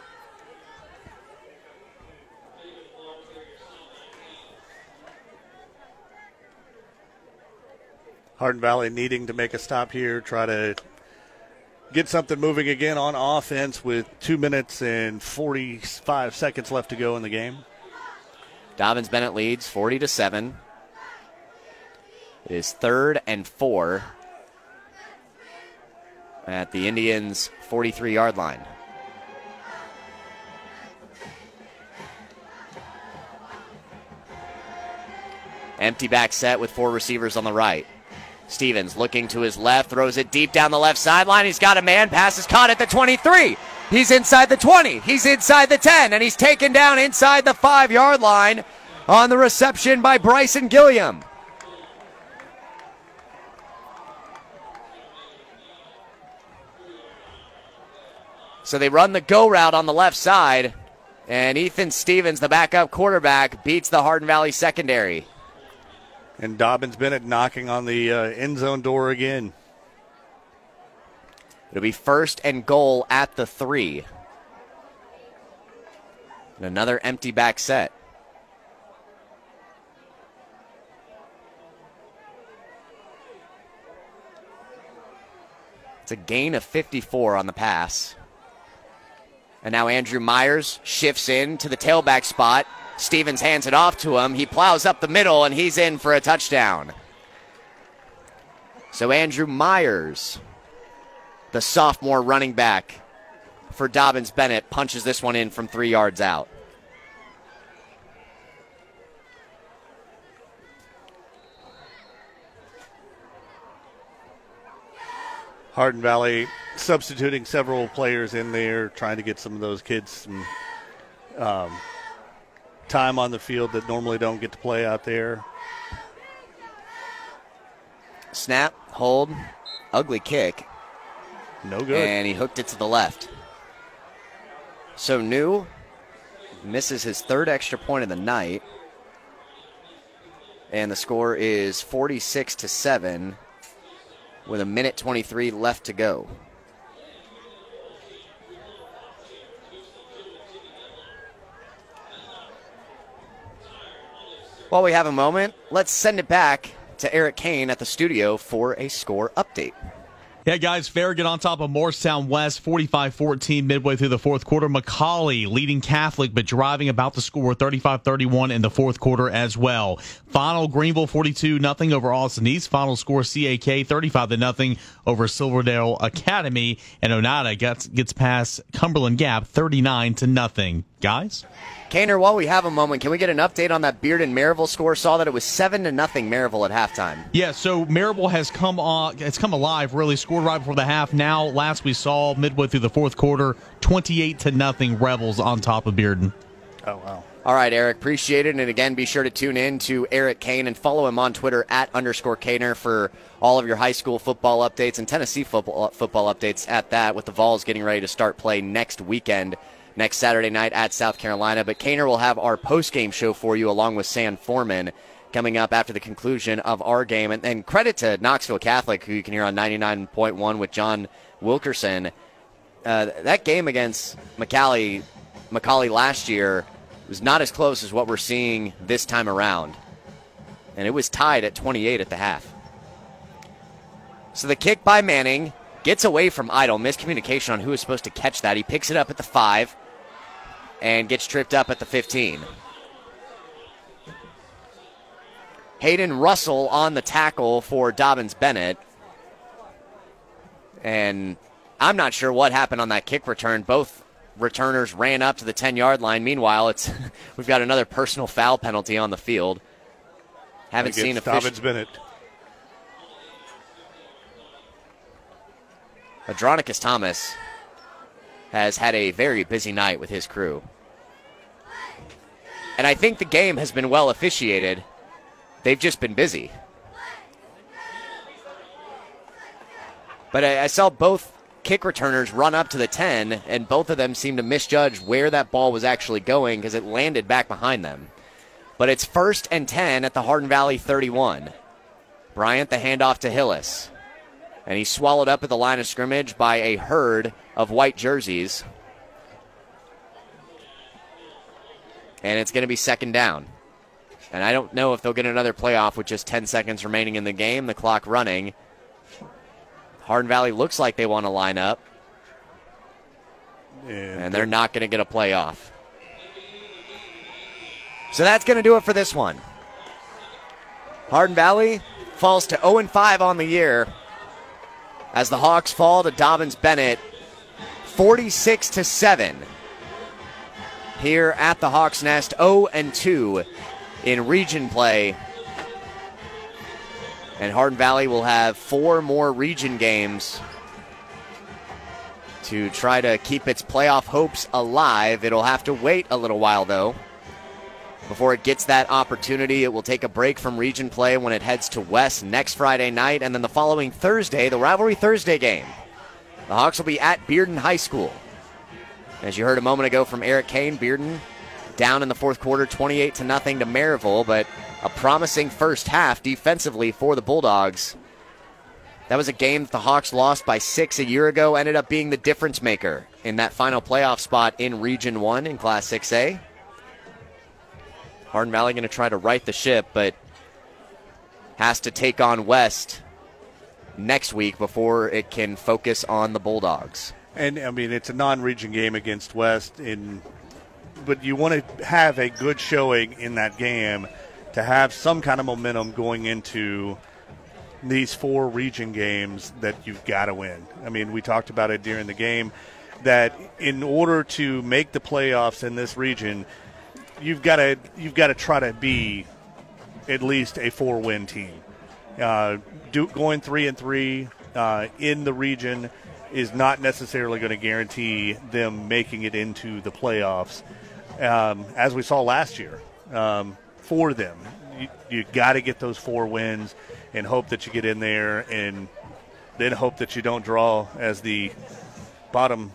Hardin Valley needing to make a stop here, try to get something moving again on offense with two minutes and forty-five seconds left to go in the game. Dobyns-Bennett leads forty to seven. It is third and four at the Indians' forty-three-yard line. Empty back set with four receivers on the right. Stevens looking to his left, throws it deep down the left sideline. He's got a man, pass is caught at the twenty-three. He's inside the twenty. He's inside the ten. And he's taken down inside the five-yard line on the reception by Bryson Gilliam. So they run the go route on the left side, and Ethan Stevens, the backup quarterback, beats the Hardin Valley secondary. And Dobbins Bennett knocking on the uh, end zone door again. It'll be first and goal at the three. And another empty back set. It's a gain of fifty-four on the pass. And now Andrew Myers shifts in to the tailback spot. Stevens hands it off to him. He plows up the middle, and he's in for a touchdown. So Andrew Myers, the sophomore running back for Dobbins Bennett, punches this one in from three yards out. Hardin Valley substituting several players in there, trying to get some of those kids some um, time on the field that normally don't get to play out there. Snap, hold, ugly kick. No good. And he hooked it to the left. So New misses his third extra point of the night. And the score is forty-six to seven with a minute twenty-three left to go. While we have a moment, let's send it back to Eric Kane at the studio for a score update. Yeah, guys, Farragut on top of Morristown West, forty-five fourteen midway through the fourth quarter. McCallie leading Catholic, but driving about the score, thirty-five thirty-one in the fourth quarter as well. Final, Greenville forty-two nothing over Austin East. Final score, C A K thirty-five to nothing over Silverdale Academy. And Oneida gets, gets past Cumberland Gap, thirty-nine to nothing. Guys? Kaner, while we have a moment, can we get an update on that Bearden Maryville score? Saw that it was seven to nothing Maryville at halftime. Yeah, so Maryville has come on, has come alive, really scored right before the half. Now, last we saw midway through the fourth quarter, twenty-eight to nothing Rebels on top of Bearden. Oh, wow. All right, Eric, appreciate it. And again, be sure to tune in to Eric Kane and follow him on Twitter at underscore Kaner for all of your high school football updates and Tennessee football, football updates at that, with the Vols getting ready to start play next weekend. Next Saturday night at South Carolina. But Kaner will have our post-game show for you along with Sam Foreman coming up after the conclusion of our game. And, and credit to Knoxville Catholic, who you can hear on ninety-nine point one with John Wilkerson. Uh, that game against McCallie, McCallie last year was not as close as what we're seeing this time around. And it was tied at twenty-eight at the half. So the kick by Manning gets away from Idle. Miscommunication on who is supposed to catch that. He picks it up at the five. And gets tripped up at the fifteen. Hayden Russell on the tackle for Dobbins Bennett. And I'm not sure what happened on that kick return. Both returners ran up to the ten-yard line. Meanwhile, it's we've got another personal foul penalty on the field. Haven't seen official. Dobbins Bennett. Adronicus Thomas has had a very busy night with his crew. And I think the game has been well officiated. They've just been busy. But I, I saw both kick returners run up to the ten, and both of them seemed to misjudge where that ball was actually going because it landed back behind them. But it's first and ten at the Hardin Valley thirty-one. Bryant the handoff to Hillis. And he's swallowed up at the line of scrimmage by a herd of white jerseys. And it's going to be second down. And I don't know if they'll get another playoff with just ten seconds remaining in the game, the clock running. Hardin Valley looks like they want to line up. And, and they're not going to get a playoff. So that's going to do it for this one. Hardin Valley falls to oh and five on the year as the Hawks fall to Dobbins Bennett forty-six to seven. Here at the Hawks Nest, oh and two in region play. And Hardin Valley will have four more region games to try to keep its playoff hopes alive. It'll have to wait a little while, though, before it gets that opportunity. It will take a break from region play when it heads to West next Friday night, and then the following Thursday, the Rivalry Thursday game. The Hawks will be at Bearden High School. As you heard a moment ago from Eric Kane, Bearden down in the fourth quarter, twenty-eight to nothing to Maryville, but a promising first half defensively for the Bulldogs. That was a game that the Hawks lost by six a year ago, ended up being the difference maker in that final playoff spot in Region one in Class six A. Hardin Valley going to try to right the ship, but has to take on West next week before it can focus on the Bulldogs. And, I mean, it's a non-region game against West, in, but you want to have a good showing in that game to have some kind of momentum going into these four region games that you've got to win. I mean, we talked about it during the game that in order to make the playoffs in this region, you've got to you've got to try to be at least a four-win team. Uh, do, going three and three uh, in the region is not necessarily going to guarantee them making it into the playoffs, um, as we saw last year um, for them. You, you got to get those four wins and hope that you get in there, and then hope that you don't draw as the bottom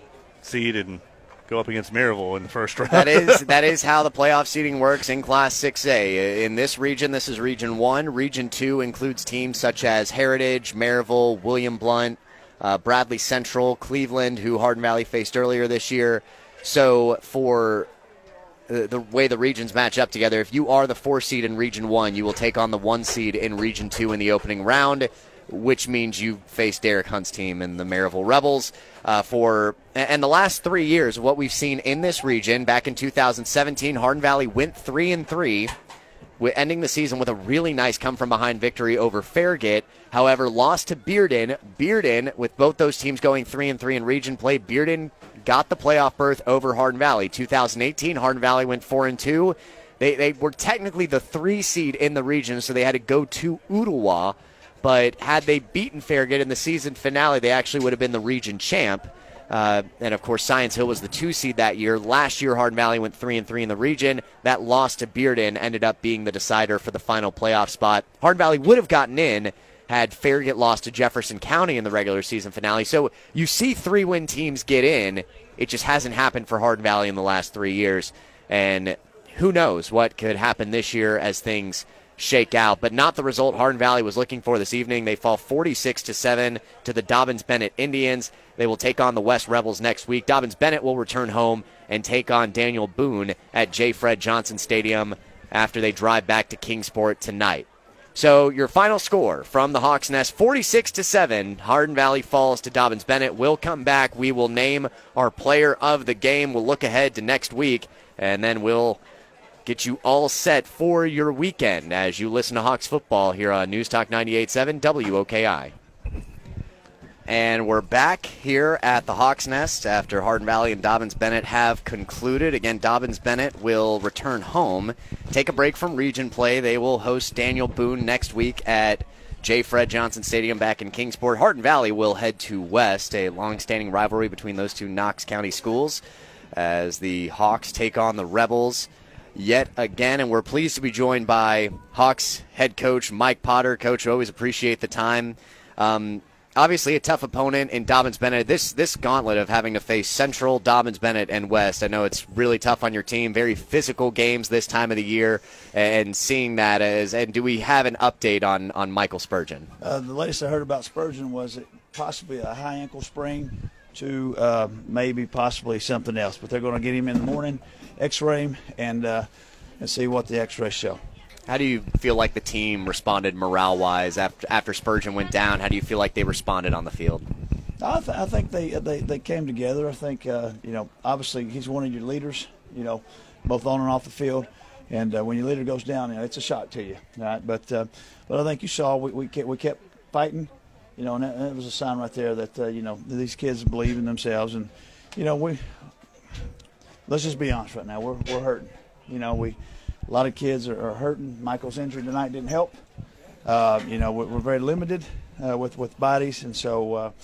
seed and go up against Maryville in the first round. That is that is how the playoff seeding works in Class six A. In this region, this is Region one. Region two includes teams such as Heritage, Maryville, William Blount, uh, Bradley Central, Cleveland, who Hardin Valley faced earlier this year. So for the, the way the regions match up together, if you are the four seed in Region one, you will take on the one seed in Region two in the opening round, which means you face Derek Hunt's team and the Maryville Rebels. Uh, for and the last three years, what we've seen in this region, back in two thousand seventeen, Hardin Valley went three and three, ending the season with a really nice come-from-behind victory over Farragut. However, lost to Bearden. Bearden, with both those teams going three and three in region play, Bearden got the playoff berth over Hardin Valley. two thousand eighteen, Hardin Valley went four and two. They they were technically the three seed in the region, so they had to go to Ooltewah. But had they beaten Farragut in the season finale, they actually would have been the region champ. Uh, and, of course, Science Hill was the two seed that year. Last year, Hardin Valley went three and three in the region. That loss to Bearden ended up being the decider for the final playoff spot. Hardin Valley would have gotten in had Farragut lost to Jefferson County in the regular season finale. So you see three-win teams get in. It just hasn't happened for Hardin Valley in the last three years. And who knows what could happen this year as things shake out, but not the result Hardin Valley was looking for this evening. They fall forty-six to seven to the Dobyns-Bennett Indians. They will take on the West Rebels next week. Dobyns-Bennett will return home and take on Daniel Boone at J. Fred Johnson Stadium after they drive back to Kingsport tonight. So your final score from the Hawks Nest, forty-six to seven. Hardin Valley falls to Dobyns-Bennett. We'll come back. We will name our player of the game. We'll look ahead to next week, and then we'll get you all set for your weekend as you listen to Hawks football here on News Talk ninety-eight point seven W O K I. And we're back here at the Hawks Nest after Hardin Valley and Dobyns-Bennett have concluded. Again, Dobyns-Bennett will return home, take a break from region play. They will host Daniel Boone next week at J. Fred Johnson Stadium back in Kingsport. Hardin Valley will head to West, a long-standing rivalry between those two Knox County schools, as the Hawks take on the Rebels yet again. And we're pleased to be joined by Hawks head coach Mike Potter. Coach, always appreciate the time. Um, obviously a tough opponent in Dobyns-Bennett. This this gauntlet of having to face Central, Dobyns-Bennett, and West, I know it's really tough on your team. Very physical games this time of the year, and seeing that as, and do we have an update on, on Michael Spurgeon? Uh, the latest I heard about Spurgeon was it possibly a high ankle sprain to uh, maybe possibly something else, but they're going to get him in the morning, x-ray him, and uh, and see what the x-rays show. How do you feel like the team responded morale-wise after after Spurgeon went down? How do you feel like they responded on the field? I, th- I think they, they they came together. I think uh, you know, obviously he's one of your leaders, you know, both on and off the field. And uh, when your leader goes down, you know, it's a shock to you. Right? But uh, but I think you saw we we kept, we kept fighting, you know, and that, that was a sign right there that uh, you know, these kids believe in themselves. And you know, we let's just be honest right now, we're we're hurting. You know, we. A lot of kids are, are hurting. Michael's injury tonight didn't help. Uh, you know, we're, we're very limited uh, with, with bodies, and so, uh,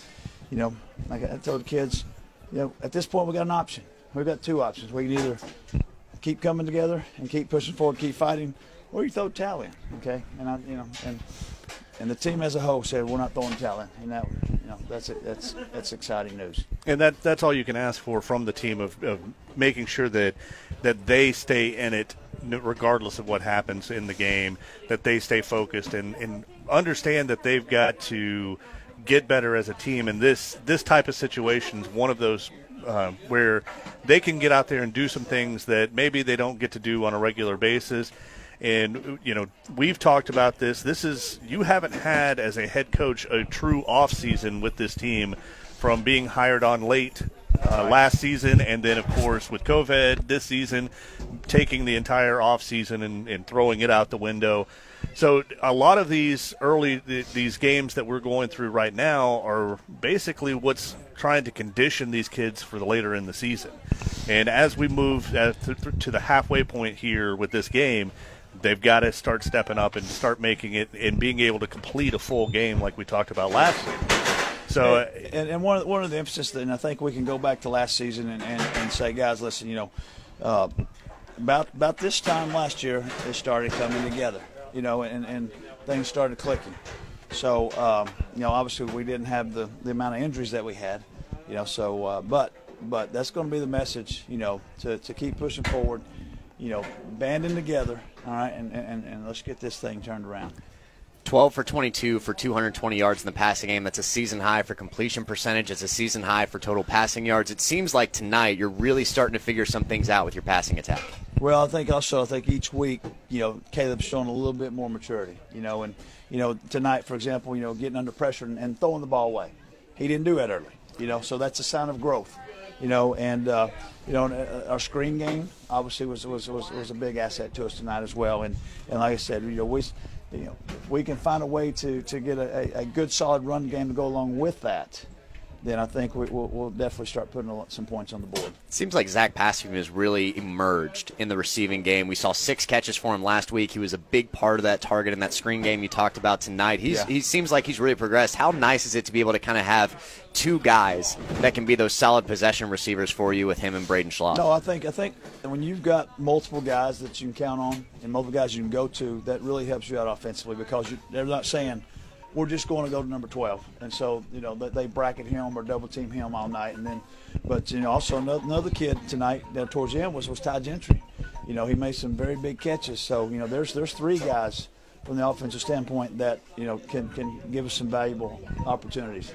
you know, like I told the kids, you know, at this point we got an option. We've got two options. We can either keep coming together and keep pushing forward, keep fighting, or you throw the towel in. Okay, and I, you know, and and the team as a whole said we're not throwing the towel in, and that, you know, that's it. That's that's exciting news. And that that's all you can ask for from the team of, of making sure that that they stay in it regardless of what happens in the game, that they stay focused and, and understand that they've got to get better as a team. And this this type of situation is one of those uh, where they can get out there and do some things that maybe they don't get to do on a regular basis. And, you know, we've talked about this. This is – you haven't had, as a head coach, a true offseason with this team from being hired on late uh, last season and then, of course, with COVID this season, taking the entire offseason and, and throwing it out the window. So a lot of these early – these games that we're going through right now are basically what's trying to condition these kids for the later in the season. And as we move uh, to, to the halfway point here with this game – they've got to start stepping up and start making it and being able to complete a full game like we talked about last week. So, and, and, and one, of the, one of the emphasis, and I think we can go back to last season and, and, and say, guys, listen, you know, uh, about about this time last year, they started coming together, you know, and, and things started clicking. So, um, you know, obviously we didn't have the, the amount of injuries that we had, you know, so, uh, but but that's going to be the message, you know, to, to keep pushing forward. You know, banding together, all right, and, and, and let's get this thing turned around. twelve for twenty-two for two hundred twenty yards in the passing game. That's a season high for completion percentage. It's a season high for total passing yards. It seems like tonight you're really starting to figure some things out with your passing attack. Well, I think also, I think each week, you know, Caleb's showing a little bit more maturity, you know, and, you know, tonight, for example, you know, getting under pressure and, and throwing the ball away. He didn't do that early, you know, so that's a sign of growth. You know, and uh, you know, our screen game obviously was, was was was a big asset to us tonight as well. And, and like I said, you know, we you know we can find a way to, to get a, a good solid run game to go along with that. Then I think we, we'll, we'll definitely start putting a lot, some points on the board. It seems like Zach Passing has really emerged in the receiving game. We saw six catches for him last week. He was a big part of that target in that screen game you talked about tonight. He's, yeah. He seems like he's really progressed. How nice is it to be able to kind of have two guys that can be those solid possession receivers for you with him and Braden Schlaf? No, I think I think when you've got multiple guys that you can count on and multiple guys you can go to, that really helps you out offensively because you, they're not saying – we're just going to go to number twelve. And so, you know, they bracket him or double team him all night. And then, but, you know, also another kid tonight that towards the end was, was Ty Gentry. You know, he made some very big catches. So, you know, there's there's three guys from the offensive standpoint that, you know, can, can give us some valuable opportunities.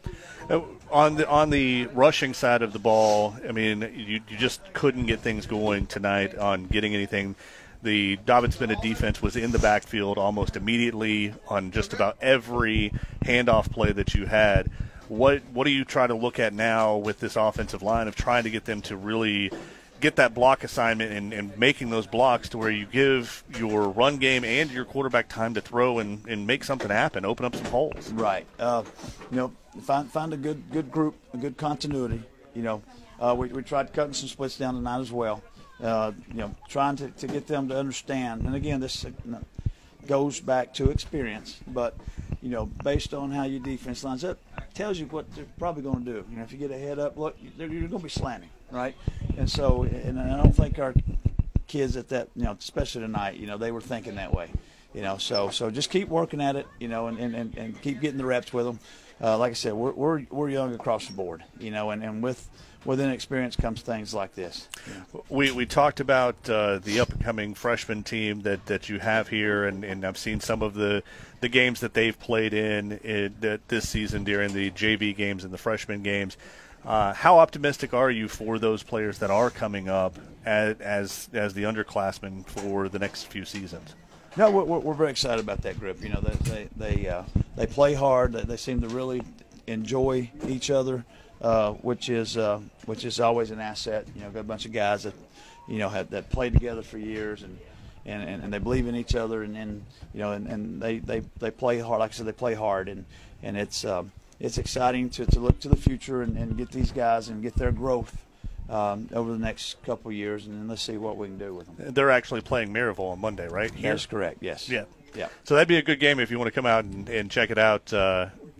On the on the rushing side of the ball, I mean, you, you just couldn't get things going tonight on getting anything. The Dobyns Bennett defense was in the backfield almost immediately on just about every handoff play that you had. What what do you try to look at now with this offensive line of trying to get them to really get that block assignment and, and making those blocks to where you give your run game and your quarterback time to throw and, and make something happen, open up some holes? Right. Uh, you know, find find a good good group, a good continuity. You know, uh, we, we tried cutting some splits down tonight as well. Uh, you know, trying to, to get them to understand. And, again, this goes back to experience. But, you know, based on how your defense lines up, tells you what they're probably going to do. You know, if you get a head up, look, you're going to be slanting, right? And so, and I don't think our kids at that, you know, especially tonight, you know, they were thinking that way. You know, so so just keep working at it, you know, and, and, and keep getting the reps with them. Uh, like I said, we're, we're we're young across the board, you know, and, and with with inexperience comes things like this. Yeah. We we talked about uh, the up-and-coming freshman team that, that you have here, and, and I've seen some of the, the games that they've played in, in that this season during the J V games and the freshman games. Uh, how optimistic are you for those players that are coming up as as, as the underclassmen for the next few seasons? No, we're, we're very excited about that group. You know, they they they, uh, they play hard. They, they seem to really enjoy each other, uh, which is uh, which is always an asset. You know, got a bunch of guys that you know have that played together for years, and, and, and, and they believe in each other, and, and you know, and, and they, they, they play hard. Like I said, they play hard, and and it's um, it's exciting to, to look to the future and, and get these guys and get their growth. Um, over the next couple of years, and then let's see what we can do with them. They're actually playing Maryville on Monday, right? Here? That's correct, yes. Yeah. Yeah. So that'd be a good game if you want to come out and, and check it out. Uh,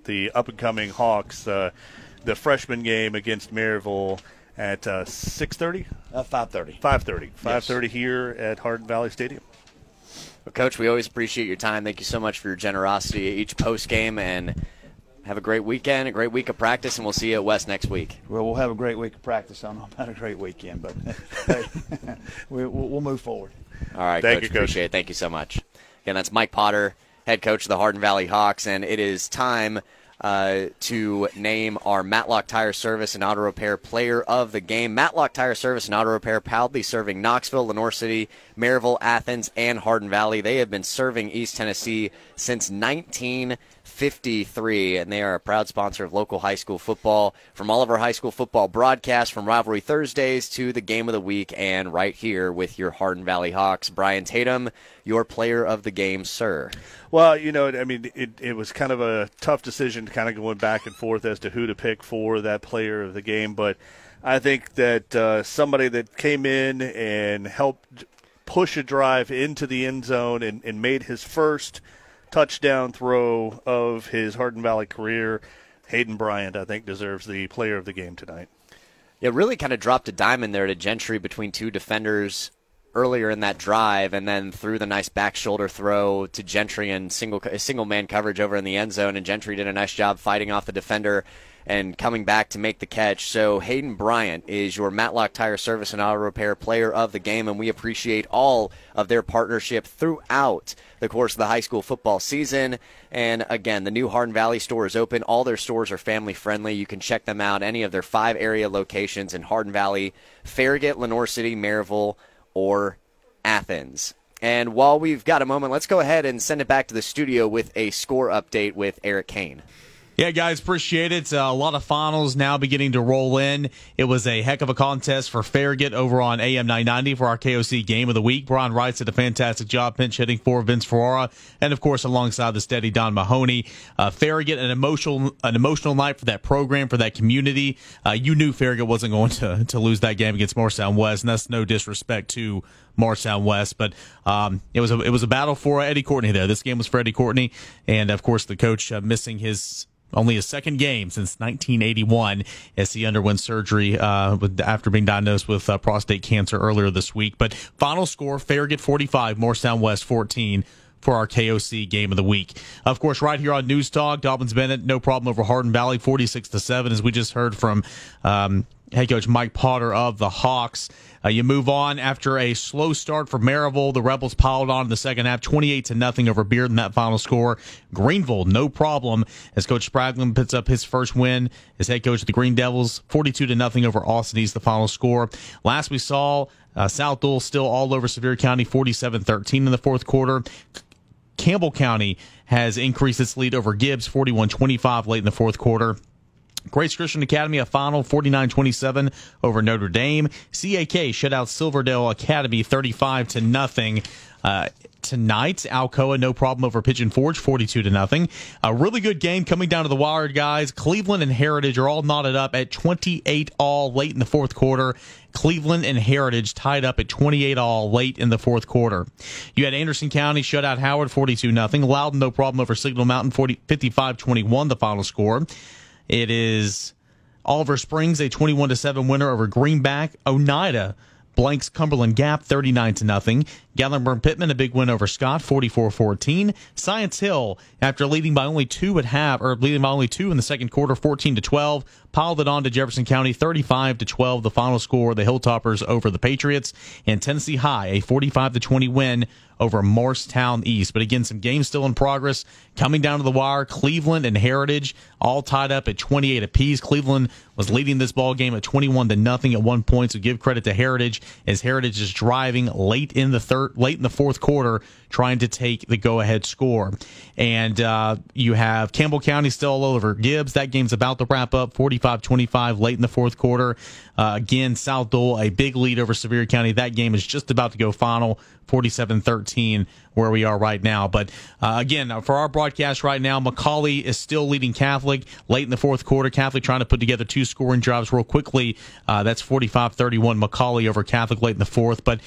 the up-and-coming Hawks. Uh, the freshman game against Maryville at uh, six thirty? Uh, five thirty. five thirty. five thirty Yes. here at Hardin Valley Stadium. Well, Coach, we always appreciate your time. Thank you so much for your generosity each post game, and have a great weekend, a great week of practice, and we'll see you at West next week. Well, we'll have a great week of practice. I don't know about a great weekend, but hey, we, we'll, we'll move forward. All right, Thank Coach. you, Coach. Appreciate it. Thank you so much. Again, that's Mike Potter, head coach of the Hardin Valley Hawks, and it is time uh, to name our Matlock Tire Service and Auto Repair Player of the Game. Matlock Tire Service and Auto Repair, proudly serving Knoxville, Lenore City, Maryville, Athens, and Hardin Valley. They have been serving East Tennessee since nineteen fifty-three, and they are a proud sponsor of local high school football. From all of our high school football broadcasts, from Rivalry Thursdays to the Game of the Week, and right here with your Hardin Valley Hawks. Brian Tatum, your player of the game, sir. Well, you know, I mean, it, it was kind of a tough decision, kind of going back and forth as to who to pick for that player of the game. But I think that uh, somebody that came in and helped push a drive into the end zone and, and made his first touchdown throw of his Hardin Valley career, Hayden Bryant, I think, deserves the player of the game tonight. It really kind of dropped a diamond there to Gentry between two defenders earlier in that drive, and then threw the nice back shoulder throw to Gentry and single single man coverage over in the end zone, and Gentry did a nice job fighting off the defender and coming back to make the catch. So Hayden Bryant is your Matlock Tire Service and Auto Repair Player of the Game, and we appreciate all of their partnership throughout the course of the high school football season. And again, the new Hardin Valley store is open. All their stores are family friendly. You can check them out, any of their five area locations in Hardin Valley, Farragut, Lenore City, Maryville, or Athens. And while we've got a moment, let's go ahead and send it back to the studio with a score update with Eric Kane. Yeah, guys, appreciate it. Uh, a lot of finals now beginning to roll in. It was a heck of a contest for Farragut over on A M nine ninety for our K O C Game of the Week. Brian Wright did a fantastic job pinch hitting for Vince Ferrara, and of course, alongside the steady Don Mahoney. Uh, Farragut, an emotional, an emotional night for that program, for that community. Uh, you knew Farragut wasn't going to to lose that game against Morristown West, and that's no disrespect to Morristown West, but um, it was a it was a battle for Eddie Courtney there. This game was for Eddie Courtney, and of course, the coach uh, missing his. Only his second game since nineteen eighty-one as he underwent surgery uh, with, after being diagnosed with uh, prostate cancer earlier this week. But final score, Farragut forty-five, Morristown West fourteen for our K O C Game of the Week. Of course, right here on News Talk, Dobbins Bennett, no problem over Hardin Valley, forty-six to seven, as we just heard from um, head coach Mike Potter of the Hawks. Uh, you move on after a slow start for Maryville. The Rebels piled on in the second half, twenty-eight to nothing over Bearden, that final score. Greenville, no problem, as Coach Spraglin puts up his first win as head coach of the Green Devils, forty-two to nothing over Austin East, the final score. Last we saw, uh, South Dole still all over Sevier County, forty-seven thirteen in the fourth quarter. Campbell County has increased its lead over Gibbs, forty-one twenty-five late in the fourth quarter. Grace Christian Academy, a final forty-nine twenty-seven over Notre Dame. C A K shut out Silverdale Academy thirty-five to nothing. Uh, tonight, Alcoa, no problem over Pigeon Forge, forty-two to nothing. A really good game coming down to the wire, guys. Cleveland and Heritage are all knotted up at twenty-eight all late in the fourth quarter. Cleveland and Heritage tied up at twenty-eight all late in the fourth quarter. You had Anderson County shut out Howard forty-two nothing. Loudon, no problem over Signal Mountain, fifty-five twenty-one the final score. It is Oliver Springs, a twenty-one to seven winner over Greenback. Oneida blanks Cumberland Gap thirty-nine to nothing. Gatlinburg Pittman, a big win over Scott, forty-four fourteen. Science Hill, after leading by only two at half, or leading by only two in the second quarter, fourteen to twelve, piled it on to Jefferson County, thirty-five to twelve. The final score, the Hilltoppers over the Patriots. And Tennessee High, a forty-five to twenty win over Morristown East. But again, some games still in progress. Coming down to the wire, Cleveland and Heritage all tied up at twenty-eight apiece. Cleveland was leading this ball game at twenty-one to nothing at one point, so give credit to Heritage as Heritage is driving late in the third, late in the fourth quarter, trying to take the go-ahead score. And uh, you have Campbell County still all over Gibbs. That game's about to wrap up, forty-five twenty-five late in the fourth quarter. Uh, again, South Dole, a big lead over Sevier County. That game is just about to go final, forty-seven thirteen, where we are right now. But uh, again, for our broadcast right now, McCallie is still leading Catholic late in the fourth quarter. Catholic trying to put together two scoring drives real quickly. Uh, that's forty-five thirty-one McCallie over Catholic late in the fourth. But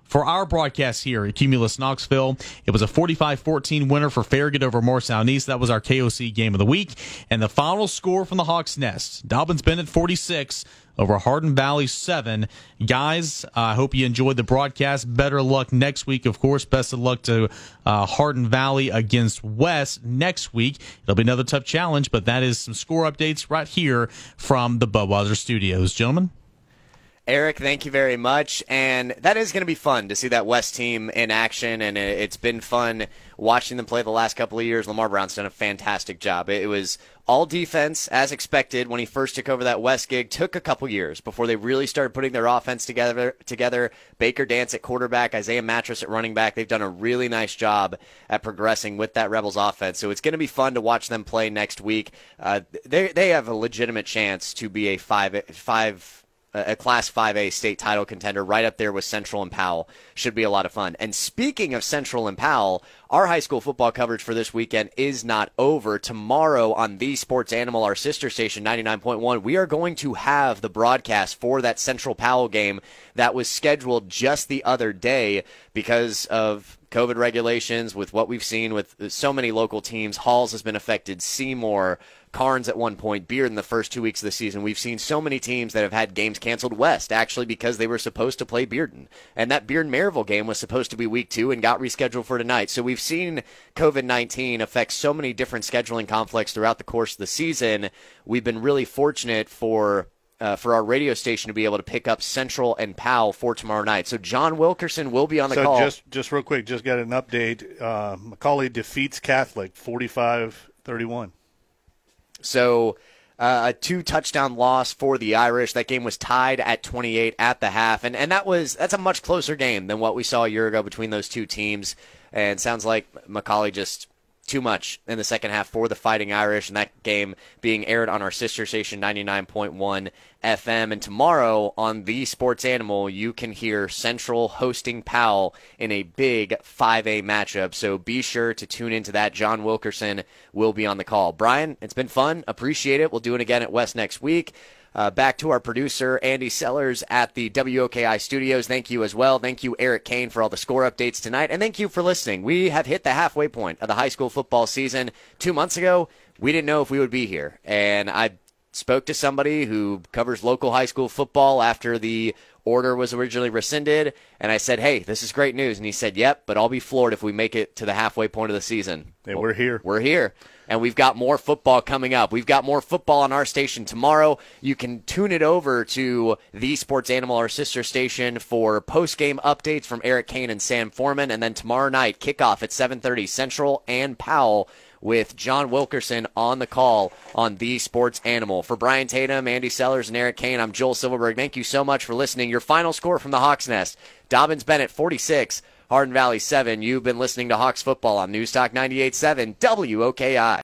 For our broadcast here at Cumulus Knoxville, it was a forty-five fourteen winner for Farragut over Morristown East. That was our K O C game of the week. And the final score from the Hawks Nest, Dobyns-Bennett forty-six over Hardin Valley seven. Guys, I uh, hope you enjoyed the broadcast. Better luck next week, of course. Best of luck to uh, Hardin Valley against West next week. It'll be another tough challenge, but that is some score updates right here from the Budweiser Studios. Gentlemen? Eric, thank you very much. And that is going to be fun to see that West team in action, and it's been fun watching them play the last couple of years. Lamar Brown's done a fantastic job. It was all defense, as expected, when he first took over that West gig. Took a couple years before they really started putting their offense together. together. Baker Dance at quarterback, Isaiah Mattress at running back. They've done a really nice job at progressing with that Rebels offense. So it's going to be fun to watch them play next week. Uh, they they have a legitimate chance to be a five five. a Class five A state title contender right up there with Central and Powell. Should be a lot of fun. And speaking of Central and Powell, our high school football coverage for this weekend is not over. Tomorrow on The Sports Animal, our sister station, ninety-nine point one, we are going to have the broadcast for that Central Powell game that was scheduled just the other day because of COVID regulations, with what we've seen with so many local teams. Halls has been affected, Seymour, Carnes at one point, Beard in the first two weeks of the season. We've seen so many teams that have had games canceled. West, actually, because they were supposed to play Bearden. And that Bearden-Maryville game was supposed to be week two and got rescheduled for tonight. So we've seen COVID nineteen affect so many different scheduling conflicts throughout the course of the season. We've been really fortunate for Uh, for our radio station to be able to pick up Central and Powell for tomorrow night. So John Wilkerson will be on the so call. So just, just real quick, just got an update. Uh, McCallie defeats Catholic forty-five thirty-one. So uh, a two-touchdown loss for the Irish. That game was tied at twenty-eight at the half, and, and that was that's a much closer game than what we saw a year ago between those two teams. And sounds like McCallie just too much in the second half for the Fighting Irish, and that game being aired on our sister station, ninety-nine point one F M. And tomorrow on The Sports Animal, you can hear Central hosting Powell in a big five A matchup, so be sure to tune into that. John Wilkerson will be on the call. Brian, it's been fun. Appreciate it. We'll do it again at West next week. Uh, back to our producer, Andy Sellers at the W O K I studios. Thank you as well. Thank you, Eric Kane, for all the score updates tonight. And thank you for listening. We have hit the halfway point of the high school football season. Two months ago, we didn't know if we would be here. And I spoke to somebody who covers local high school football after the order was originally rescinded. And I said, hey, this is great news. And he said, yep, but I'll be floored if we make it to the halfway point of the season. Hey, we're here. We're here. And we've got more football coming up. We've got more football on our station tomorrow. You can tune it over to The Sports Animal, our sister station, for post-game updates from Eric Kane and Sam Foreman. And then tomorrow night, kickoff at seven thirty Central and Powell with John Wilkerson on the call on The Sports Animal. For Brian Tatum, Andy Sellers, and Eric Kane, I'm Joel Silverberg. Thank you so much for listening. Your final score from the Hawks Nest, Dobyns-Bennett forty-six, Hardin Valley seven. You've been listening to Hawks Football on News Talk ninety-eight point seven W O K I.